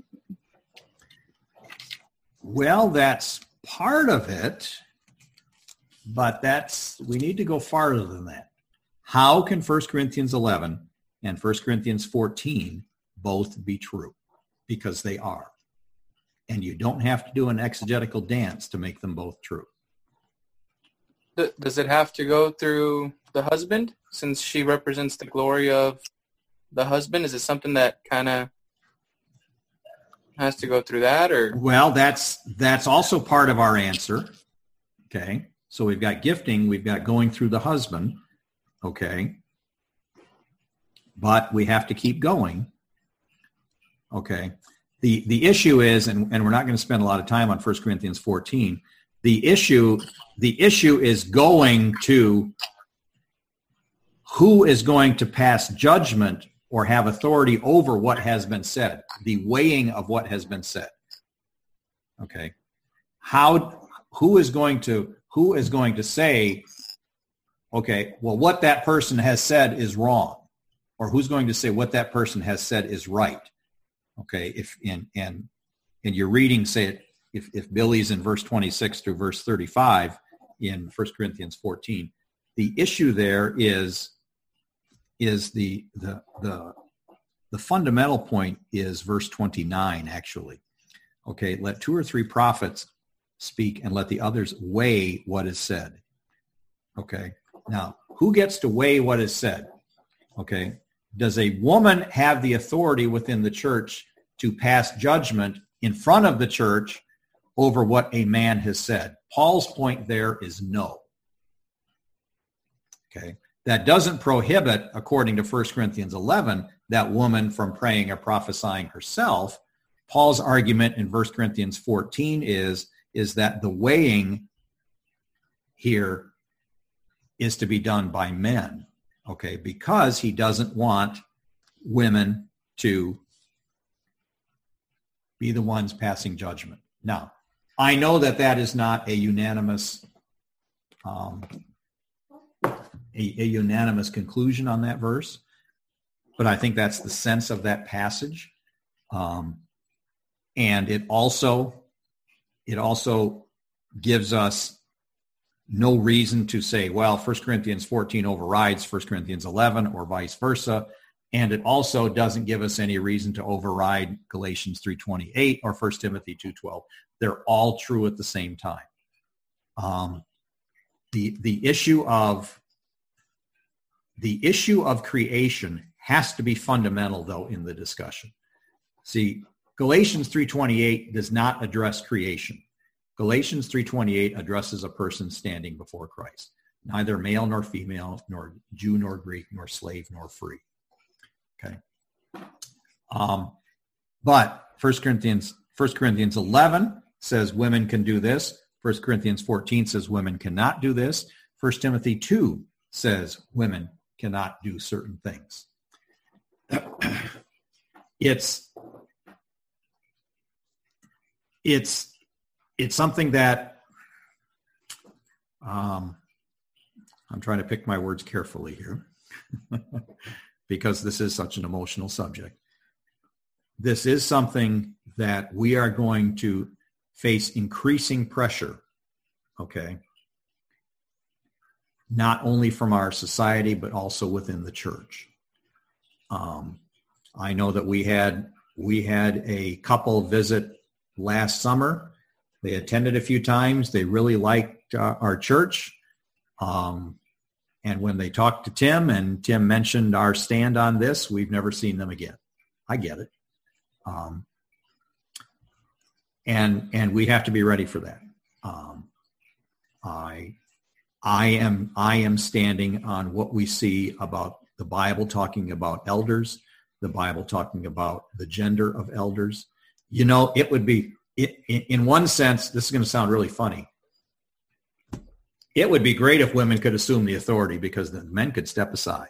Well, that's part of it, but we need to go farther than that. How can 1 Corinthians 11 and 1 Corinthians 14 both be true? Because they are. And you don't have to do an exegetical dance to make them both true. Does it have to go through the husband, since she represents the glory of the husband? Is it something that kind of has to go through that, or? Well, that's also part of our answer. Okay. So we've got gifting, we've got going through the husband. Okay. But we have to keep going. Okay. The issue is, and we're not going to spend a lot of time on 1 Corinthians 14, the issue is going to who is going to pass judgment or have authority over what has been said, the weighing of what has been said. Okay. Who is going to say, okay, well, what that person has said is wrong, or who's going to say what that person has said is right? Okay. If in your reading, say if Billy's in verse 26 through verse 35 in 1 Corinthians 14, the issue there is the fundamental point is verse 29, actually. Okay, let 2 or 3 prophets speak and let the others weigh what is said. Okay, now, who gets to weigh what is said? Okay, does a woman have the authority within the church to pass judgment in front of the church over what a man has said? Paul's point there is no. Okay. That doesn't prohibit, according to 1 Corinthians 11, that woman from praying or prophesying herself. Paul's argument in 1 Corinthians 14 is that the weighing here is to be done by men, okay, because he doesn't want women to be the ones passing judgment. Now, I know that is not a unanimous a unanimous conclusion on that verse, but I think that's the sense of that passage. And it also gives us no reason to say, well, 1 Corinthians 14 overrides 1 Corinthians 11 or vice versa. And it also doesn't give us any reason to override Galatians 3:28 or 1 Timothy 2:12. They're all true at the same time. The issue of creation has to be fundamental, though, in the discussion. See, Galatians 3:28 does not address creation. Galatians 3:28 addresses a person standing before Christ, neither male nor female, nor Jew nor Greek, nor slave nor free. Okay. But 1 Corinthians 11 says women can do this. 1 Corinthians 14 says women cannot do this. 1 Timothy 2 says women cannot do certain things. It's something that I'm trying to pick my words carefully here because this is such an emotional subject. This is something that we are going to face increasing pressure, okay, not only from our society, but also within the church. I know that we had a couple visit last summer. They attended a few times. They really liked our church. And when they talked to Tim and Tim mentioned our stand on this, we've never seen them again. I get it. And we have to be ready for that. I am standing on what we see about the Bible talking about elders, the Bible talking about the gender of elders. You know, it would be, in one sense, this is going to sound really funny. It would be great if women could assume the authority because the men could step aside.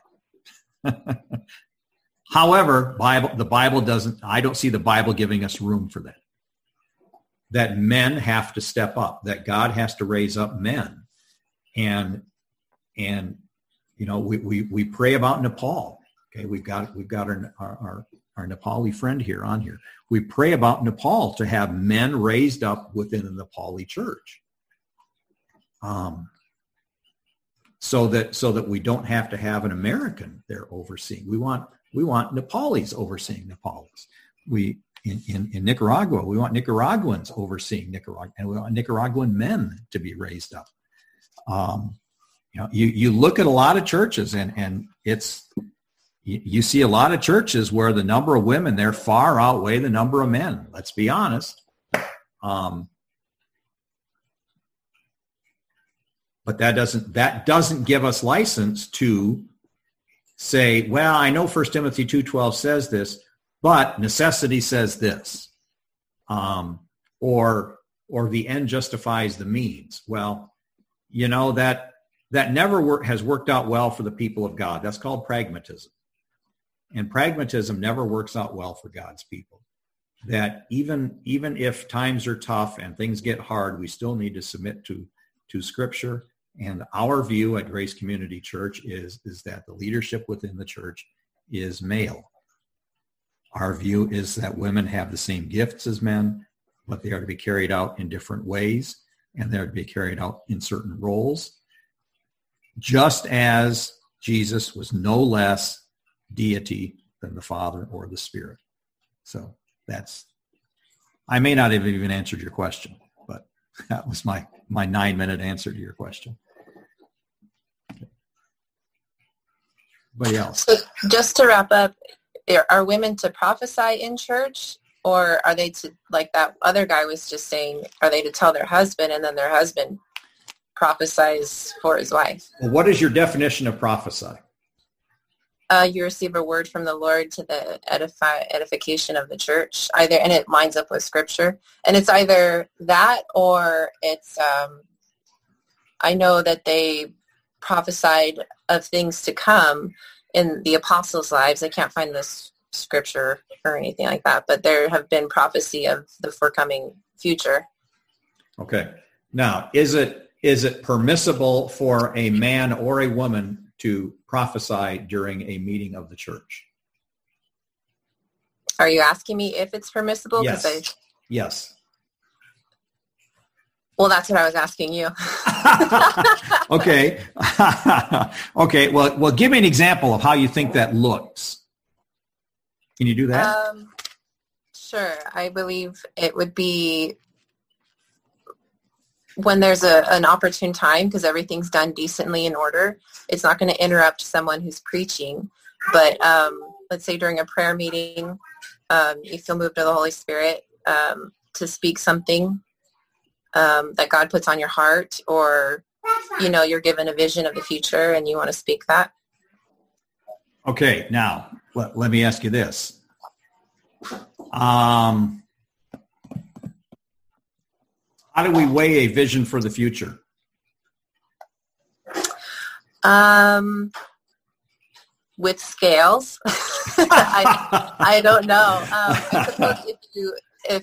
However, the Bible doesn't, I don't see the Bible giving us room for that. That men have to step up, that God has to raise up men. And you know, we pray about Nepal, Okay, we've got our Nepali friend here on here. We pray about Nepal to have men raised up within the Nepali church, so that we don't have to have an American there overseeing. We want Nepalis overseeing Nepalis. In Nicaragua, we want Nicaraguans overseeing Nicaragua, and we want Nicaraguan men to be raised up. You look at a lot of churches, and you see a lot of churches where the number of women there far outweigh the number of men. Let's be honest. But that doesn't give us license to say, well, I know 1 Timothy 2:12 says this, but necessity says this, or the end justifies the means. Well, that never has worked out well for the people of God. That's called pragmatism. And pragmatism never works out well for God's people. That even if times are tough and things get hard, we still need to submit to Scripture. And our view at Grace Community Church is that the leadership within the church is male. Our view is that women have the same gifts as men, but they are to be carried out in different ways, and they're to be carried out in certain roles, just as Jesus was no less deity than the Father or the Spirit. So I may not have even answered your question, but that was my 9-minute answer to your question. Anybody else? So just to wrap up, are women to prophesy in church, or are they to, like that other guy was just saying, are they to tell their husband and then their husband prophesies for his wife? Well, what is your definition of prophesy? You receive a word from the Lord to the edification of the church, and it lines up with Scripture. And it's either that, or it's, I know that they prophesied of things to come in the apostles' lives. I can't find this Scripture or anything like that, but there have been prophecy of the forthcoming future. Okay. Now, is it permissible for a man or a woman to prophesy during a meeting of the church? Are you asking me if it's permissible? Yes. Yes. Well, that's what I was asking you. Okay. Okay. Well, give me an example of how you think that looks. Can you do that? Sure. I believe it would be when there's an opportune time, because everything's done decently in order. It's not going to interrupt someone who's preaching. But let's say during a prayer meeting, you feel moved to the Holy Spirit to speak something that God puts on your heart, or, you're given a vision of the future and you want to speak that. Okay. Now, let me ask you this. How do we weigh a vision for the future? With scales. I don't know. I suppose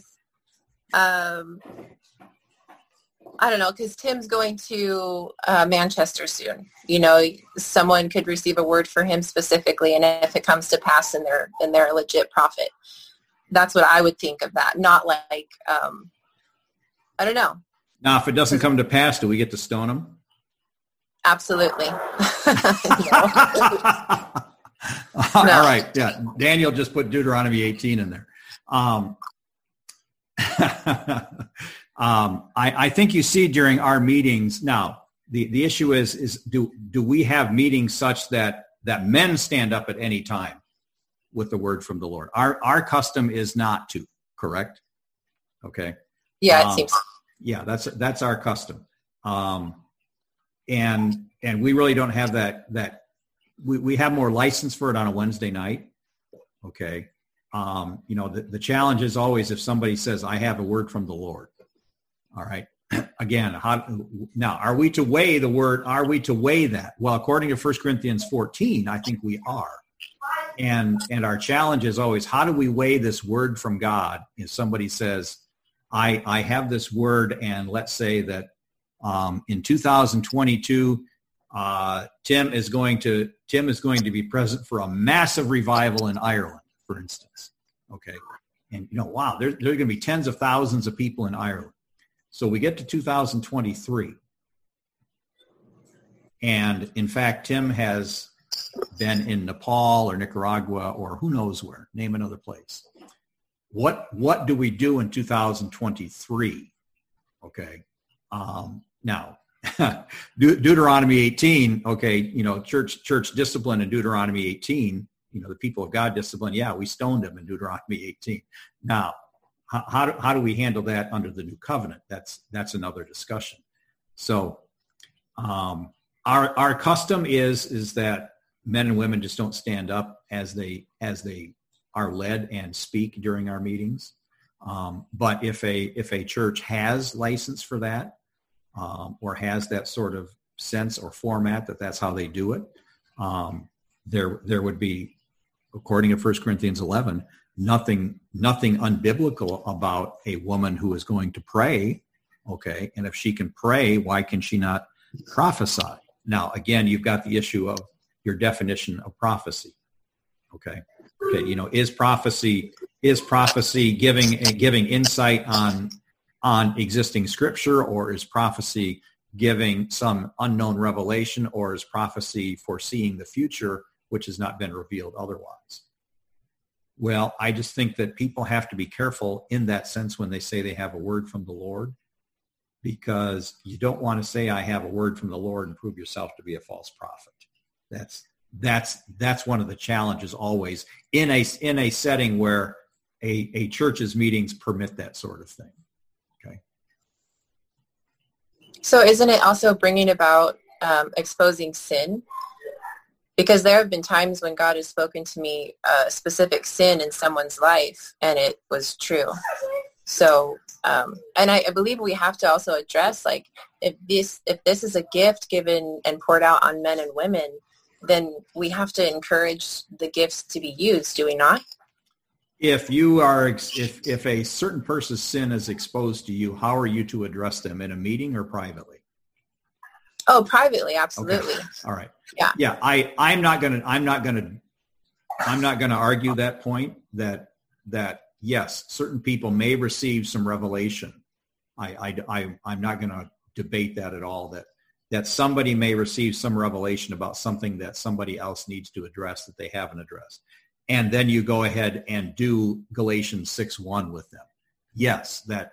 I don't know, because Tim's going to Manchester soon. Someone could receive a word for him specifically, and if it comes to pass, then they're a legit prophet. That's what I would think of that. Not like, I don't know. Now, if it doesn't come to pass, do we get to stone him? Absolutely. All right. Yeah. Daniel just put Deuteronomy 18 in there. I think you see during our meetings now, the issue is do we have meetings such that men stand up at any time with the word from the Lord? Our custom is not to, correct? Okay. Yeah, it seems. Yeah, that's our custom. And we really don't have that we have more license for it on a Wednesday night. Okay. The challenge is always if somebody says, I have a word from the Lord. All right. Again, now, are we to weigh the word? Are we to weigh that? Well, according to 1 Corinthians 14, I think we are. And our challenge is always, how do we weigh this word from God? If somebody says, I have this word, and let's say that in 2022, Tim is going to be present for a massive revival in Ireland, for instance. Okay. And, wow, there are going to be tens of thousands of people in Ireland. So we get to 2023. And in fact, Tim has been in Nepal or Nicaragua or who knows where, name another place. What do we do in 2023? Okay. Now, Deuteronomy 18, okay, church discipline in Deuteronomy 18, the people of God discipline, yeah, we stoned them in Deuteronomy 18. Now, how do we handle that under the new covenant? That's another discussion. So our custom is that men and women just don't stand up as they are led and speak during our meetings. But if a church has license for that, or has that sort of sense or format that's how they do it, there would be, according to 1 Corinthians 11, nothing unbiblical about a woman who is going to pray. Okay, and if she can pray, why can she not prophesy? Now, again, you've got the issue of your definition of prophecy. Okay, is prophecy giving insight on existing scripture, or is prophecy giving some unknown revelation, or is prophecy foreseeing the future which has not been revealed otherwise? Well, I just think that people have to be careful in that sense when they say they have a word from the Lord, because you don't want to say I have a word from the Lord and prove yourself to be a false prophet. That's one of the challenges always in a setting where a church's meetings permit that sort of thing. Okay. So isn't it also bringing about exposing sin? Because there have been times when God has spoken to me a specific sin in someone's life, and it was true. So, and I believe we have to also address, like, if this is a gift given and poured out on men and women, then we have to encourage the gifts to be used, do we not? If a certain person's sin is exposed to you, how are you to address them, in a meeting or privately? Oh, privately, absolutely. Okay. All right. Yeah. I'm not gonna argue that point that yes, certain people may receive some revelation. I'm not going to debate that at all. That somebody may receive some revelation about something that somebody else needs to address that they haven't addressed, and then you go ahead and do Galatians 6:1 with them. Yes, that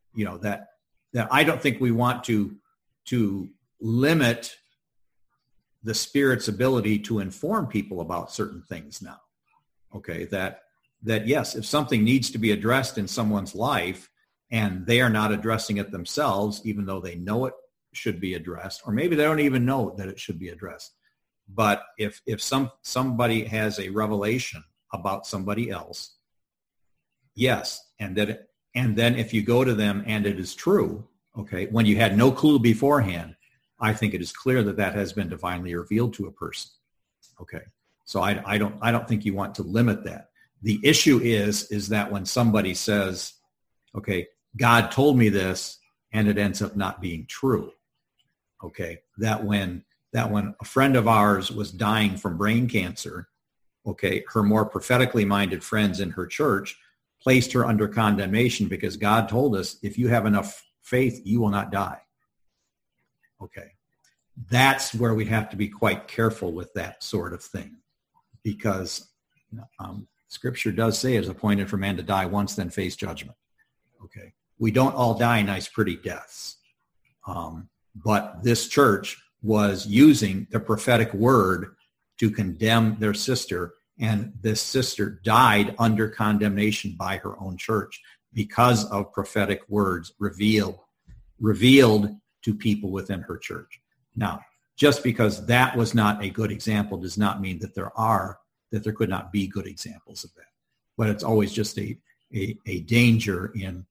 I don't think we want to limit the Spirit's ability to inform people about certain things now. Okay, that yes, if something needs to be addressed in someone's life and they are not addressing it themselves, even though they know it should be addressed, or maybe they don't even know that it should be addressed. But if somebody has a revelation about somebody else, yes, and then if you go to them and it is true, okay, when you had no clue beforehand, I think it is clear that has been divinely revealed to a person. Okay, so I don't think you want to limit that. The issue is that when somebody says, okay, God told me this, and it ends up not being true. Okay, that when a friend of ours was dying from brain cancer, okay, her more prophetically minded friends in her church placed her under condemnation because God told us, if you have enough faith, you will not die. Okay, that's where we have to be quite careful with that sort of thing, because Scripture does say it's appointed for man to die once, then face judgment. Okay, we don't all die nice, pretty deaths. But this church was using the prophetic word to condemn their sister, and this sister died under condemnation by her own church because of prophetic words revealed to people within her church. Now, just because that was not a good example does not mean that there could not be good examples of that. But it's always just a danger in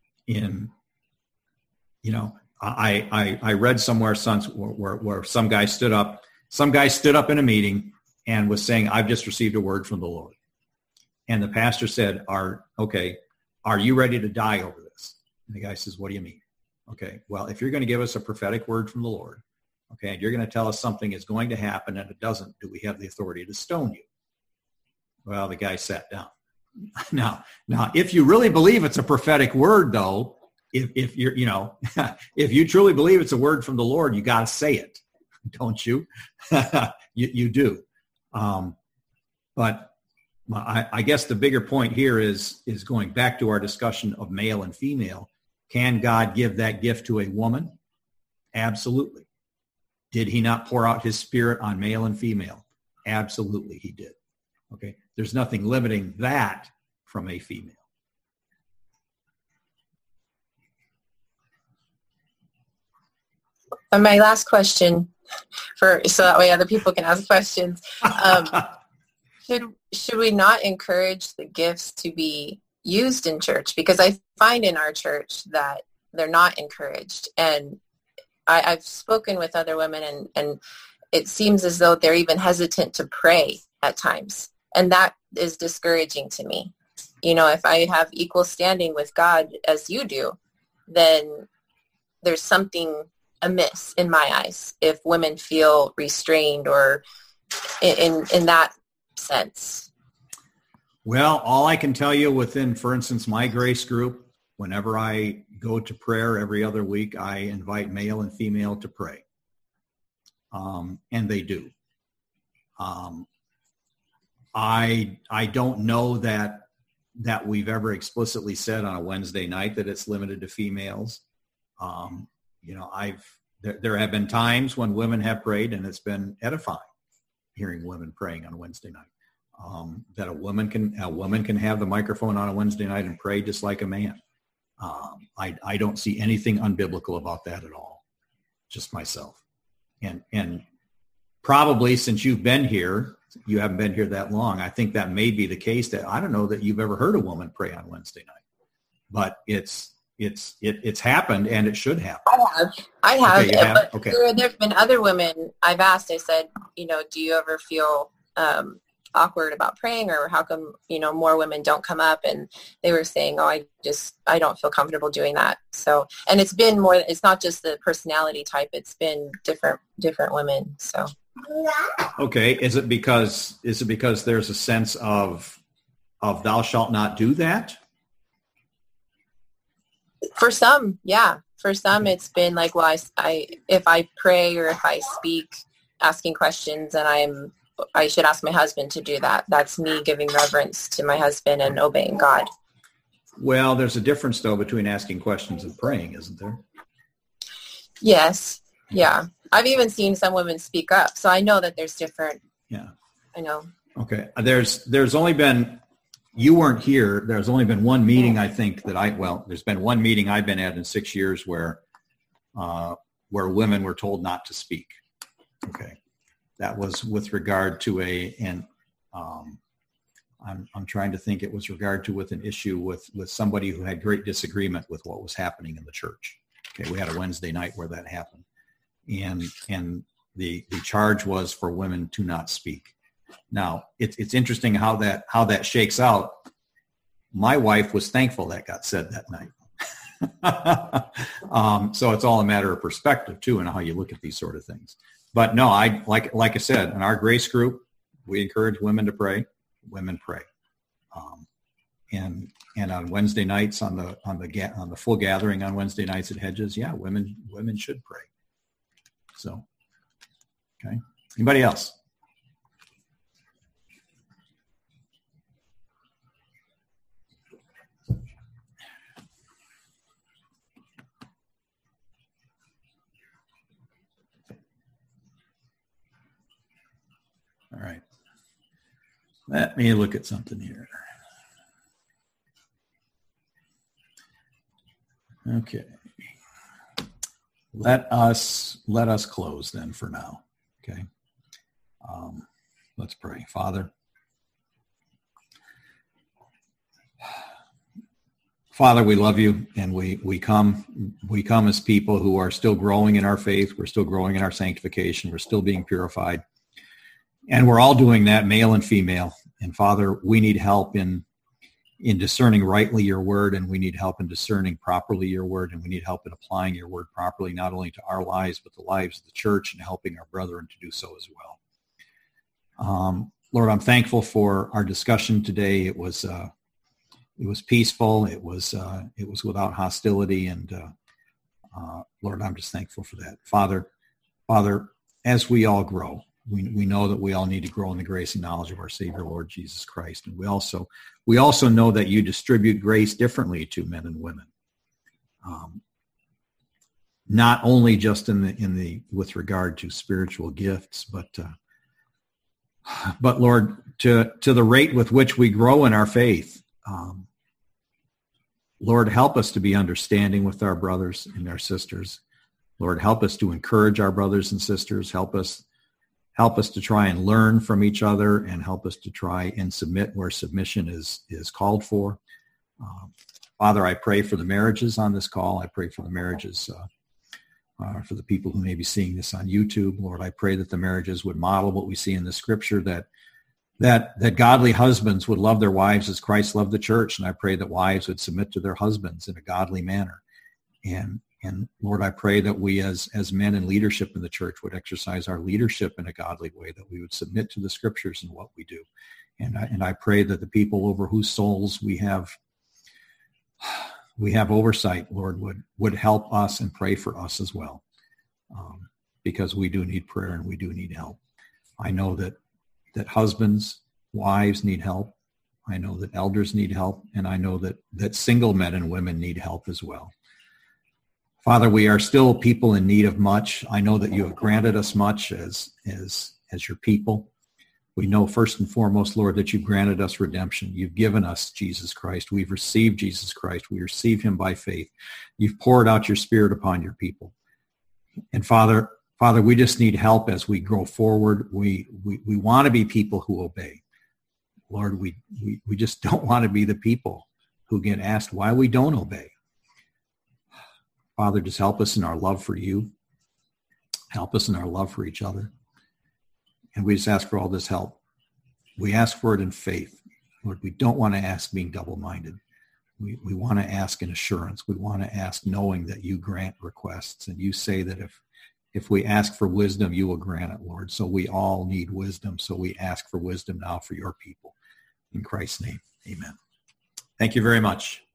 I read somewhere where some guy stood up in a meeting and was saying, I've just received a word from the Lord. And the pastor said, are you ready to die over this? And the guy says, what do you mean? Okay, well, if you're going to give us a prophetic word from the Lord, Okay, and you're going to tell us something is going to happen and it doesn't. Do we have the authority to stone you? Well, the guy sat down. Now, if you really believe it's a prophetic word, though, if you're, if you truly believe it's a word from the Lord, you got to say it, don't you? you do. But I guess the bigger point here is going back to our discussion of male and female. Can God give that gift to a woman? Absolutely. Did he not pour out his Spirit on male and female? Absolutely, he did. Okay. There's nothing limiting that from a female. And my last question, so that way other people can ask questions. Should we not encourage the gifts to be used in church? Because I find in our church that they're not encouraged. And I've spoken with other women, and it seems as though they're even hesitant to pray at times. And that is discouraging to me. If I have equal standing with God as you do, then there's something amiss in my eyes if women feel restrained or in that sense. Well, all I can tell you within, for instance, my grace group, whenever I go to prayer every other week, I invite male and female to pray. And they do. I don't know that we've ever explicitly said on a Wednesday night that it's limited to females. There have been times when women have prayed, and it's been edifying hearing women praying on a Wednesday night. That a woman can have the microphone on a Wednesday night and pray just like a man. I don't see anything unbiblical about that at all. Just myself, and probably since you've been here, you haven't been here that long. I think that may be the case. That I don't know that you've ever heard a woman pray on Wednesday night, but it's happened, and it should happen. I have. Okay, you have? Okay. There've been other women I've asked. I said, do you ever feel awkward about praying, or how come more women don't come up? And they were saying, I don't feel comfortable doing that. So, and it's been more. It's not just the personality type. It's been different women. So. Okay. Is it because there's a sense of thou shalt not do that? For some, yeah. For some, it's been like, well, if I pray or if I speak, asking questions, and I should ask my husband to do that. That's me giving reverence to my husband and obeying God. Well, there's a difference, though, between asking questions and praying, isn't there? Yes. Yeah. I've even seen some women speak up, so I know that there's different. Yeah. I know. Okay. There's only been, you weren't here. There's only been one meeting, I think, there's been one meeting I've been at in 6 years where women were told not to speak. Okay. That was with regard to I'm trying to think, it was regard to with an issue with somebody who had great disagreement with what was happening in the church. Okay. We had a Wednesday night where that happened. And the charge was for women to not speak. Now, it's interesting how that shakes out. My wife was thankful that got said that night. So it's all a matter of perspective, too, and how you look at these sort of things. But no, like I said, in our grace group, we encourage women to pray. Women pray. And on Wednesday nights, on the full gathering on Wednesday nights at Hedges, yeah, women should pray. So, okay. Anybody else? All right. Let me look at something here. Okay. Let us close then for now. Okay. Let's pray. Father, we love you, and we come as people who are still growing in our faith. We're still growing in our sanctification. We're still being purified. And we're all doing that, male and female. And Father, we need help in in discerning rightly your word, and we need help in discerning properly your word, and we need help in applying your word properly, not only to our lives, but the lives of the church, and helping our brethren to do so as well. Lord, I'm thankful for our discussion today. It was peaceful. It was without hostility, and Lord, I'm just thankful for that. Father, as we all grow, we know that we all need to grow in the grace and knowledge of our Savior, Lord Jesus Christ. And we also know that you distribute grace differently to men and women. Not only just with regard to spiritual gifts, but Lord, to the rate with which we grow in our faith. Lord, help us to be understanding with our brothers and our sisters. Lord, help us to encourage our brothers and sisters. Help us to try and learn from each other, and help us to try and submit where submission is called for. Father, I pray for the marriages on this call. I pray for the marriages for the people who may be seeing this on YouTube. Lord, I pray that the marriages would model what we see in the scripture, that godly husbands would love their wives as Christ loved the church. And I pray that wives would submit to their husbands in a godly manner. And Lord, I pray that we as men in leadership in the church would exercise our leadership in a godly way, that we would submit to the scriptures in what we do. And I pray that the people over whose souls we have oversight, Lord, would help us and pray for us as well, because we do need prayer and we do need help. I know that husbands, wives need help. I know that elders need help, and I know that single men and women need help as well. Father, we are still people in need of much. I know that you have granted us much as your people. We know first and foremost, Lord, that you've granted us redemption. You've given us Jesus Christ. We've received Jesus Christ. We receive him by faith. You've poured out your Spirit upon your people. And Father, we just need help as we grow forward. We want to be people who obey. Lord, we just don't want to be the people who get asked why we don't obey. Father, just help us in our love for you. Help us in our love for each other. And we just ask for all this help. We ask for it in faith. Lord, we don't want to ask being double-minded. We want to ask in assurance. We want to ask knowing that you grant requests. And you say that if we ask for wisdom, you will grant it, Lord. So we all need wisdom. So we ask for wisdom now for your people. In Christ's name, amen. Thank you very much.